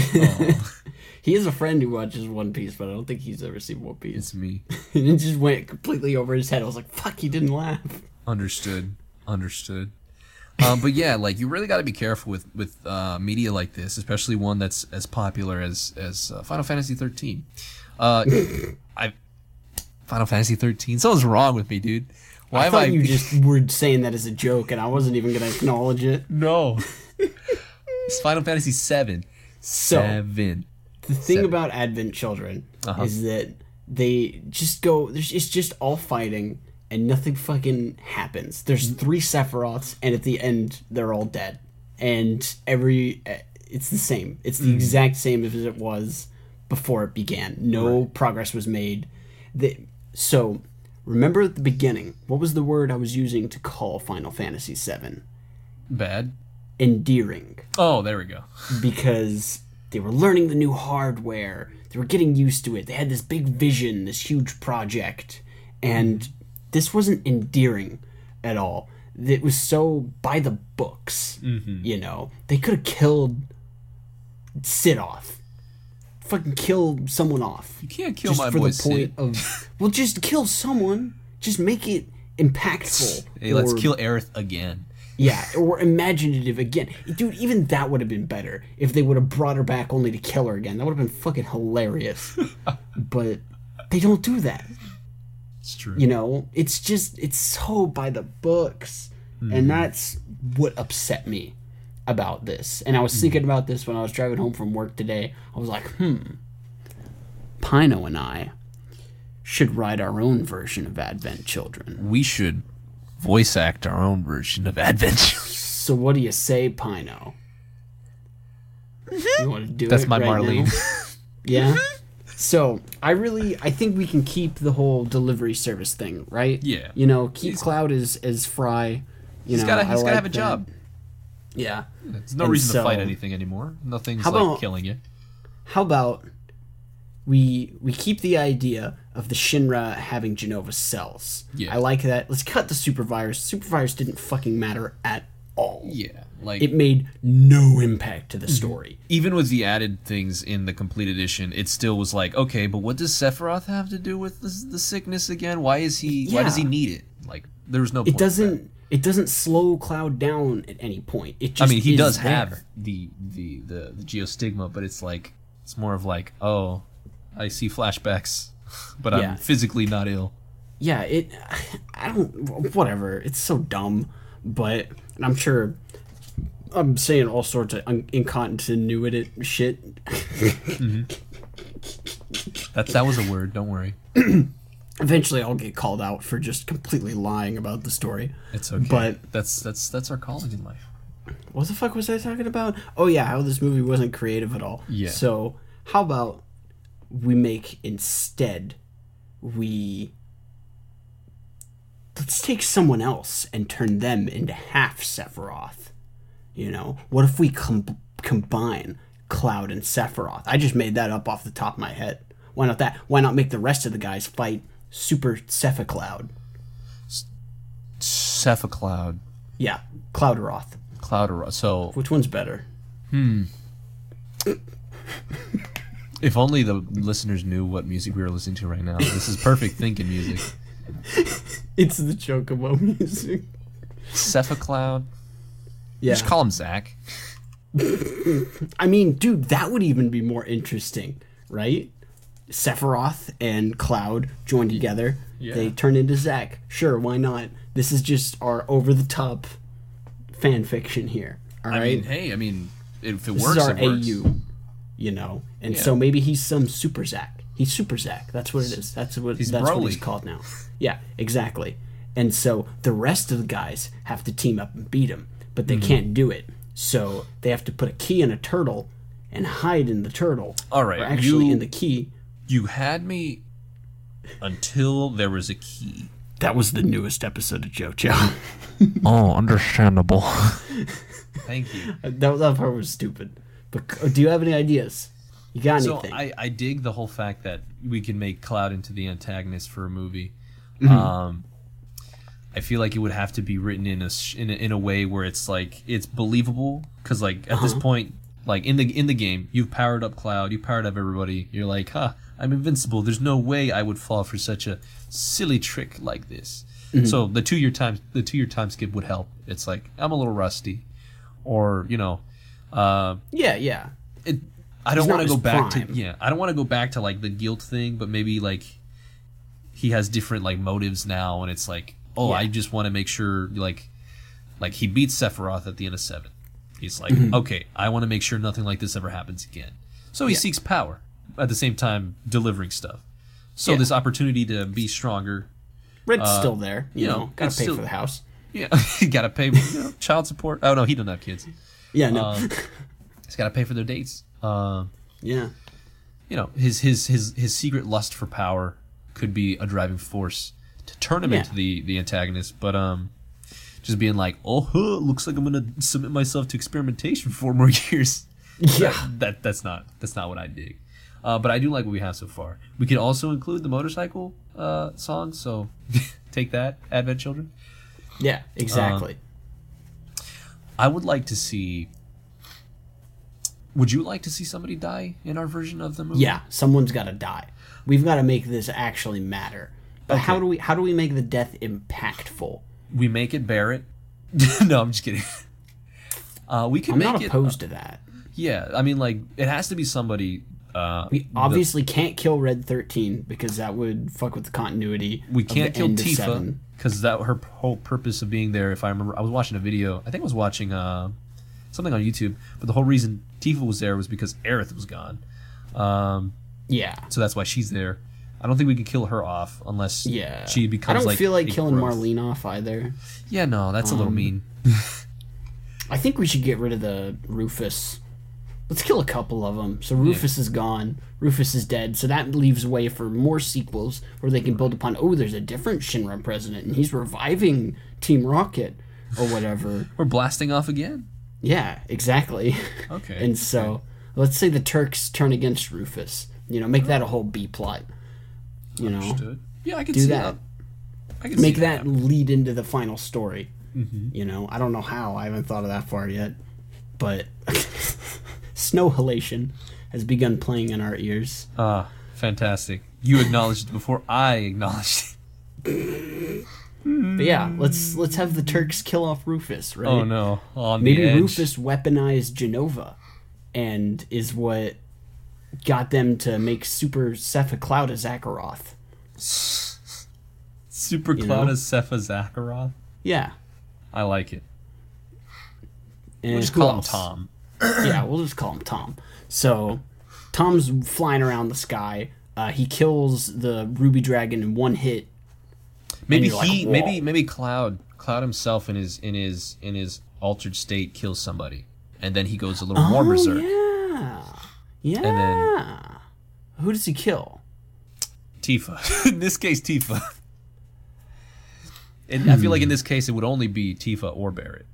Speaker 1: He has a friend who watches One Piece, but I don't think he's ever seen One Piece.
Speaker 2: It's me.
Speaker 1: And it just went completely over his head. I was like, fuck, he didn't laugh.
Speaker 2: Understood. Understood. Um, but yeah, like you really got to be careful with with uh, media like this, especially one that's as popular as as uh, Final Fantasy thirteen. Uh, I Final Fantasy thirteen. Something's wrong with me, dude. Why
Speaker 1: I
Speaker 2: am
Speaker 1: thought
Speaker 2: I?
Speaker 1: you just were saying that as a joke, and I wasn't even going to acknowledge it.
Speaker 2: no. It's Final Fantasy seven.
Speaker 1: So,
Speaker 2: Seven.
Speaker 1: the thing
Speaker 2: Seven.
Speaker 1: about Advent Children
Speaker 2: Uh-huh.
Speaker 1: is that they just go, there's- it's just all fighting, and nothing fucking happens. There's three Sephiroths, and at the end, they're all dead. And every, it's the same. It's the exact same as it was before it began. No progress was made. The, so, remember at the beginning, what was the word I was using to call Final Fantasy seven?
Speaker 2: Bad.
Speaker 1: Endearing.
Speaker 2: Oh, there we go.
Speaker 1: Because they were learning the new hardware. They were getting used to it. They had this big vision, this huge project. And this wasn't endearing at all. It was so by the books,
Speaker 2: Mm-hmm.
Speaker 1: you know. They could have killed Sid off. Fucking kill someone off.
Speaker 2: You can't kill
Speaker 1: Just
Speaker 2: my
Speaker 1: for
Speaker 2: boy
Speaker 1: the point
Speaker 2: Sid.
Speaker 1: of... Well, just kill someone. Just make it impactful.
Speaker 2: Hey, let's
Speaker 1: or-
Speaker 2: kill Aerith again.
Speaker 1: Yeah, or imaginative again. Dude, even that would have been better if they would have brought her back only to kill her again. That would have been fucking hilarious. But they don't do that.
Speaker 2: It's true.
Speaker 1: You know? It's just, it's so by the books. And that's what upset me about this. And I was thinking about this when I was driving home from work today. I was like, hmm, Pino and I should write our own version of Advent Children.
Speaker 2: We should voice act our own version of Adventure.
Speaker 1: So what do you say, Pino? You want to do
Speaker 2: That's
Speaker 1: it
Speaker 2: my
Speaker 1: right
Speaker 2: Marlene.
Speaker 1: now? Yeah. So I really, I think we can keep the whole delivery service thing, right?
Speaker 2: Yeah.
Speaker 1: You know, keep
Speaker 2: He's-
Speaker 1: Cloud as as Fry. You
Speaker 2: He's
Speaker 1: know,
Speaker 2: gotta,
Speaker 1: I
Speaker 2: he's gotta
Speaker 1: like
Speaker 2: have a
Speaker 1: that.
Speaker 2: job.
Speaker 1: Yeah.
Speaker 2: There's no
Speaker 1: And
Speaker 2: reason
Speaker 1: so-
Speaker 2: to fight anything anymore. Nothing's
Speaker 1: How
Speaker 2: like
Speaker 1: about-
Speaker 2: killing you.
Speaker 1: How about we we keep the idea of the Shinra having Genova cells?
Speaker 2: Yeah.
Speaker 1: I like that. Let's cut the supervirus. Supervirus didn't fucking matter at all.
Speaker 2: Yeah, like
Speaker 1: It made no impact to the story.
Speaker 2: even with the added things in the complete edition, it still was like, okay, but what does Sephiroth have to do with the, the sickness again? Why is he? Why does he
Speaker 1: Yeah.
Speaker 2: need it? Like, there was no. Point
Speaker 1: It
Speaker 2: to that.
Speaker 1: doesn't. It doesn't slow Cloud down at any point. It
Speaker 2: I
Speaker 1: just.
Speaker 2: mean, he
Speaker 1: is
Speaker 2: does
Speaker 1: there.
Speaker 2: have the, the the the geostigma, but it's like it's more of like, oh, I see flashbacks, but
Speaker 1: Yeah.
Speaker 2: I'm physically not ill.
Speaker 1: Yeah, it. I don't. Whatever. It's so dumb, but I'm sure. I'm saying all sorts of un- incontinuity shit.
Speaker 2: That that was a word. Don't worry,
Speaker 1: Eventually, I'll get called out for just completely lying about the story.
Speaker 2: it's okay.
Speaker 1: But-
Speaker 2: that's that's that's our calling in life.
Speaker 1: What the fuck was I talking about? Oh yeah, how this movie wasn't creative at all.
Speaker 2: Yeah.
Speaker 1: So how about we make instead we let's take someone else and turn them into half Sephiroth. You know, what if we com- combine Cloud and Sephiroth? I just made that up off the top of my head. Why not that? Why not make the rest of the guys fight Super Cephicloud?
Speaker 2: Cephacloud,
Speaker 1: Yeah, Cloudroth.
Speaker 2: Cloud. So
Speaker 1: Which one's better?
Speaker 2: if only the listeners knew what music we were listening to right now. This is perfect thinking music.
Speaker 1: It's the Chocobo music.
Speaker 2: Cephacloud.
Speaker 1: Yeah.
Speaker 2: Just call him Zach.
Speaker 1: I mean, dude, that would even be more interesting, right? Sephiroth and Cloud join together.
Speaker 2: Yeah.
Speaker 1: They turn into Zack. Sure, why not? This is just our over-the-top fan fiction here. All right,
Speaker 2: I mean, hey, I mean, if it
Speaker 1: this
Speaker 2: works,
Speaker 1: is our
Speaker 2: it works.
Speaker 1: A U, you know. And
Speaker 2: Yeah.
Speaker 1: so maybe he's some Super Zack. He's Super Zack. That's what it is. That's what
Speaker 2: He's
Speaker 1: that's what
Speaker 2: Broly.
Speaker 1: he's called now. Yeah, exactly. And so the rest of the guys have to team up and beat him, but
Speaker 2: Mm-hmm.
Speaker 1: they can't do it. So they have to put a key in a turtle and hide in the turtle.
Speaker 2: All right,
Speaker 1: Or actually
Speaker 2: you-
Speaker 1: in the key.
Speaker 2: You had me until there was a key.
Speaker 1: That was the newest episode of JoJo.
Speaker 4: Oh, understandable.
Speaker 2: Thank you.
Speaker 1: that, that part was stupid. But uh, do you have any ideas? You got
Speaker 2: So
Speaker 1: anything?
Speaker 2: I, I dig the whole fact that we can make Cloud into the antagonist for a movie.
Speaker 1: Mm-hmm.
Speaker 2: Um, I feel like it would have to be written in a sh- in a, in a way where it's like it's believable because like at
Speaker 1: Uh-huh.
Speaker 2: this point, like in the in the game, you've powered up Cloud, you powered up everybody. You're like, huh, I'm invincible. There's no way I would fall for such a silly trick like this.
Speaker 1: Mm-hmm.
Speaker 2: So the two year time the two year time skip would help. It's like I'm a little rusty, or you know, uh,
Speaker 1: yeah, yeah.
Speaker 2: it. I don't
Speaker 1: He's not
Speaker 2: want to go
Speaker 1: his
Speaker 2: back
Speaker 1: prime.
Speaker 2: to yeah. I don't want to go back to like the guilt thing, but maybe like he has different like motives now, and it's like, oh,
Speaker 1: Yeah.
Speaker 2: I just want to make sure like like he beats Sephiroth at the end of seven. He's like,
Speaker 1: Mm-hmm.
Speaker 2: okay, I want to make sure nothing like this ever happens again. So he
Speaker 1: Yeah.
Speaker 2: seeks power at the same time delivering stuff. So
Speaker 1: Yeah.
Speaker 2: this opportunity to be stronger.
Speaker 1: Red's still there. You
Speaker 2: you know,
Speaker 1: know, gotta
Speaker 2: it's
Speaker 1: pay
Speaker 2: still-
Speaker 1: for the house.
Speaker 2: Yeah, you gotta pay you know, child support. Oh no, he doesn't have kids.
Speaker 1: Yeah, no.
Speaker 2: Um, he's gotta pay for their dates. Um,
Speaker 1: yeah.
Speaker 2: you know his his his his secret lust for power could be a driving force to turn him
Speaker 1: Yeah.
Speaker 2: into the the antagonist, but um just being like, oh huh, looks like I'm gonna submit myself to experimentation for four more years.
Speaker 1: Yeah.
Speaker 2: that, that that's not that's not what I dig. Uh, but I do like what we have so far. We could also include the motorcycle uh, song, so take that, Advent Children.
Speaker 1: Yeah, exactly.
Speaker 2: I would like to see. Would you like to see somebody die in our version of the movie?
Speaker 1: yeah, someone's gotta die. We've gotta make this actually matter. But how
Speaker 2: Okay.
Speaker 1: do we how do we make the death impactful?
Speaker 2: We make it Barrett. No, I'm just kidding. Uh, we can
Speaker 1: I'm
Speaker 2: make
Speaker 1: not
Speaker 2: it.
Speaker 1: opposed to that.
Speaker 2: Yeah, I mean, like it has to be somebody. Uh,
Speaker 1: We
Speaker 2: the-
Speaker 1: obviously can't kill Red thirteen because that would fuck with the continuity.
Speaker 2: we
Speaker 1: of the
Speaker 2: can't kill
Speaker 1: end of
Speaker 2: Tifa
Speaker 1: seven.
Speaker 2: because that her whole purpose of being there. If I remember, I was watching a video. I think I was watching uh, something on YouTube. But the whole reason Tifa was there was because Aerith was gone. Um,
Speaker 1: Yeah.
Speaker 2: so that's why she's there. I don't think we can kill her off unless
Speaker 1: Yeah.
Speaker 2: she becomes
Speaker 1: I don't
Speaker 2: like
Speaker 1: feel like
Speaker 2: a
Speaker 1: killing
Speaker 2: growth.
Speaker 1: Marlene off either.
Speaker 2: Yeah, no, that's a little
Speaker 1: Um,
Speaker 2: mean.
Speaker 1: I think we should get rid of the Rufus. Let's kill a couple of them. So Rufus is gone. Rufus is dead. So that leaves way for more sequels where they can build upon. Oh, there's a different Shinra president, and he's reviving Team Rocket or whatever.
Speaker 2: We're blasting off again.
Speaker 1: Yeah, exactly.
Speaker 2: Okay.
Speaker 1: And so let's say the Turks turn against Rufus. You know, make that a whole B plot. You know,
Speaker 2: Understood. Yeah, I can
Speaker 1: do
Speaker 2: see
Speaker 1: that.
Speaker 2: that. I can
Speaker 1: make
Speaker 2: see
Speaker 1: that lead into the final story.
Speaker 2: Mm-hmm.
Speaker 1: You know, I don't know how. I haven't thought of that far yet. But Snow Halation has begun playing in our ears.
Speaker 2: Ah, fantastic. You acknowledged it before I acknowledged it.
Speaker 1: But yeah, let's let's have the Turks kill off Rufus, right?
Speaker 2: Oh no, on
Speaker 1: Maybe
Speaker 2: the edge.
Speaker 1: Rufus weaponized Genova and is what got them to make Super Cepha Cloud a Zakharoth.
Speaker 2: Super
Speaker 1: You
Speaker 2: Cloud
Speaker 1: know?
Speaker 2: of Cepha Zakharoth.
Speaker 1: Yeah.
Speaker 2: I like it.
Speaker 1: And
Speaker 2: We'll just
Speaker 1: who
Speaker 2: call him
Speaker 1: else?
Speaker 2: Tom.
Speaker 1: Yeah, we'll just call him Tom. So, Tom's flying around the sky. Uh, he kills the Ruby Dragon in one hit.
Speaker 2: Maybe
Speaker 1: you're like,
Speaker 2: he,
Speaker 1: "Whoa."
Speaker 2: maybe maybe Cloud, Cloud himself in his in his in his altered state kills somebody, and then he goes a little more
Speaker 1: Oh,
Speaker 2: berserk.
Speaker 1: yeah. Yeah.
Speaker 2: And then-
Speaker 1: Who does he kill?
Speaker 2: Tifa. In this case, Tifa. And I feel like in this case it would only be Tifa or Barrett.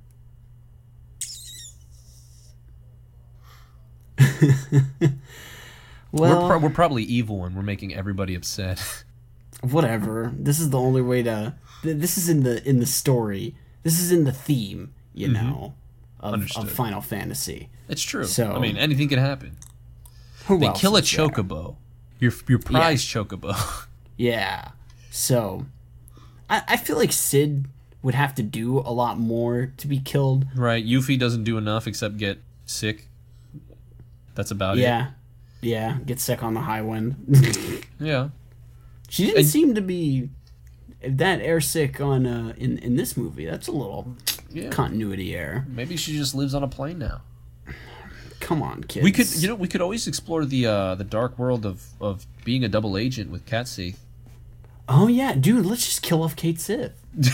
Speaker 1: Well,
Speaker 2: we're, pro- we're probably evil and we're making everybody upset.
Speaker 1: whatever. This is the only way to. th- This is in the in the story. This is in the theme, you know, of,
Speaker 2: Understood.
Speaker 1: of Final Fantasy.
Speaker 2: It's true.
Speaker 1: So-
Speaker 2: I mean, anything can happen.
Speaker 1: Who
Speaker 2: They
Speaker 1: else
Speaker 2: kill a
Speaker 1: is there?
Speaker 2: chocobo. Your your prize chocobo.
Speaker 1: Yeah. So, I, I feel like Sid would have to do a lot more to be killed.
Speaker 2: Right. Yuffie doesn't do enough except get sick. That's about
Speaker 1: Yeah. Yeah. Get sick on the high wind.
Speaker 2: it. Yeah.
Speaker 1: She didn't
Speaker 2: And-
Speaker 1: seem to be that air sick on uh, in in this movie. That's a little
Speaker 2: Yeah.
Speaker 1: continuity error.
Speaker 2: Maybe she just lives on a plane now.
Speaker 1: Come on, kids.
Speaker 2: We could, you know, we could always explore the uh, the dark world of, of being a double agent with Cat Sith.
Speaker 1: Oh yeah, dude. Let's just kill off Kate Sith.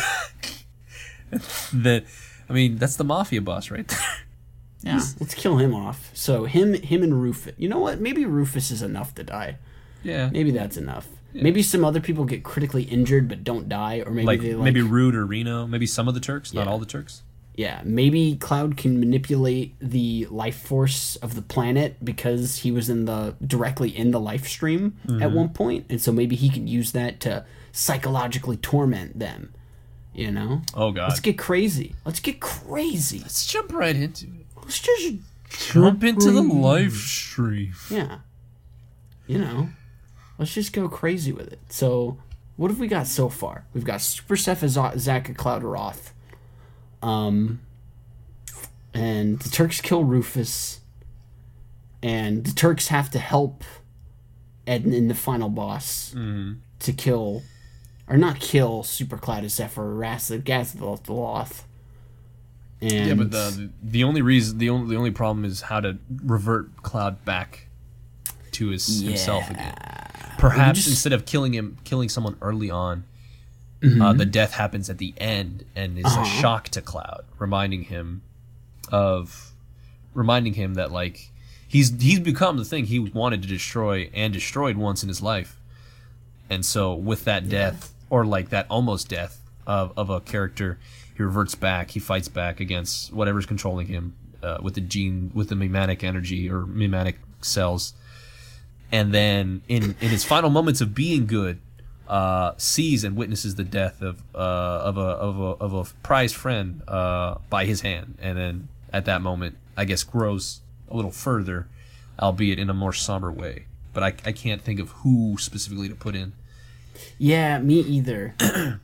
Speaker 2: That, I mean, that's the mafia boss right there.
Speaker 1: Yeah. Let's kill him off. So him him and Rufus. You know what? Maybe Rufus is enough to die.
Speaker 2: Yeah.
Speaker 1: Maybe that's enough. Maybe some other people get critically injured but don't die, or maybe
Speaker 2: Like,
Speaker 1: they like
Speaker 2: maybe Rude or Reno. Maybe some of the Turks, not
Speaker 1: Yeah.
Speaker 2: all the Turks.
Speaker 1: Yeah, maybe Cloud can manipulate the life force of the planet because he was in the directly in the life stream at one point, and so maybe he can use that to psychologically torment them. You know?
Speaker 2: Oh God.
Speaker 1: Let's get crazy. Let's get crazy.
Speaker 2: Let's jump right into it.
Speaker 1: Let's just
Speaker 2: Jump into the live stream.
Speaker 1: yeah. You know, let's just go crazy with it. So, what have we got so far? We've got Super Cepha Zaka Cloud Roth. Um, and the Turks kill Rufus, and the Turks have to help Ed in the final boss to kill, or not kill Super Cloud of Zephyr, harass the Gazaloth. And
Speaker 2: Yeah, but the the only reason the only the only problem is how to revert Cloud back to his himself again. Perhaps
Speaker 1: just-
Speaker 2: instead of killing him, killing someone early on,
Speaker 1: Mm-hmm.
Speaker 2: uh, the death happens at the end and is
Speaker 1: Uh-huh.
Speaker 2: a shock to Cloud, reminding him of reminding him that like he's he's become the thing he wanted to destroy and destroyed once in his life. And so with that death or like that almost death of, of a character, he reverts back, he fights back against whatever's controlling him uh, with the gene with the mimetic energy or mimetic cells. And then in in his final moments of being good, uh, sees and witnesses the death of uh, of a of a of a prized friend uh, by his hand, and then at that moment, I guess grows a little further, albeit in a more somber way. But I I can't think of who specifically to put in.
Speaker 1: yeah, me either.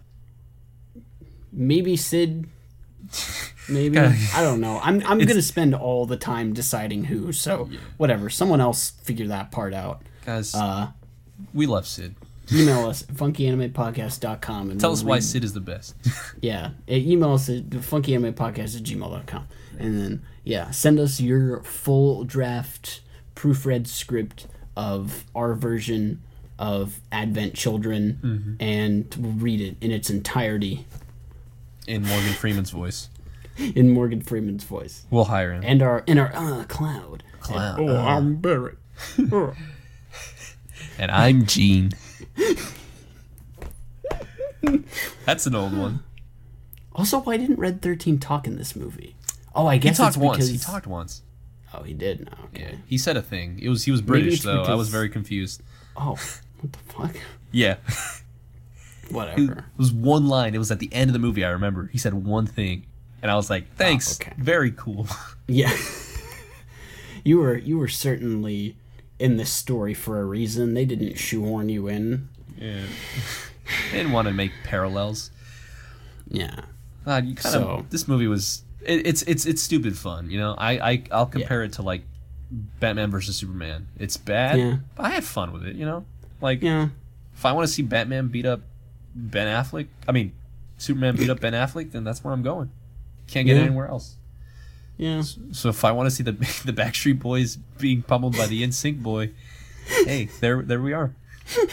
Speaker 1: Maybe Sid. Maybe I don't know. I'm I'm gonna spend all the time deciding who. So whatever. Someone else figure that part out.
Speaker 2: Guys,
Speaker 1: Uh,
Speaker 2: we love Sid.
Speaker 1: email us at funky anime podcast dot com and
Speaker 2: Tell
Speaker 1: we'll
Speaker 2: us why
Speaker 1: read-
Speaker 2: Sid is the best.
Speaker 1: Yeah, uh, email us at funky anime podcast at gmail dot com, and then yeah, send us your full draft proofread script of our version of Advent Children,
Speaker 2: Mm-hmm.
Speaker 1: and we'll read it in its entirety
Speaker 2: In Morgan Freeman's voice.
Speaker 1: in Morgan Freeman's voice,
Speaker 2: We'll hire him.
Speaker 1: and our in our uh, Cloud.
Speaker 2: Cloud,
Speaker 1: And, oh,
Speaker 2: uh.
Speaker 1: I'm Barrett. Oh.
Speaker 2: And I'm Gene. That's an old one.
Speaker 1: Also, why didn't Red thirteen talk in this movie? Oh, I
Speaker 2: He
Speaker 1: guess
Speaker 2: talked
Speaker 1: it's
Speaker 2: once.
Speaker 1: because
Speaker 2: He talked once.
Speaker 1: Oh, he did. No, okay.
Speaker 2: Yeah, he said a thing. It was he was
Speaker 1: Maybe
Speaker 2: British
Speaker 1: it's
Speaker 2: though. I was
Speaker 1: because-
Speaker 2: very confused.
Speaker 1: Oh, what the fuck?
Speaker 2: Yeah,
Speaker 1: Whatever.
Speaker 2: It was one line. It was at the end of the movie. I remember he said one thing, and I was like, "Thanks,
Speaker 1: Oh, okay.
Speaker 2: very cool."
Speaker 1: Yeah. you were you were certainly in this story for a reason. They didn't shoehorn you in.
Speaker 2: Yeah. They didn't want to make parallels.
Speaker 1: Yeah.
Speaker 2: God, you kind
Speaker 1: So-
Speaker 2: of this movie was it, it's it's it's stupid fun. You know, I I I'll compare it to like Batman versus Superman. It's bad,
Speaker 1: Yeah.
Speaker 2: but I had fun with it. You know, like
Speaker 1: Yeah.
Speaker 2: if I want to see Batman beat up Ben Affleck, I mean Superman beat up Ben Affleck, then that's where I'm going. Can't get
Speaker 1: Yeah.
Speaker 2: it anywhere else.
Speaker 1: Yeah.
Speaker 2: So if I want to see the the Backstreet Boys being pummeled by the N Sync boy, hey, there there we are.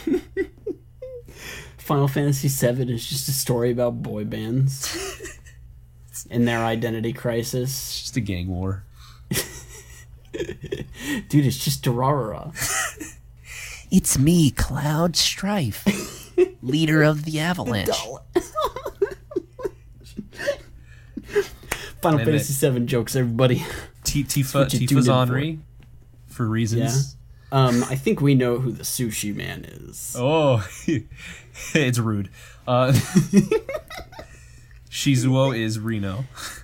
Speaker 1: Final Fantasy seven is just a story about boy bands and their identity crisis.
Speaker 2: It's just a gang war.
Speaker 1: Dude, it's just Durarara.
Speaker 4: It's me, Cloud Strife, leader of the Avalanche.
Speaker 1: Final
Speaker 2: Wait a
Speaker 1: Fantasy
Speaker 2: minute.
Speaker 1: seven jokes, everybody.
Speaker 2: T- Tifa
Speaker 1: what you
Speaker 2: Tifa's
Speaker 1: tuned in
Speaker 2: Henri for reasons.
Speaker 1: Um, I think we know who the sushi man is.
Speaker 2: Oh, it's rude. Uh, Shizuo is Reno.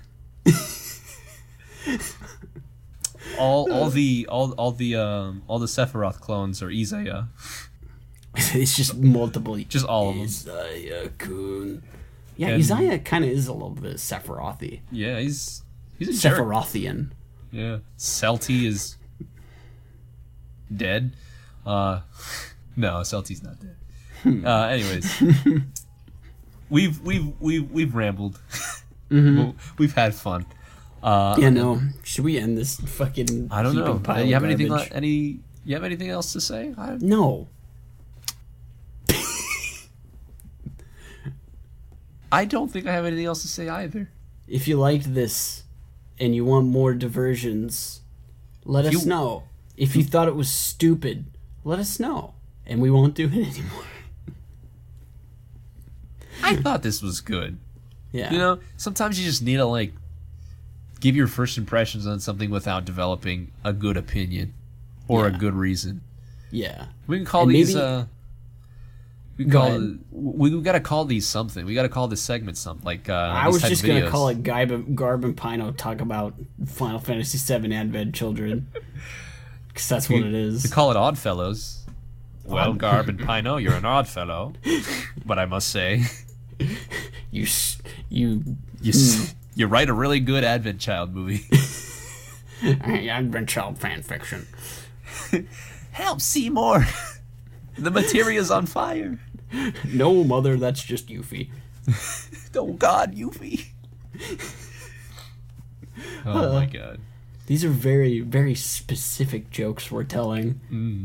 Speaker 2: all all the all all the um all the Sephiroth clones are Izaya.
Speaker 1: It's just multiple.
Speaker 2: Just all of them.
Speaker 1: Isaiah-kun. Yeah,
Speaker 2: And-
Speaker 1: Isaiah kind of is a little bit Sephiroth-y.
Speaker 2: Yeah, he's he's a jerk.
Speaker 1: Sephirothian.
Speaker 2: Yeah, Celti is dead. Uh, no, Celti's not dead. Uh, anyways, we've we've we've we've rambled. We've had fun. Uh,
Speaker 1: Yeah, no. Should we end this fucking?
Speaker 2: I don't know.
Speaker 1: heaping pile
Speaker 2: You have
Speaker 1: of
Speaker 2: anything?
Speaker 1: garbage?
Speaker 2: li- Any? You have anything else to say? I,
Speaker 1: No.
Speaker 2: I don't think I have anything else to say either.
Speaker 1: If you liked this and you want more diversions, let
Speaker 2: If
Speaker 1: us
Speaker 2: you-
Speaker 1: know. If you thought it was stupid, let us know, and we won't do it anymore.
Speaker 2: I thought this was good.
Speaker 1: Yeah.
Speaker 2: You know, sometimes you just need to like give your first impressions on something without developing a good opinion or a
Speaker 1: Yeah.
Speaker 2: good reason.
Speaker 1: Yeah.
Speaker 2: We can call
Speaker 1: And
Speaker 2: these.
Speaker 1: maybe-
Speaker 2: uh, we can
Speaker 1: Go
Speaker 2: call.
Speaker 1: ahead.
Speaker 2: We, we got to call these something. We got to call this segment something like. Uh,
Speaker 1: I
Speaker 2: these
Speaker 1: was
Speaker 2: type
Speaker 1: just
Speaker 2: of
Speaker 1: gonna
Speaker 2: videos.
Speaker 1: call it Garb, Garb and Pino talk about Final Fantasy seven Advent Children, because that's what it
Speaker 2: We
Speaker 1: is.
Speaker 2: call it Oddfellows. Well, Garb and Pino, you're an odd fellow, but I must say,
Speaker 1: You, s- you,
Speaker 2: you s you write a really good Advent Child movie.
Speaker 1: Advent Child fan fiction.
Speaker 2: Help Seymour! The materia's on fire.
Speaker 1: No, mother, that's just Yuffie.
Speaker 2: Oh God, Yuffie! Oh my God.
Speaker 1: These are very, very specific jokes we're telling.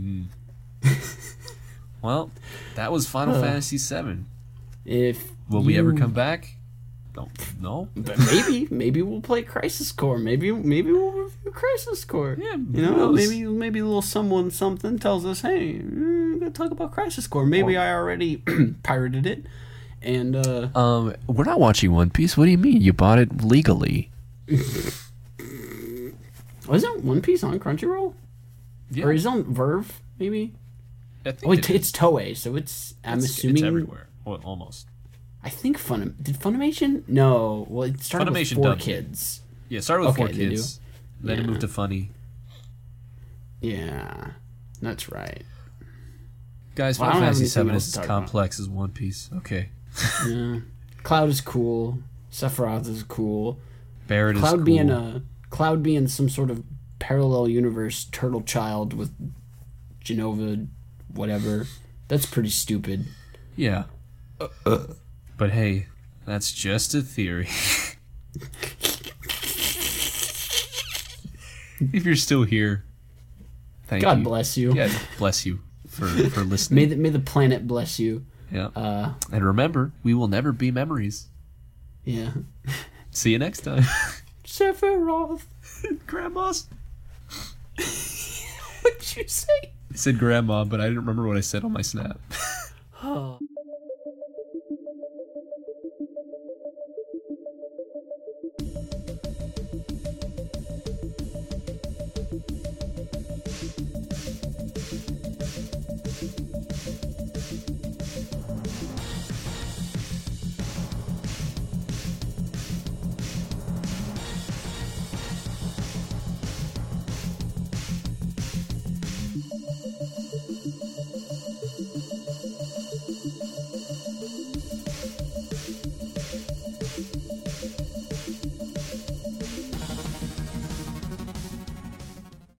Speaker 2: Well, that was Final
Speaker 1: Uh.
Speaker 2: Fantasy seven.
Speaker 1: If
Speaker 2: Will we ever
Speaker 1: you-
Speaker 2: come back? Don't no.
Speaker 1: But maybe, maybe we'll play Crisis Core. Maybe, maybe we'll review Crisis Core.
Speaker 2: Yeah,
Speaker 1: you
Speaker 2: who
Speaker 1: know,
Speaker 2: knows?
Speaker 1: maybe, maybe a little someone something tells us, "Hey, we're gonna talk about Crisis Core." Maybe I already pirated it, and uh,
Speaker 4: Um, we're not watching One Piece. What do you mean? You bought it legally.
Speaker 1: wasn't One Piece on Crunchyroll,
Speaker 2: Yeah,
Speaker 1: or is it on Verve? Maybe.
Speaker 2: I think
Speaker 1: Oh,
Speaker 2: it
Speaker 1: it,
Speaker 2: is.
Speaker 1: it's Toei, so it's. I'm
Speaker 2: It's-
Speaker 1: assuming
Speaker 2: it's everywhere. Well, almost.
Speaker 1: I think Fun did Funimation. No, well, it started
Speaker 2: Funimation
Speaker 1: with four
Speaker 2: dubbed it.
Speaker 1: kids.
Speaker 2: Yeah, it started with
Speaker 1: Okay,
Speaker 2: four
Speaker 1: they do.
Speaker 2: kids. Then it
Speaker 1: Yeah.
Speaker 2: moved to Funny.
Speaker 1: Yeah, that's right.
Speaker 2: Guys,
Speaker 1: Well, I
Speaker 2: Final
Speaker 1: don't have
Speaker 2: Fantasy
Speaker 1: anything
Speaker 2: seven
Speaker 1: else
Speaker 2: is
Speaker 1: to
Speaker 2: as
Speaker 1: talk about.
Speaker 2: complex as One Piece. Okay.
Speaker 1: Yeah. Cloud is cool. Sephiroth is cool.
Speaker 2: Barrett is
Speaker 1: Cloud
Speaker 2: cool.
Speaker 1: being a Cloud being some sort of parallel universe turtle child with Genova, whatever. That's pretty stupid.
Speaker 2: Yeah. But hey, that's just a theory. If you're still here, thank
Speaker 1: God
Speaker 2: you.
Speaker 1: bless you.
Speaker 2: Yeah, bless you for, for
Speaker 1: May
Speaker 2: listening.
Speaker 1: the, may the planet bless you.
Speaker 2: Yeah.
Speaker 1: Uh,
Speaker 2: And remember, we will never be memories.
Speaker 1: yeah.
Speaker 2: See you next time.
Speaker 1: Sephiroth.
Speaker 2: Grandma's.
Speaker 1: What'd you say?
Speaker 2: I said grandma, but I didn't remember what I said on my snap.
Speaker 1: Oh.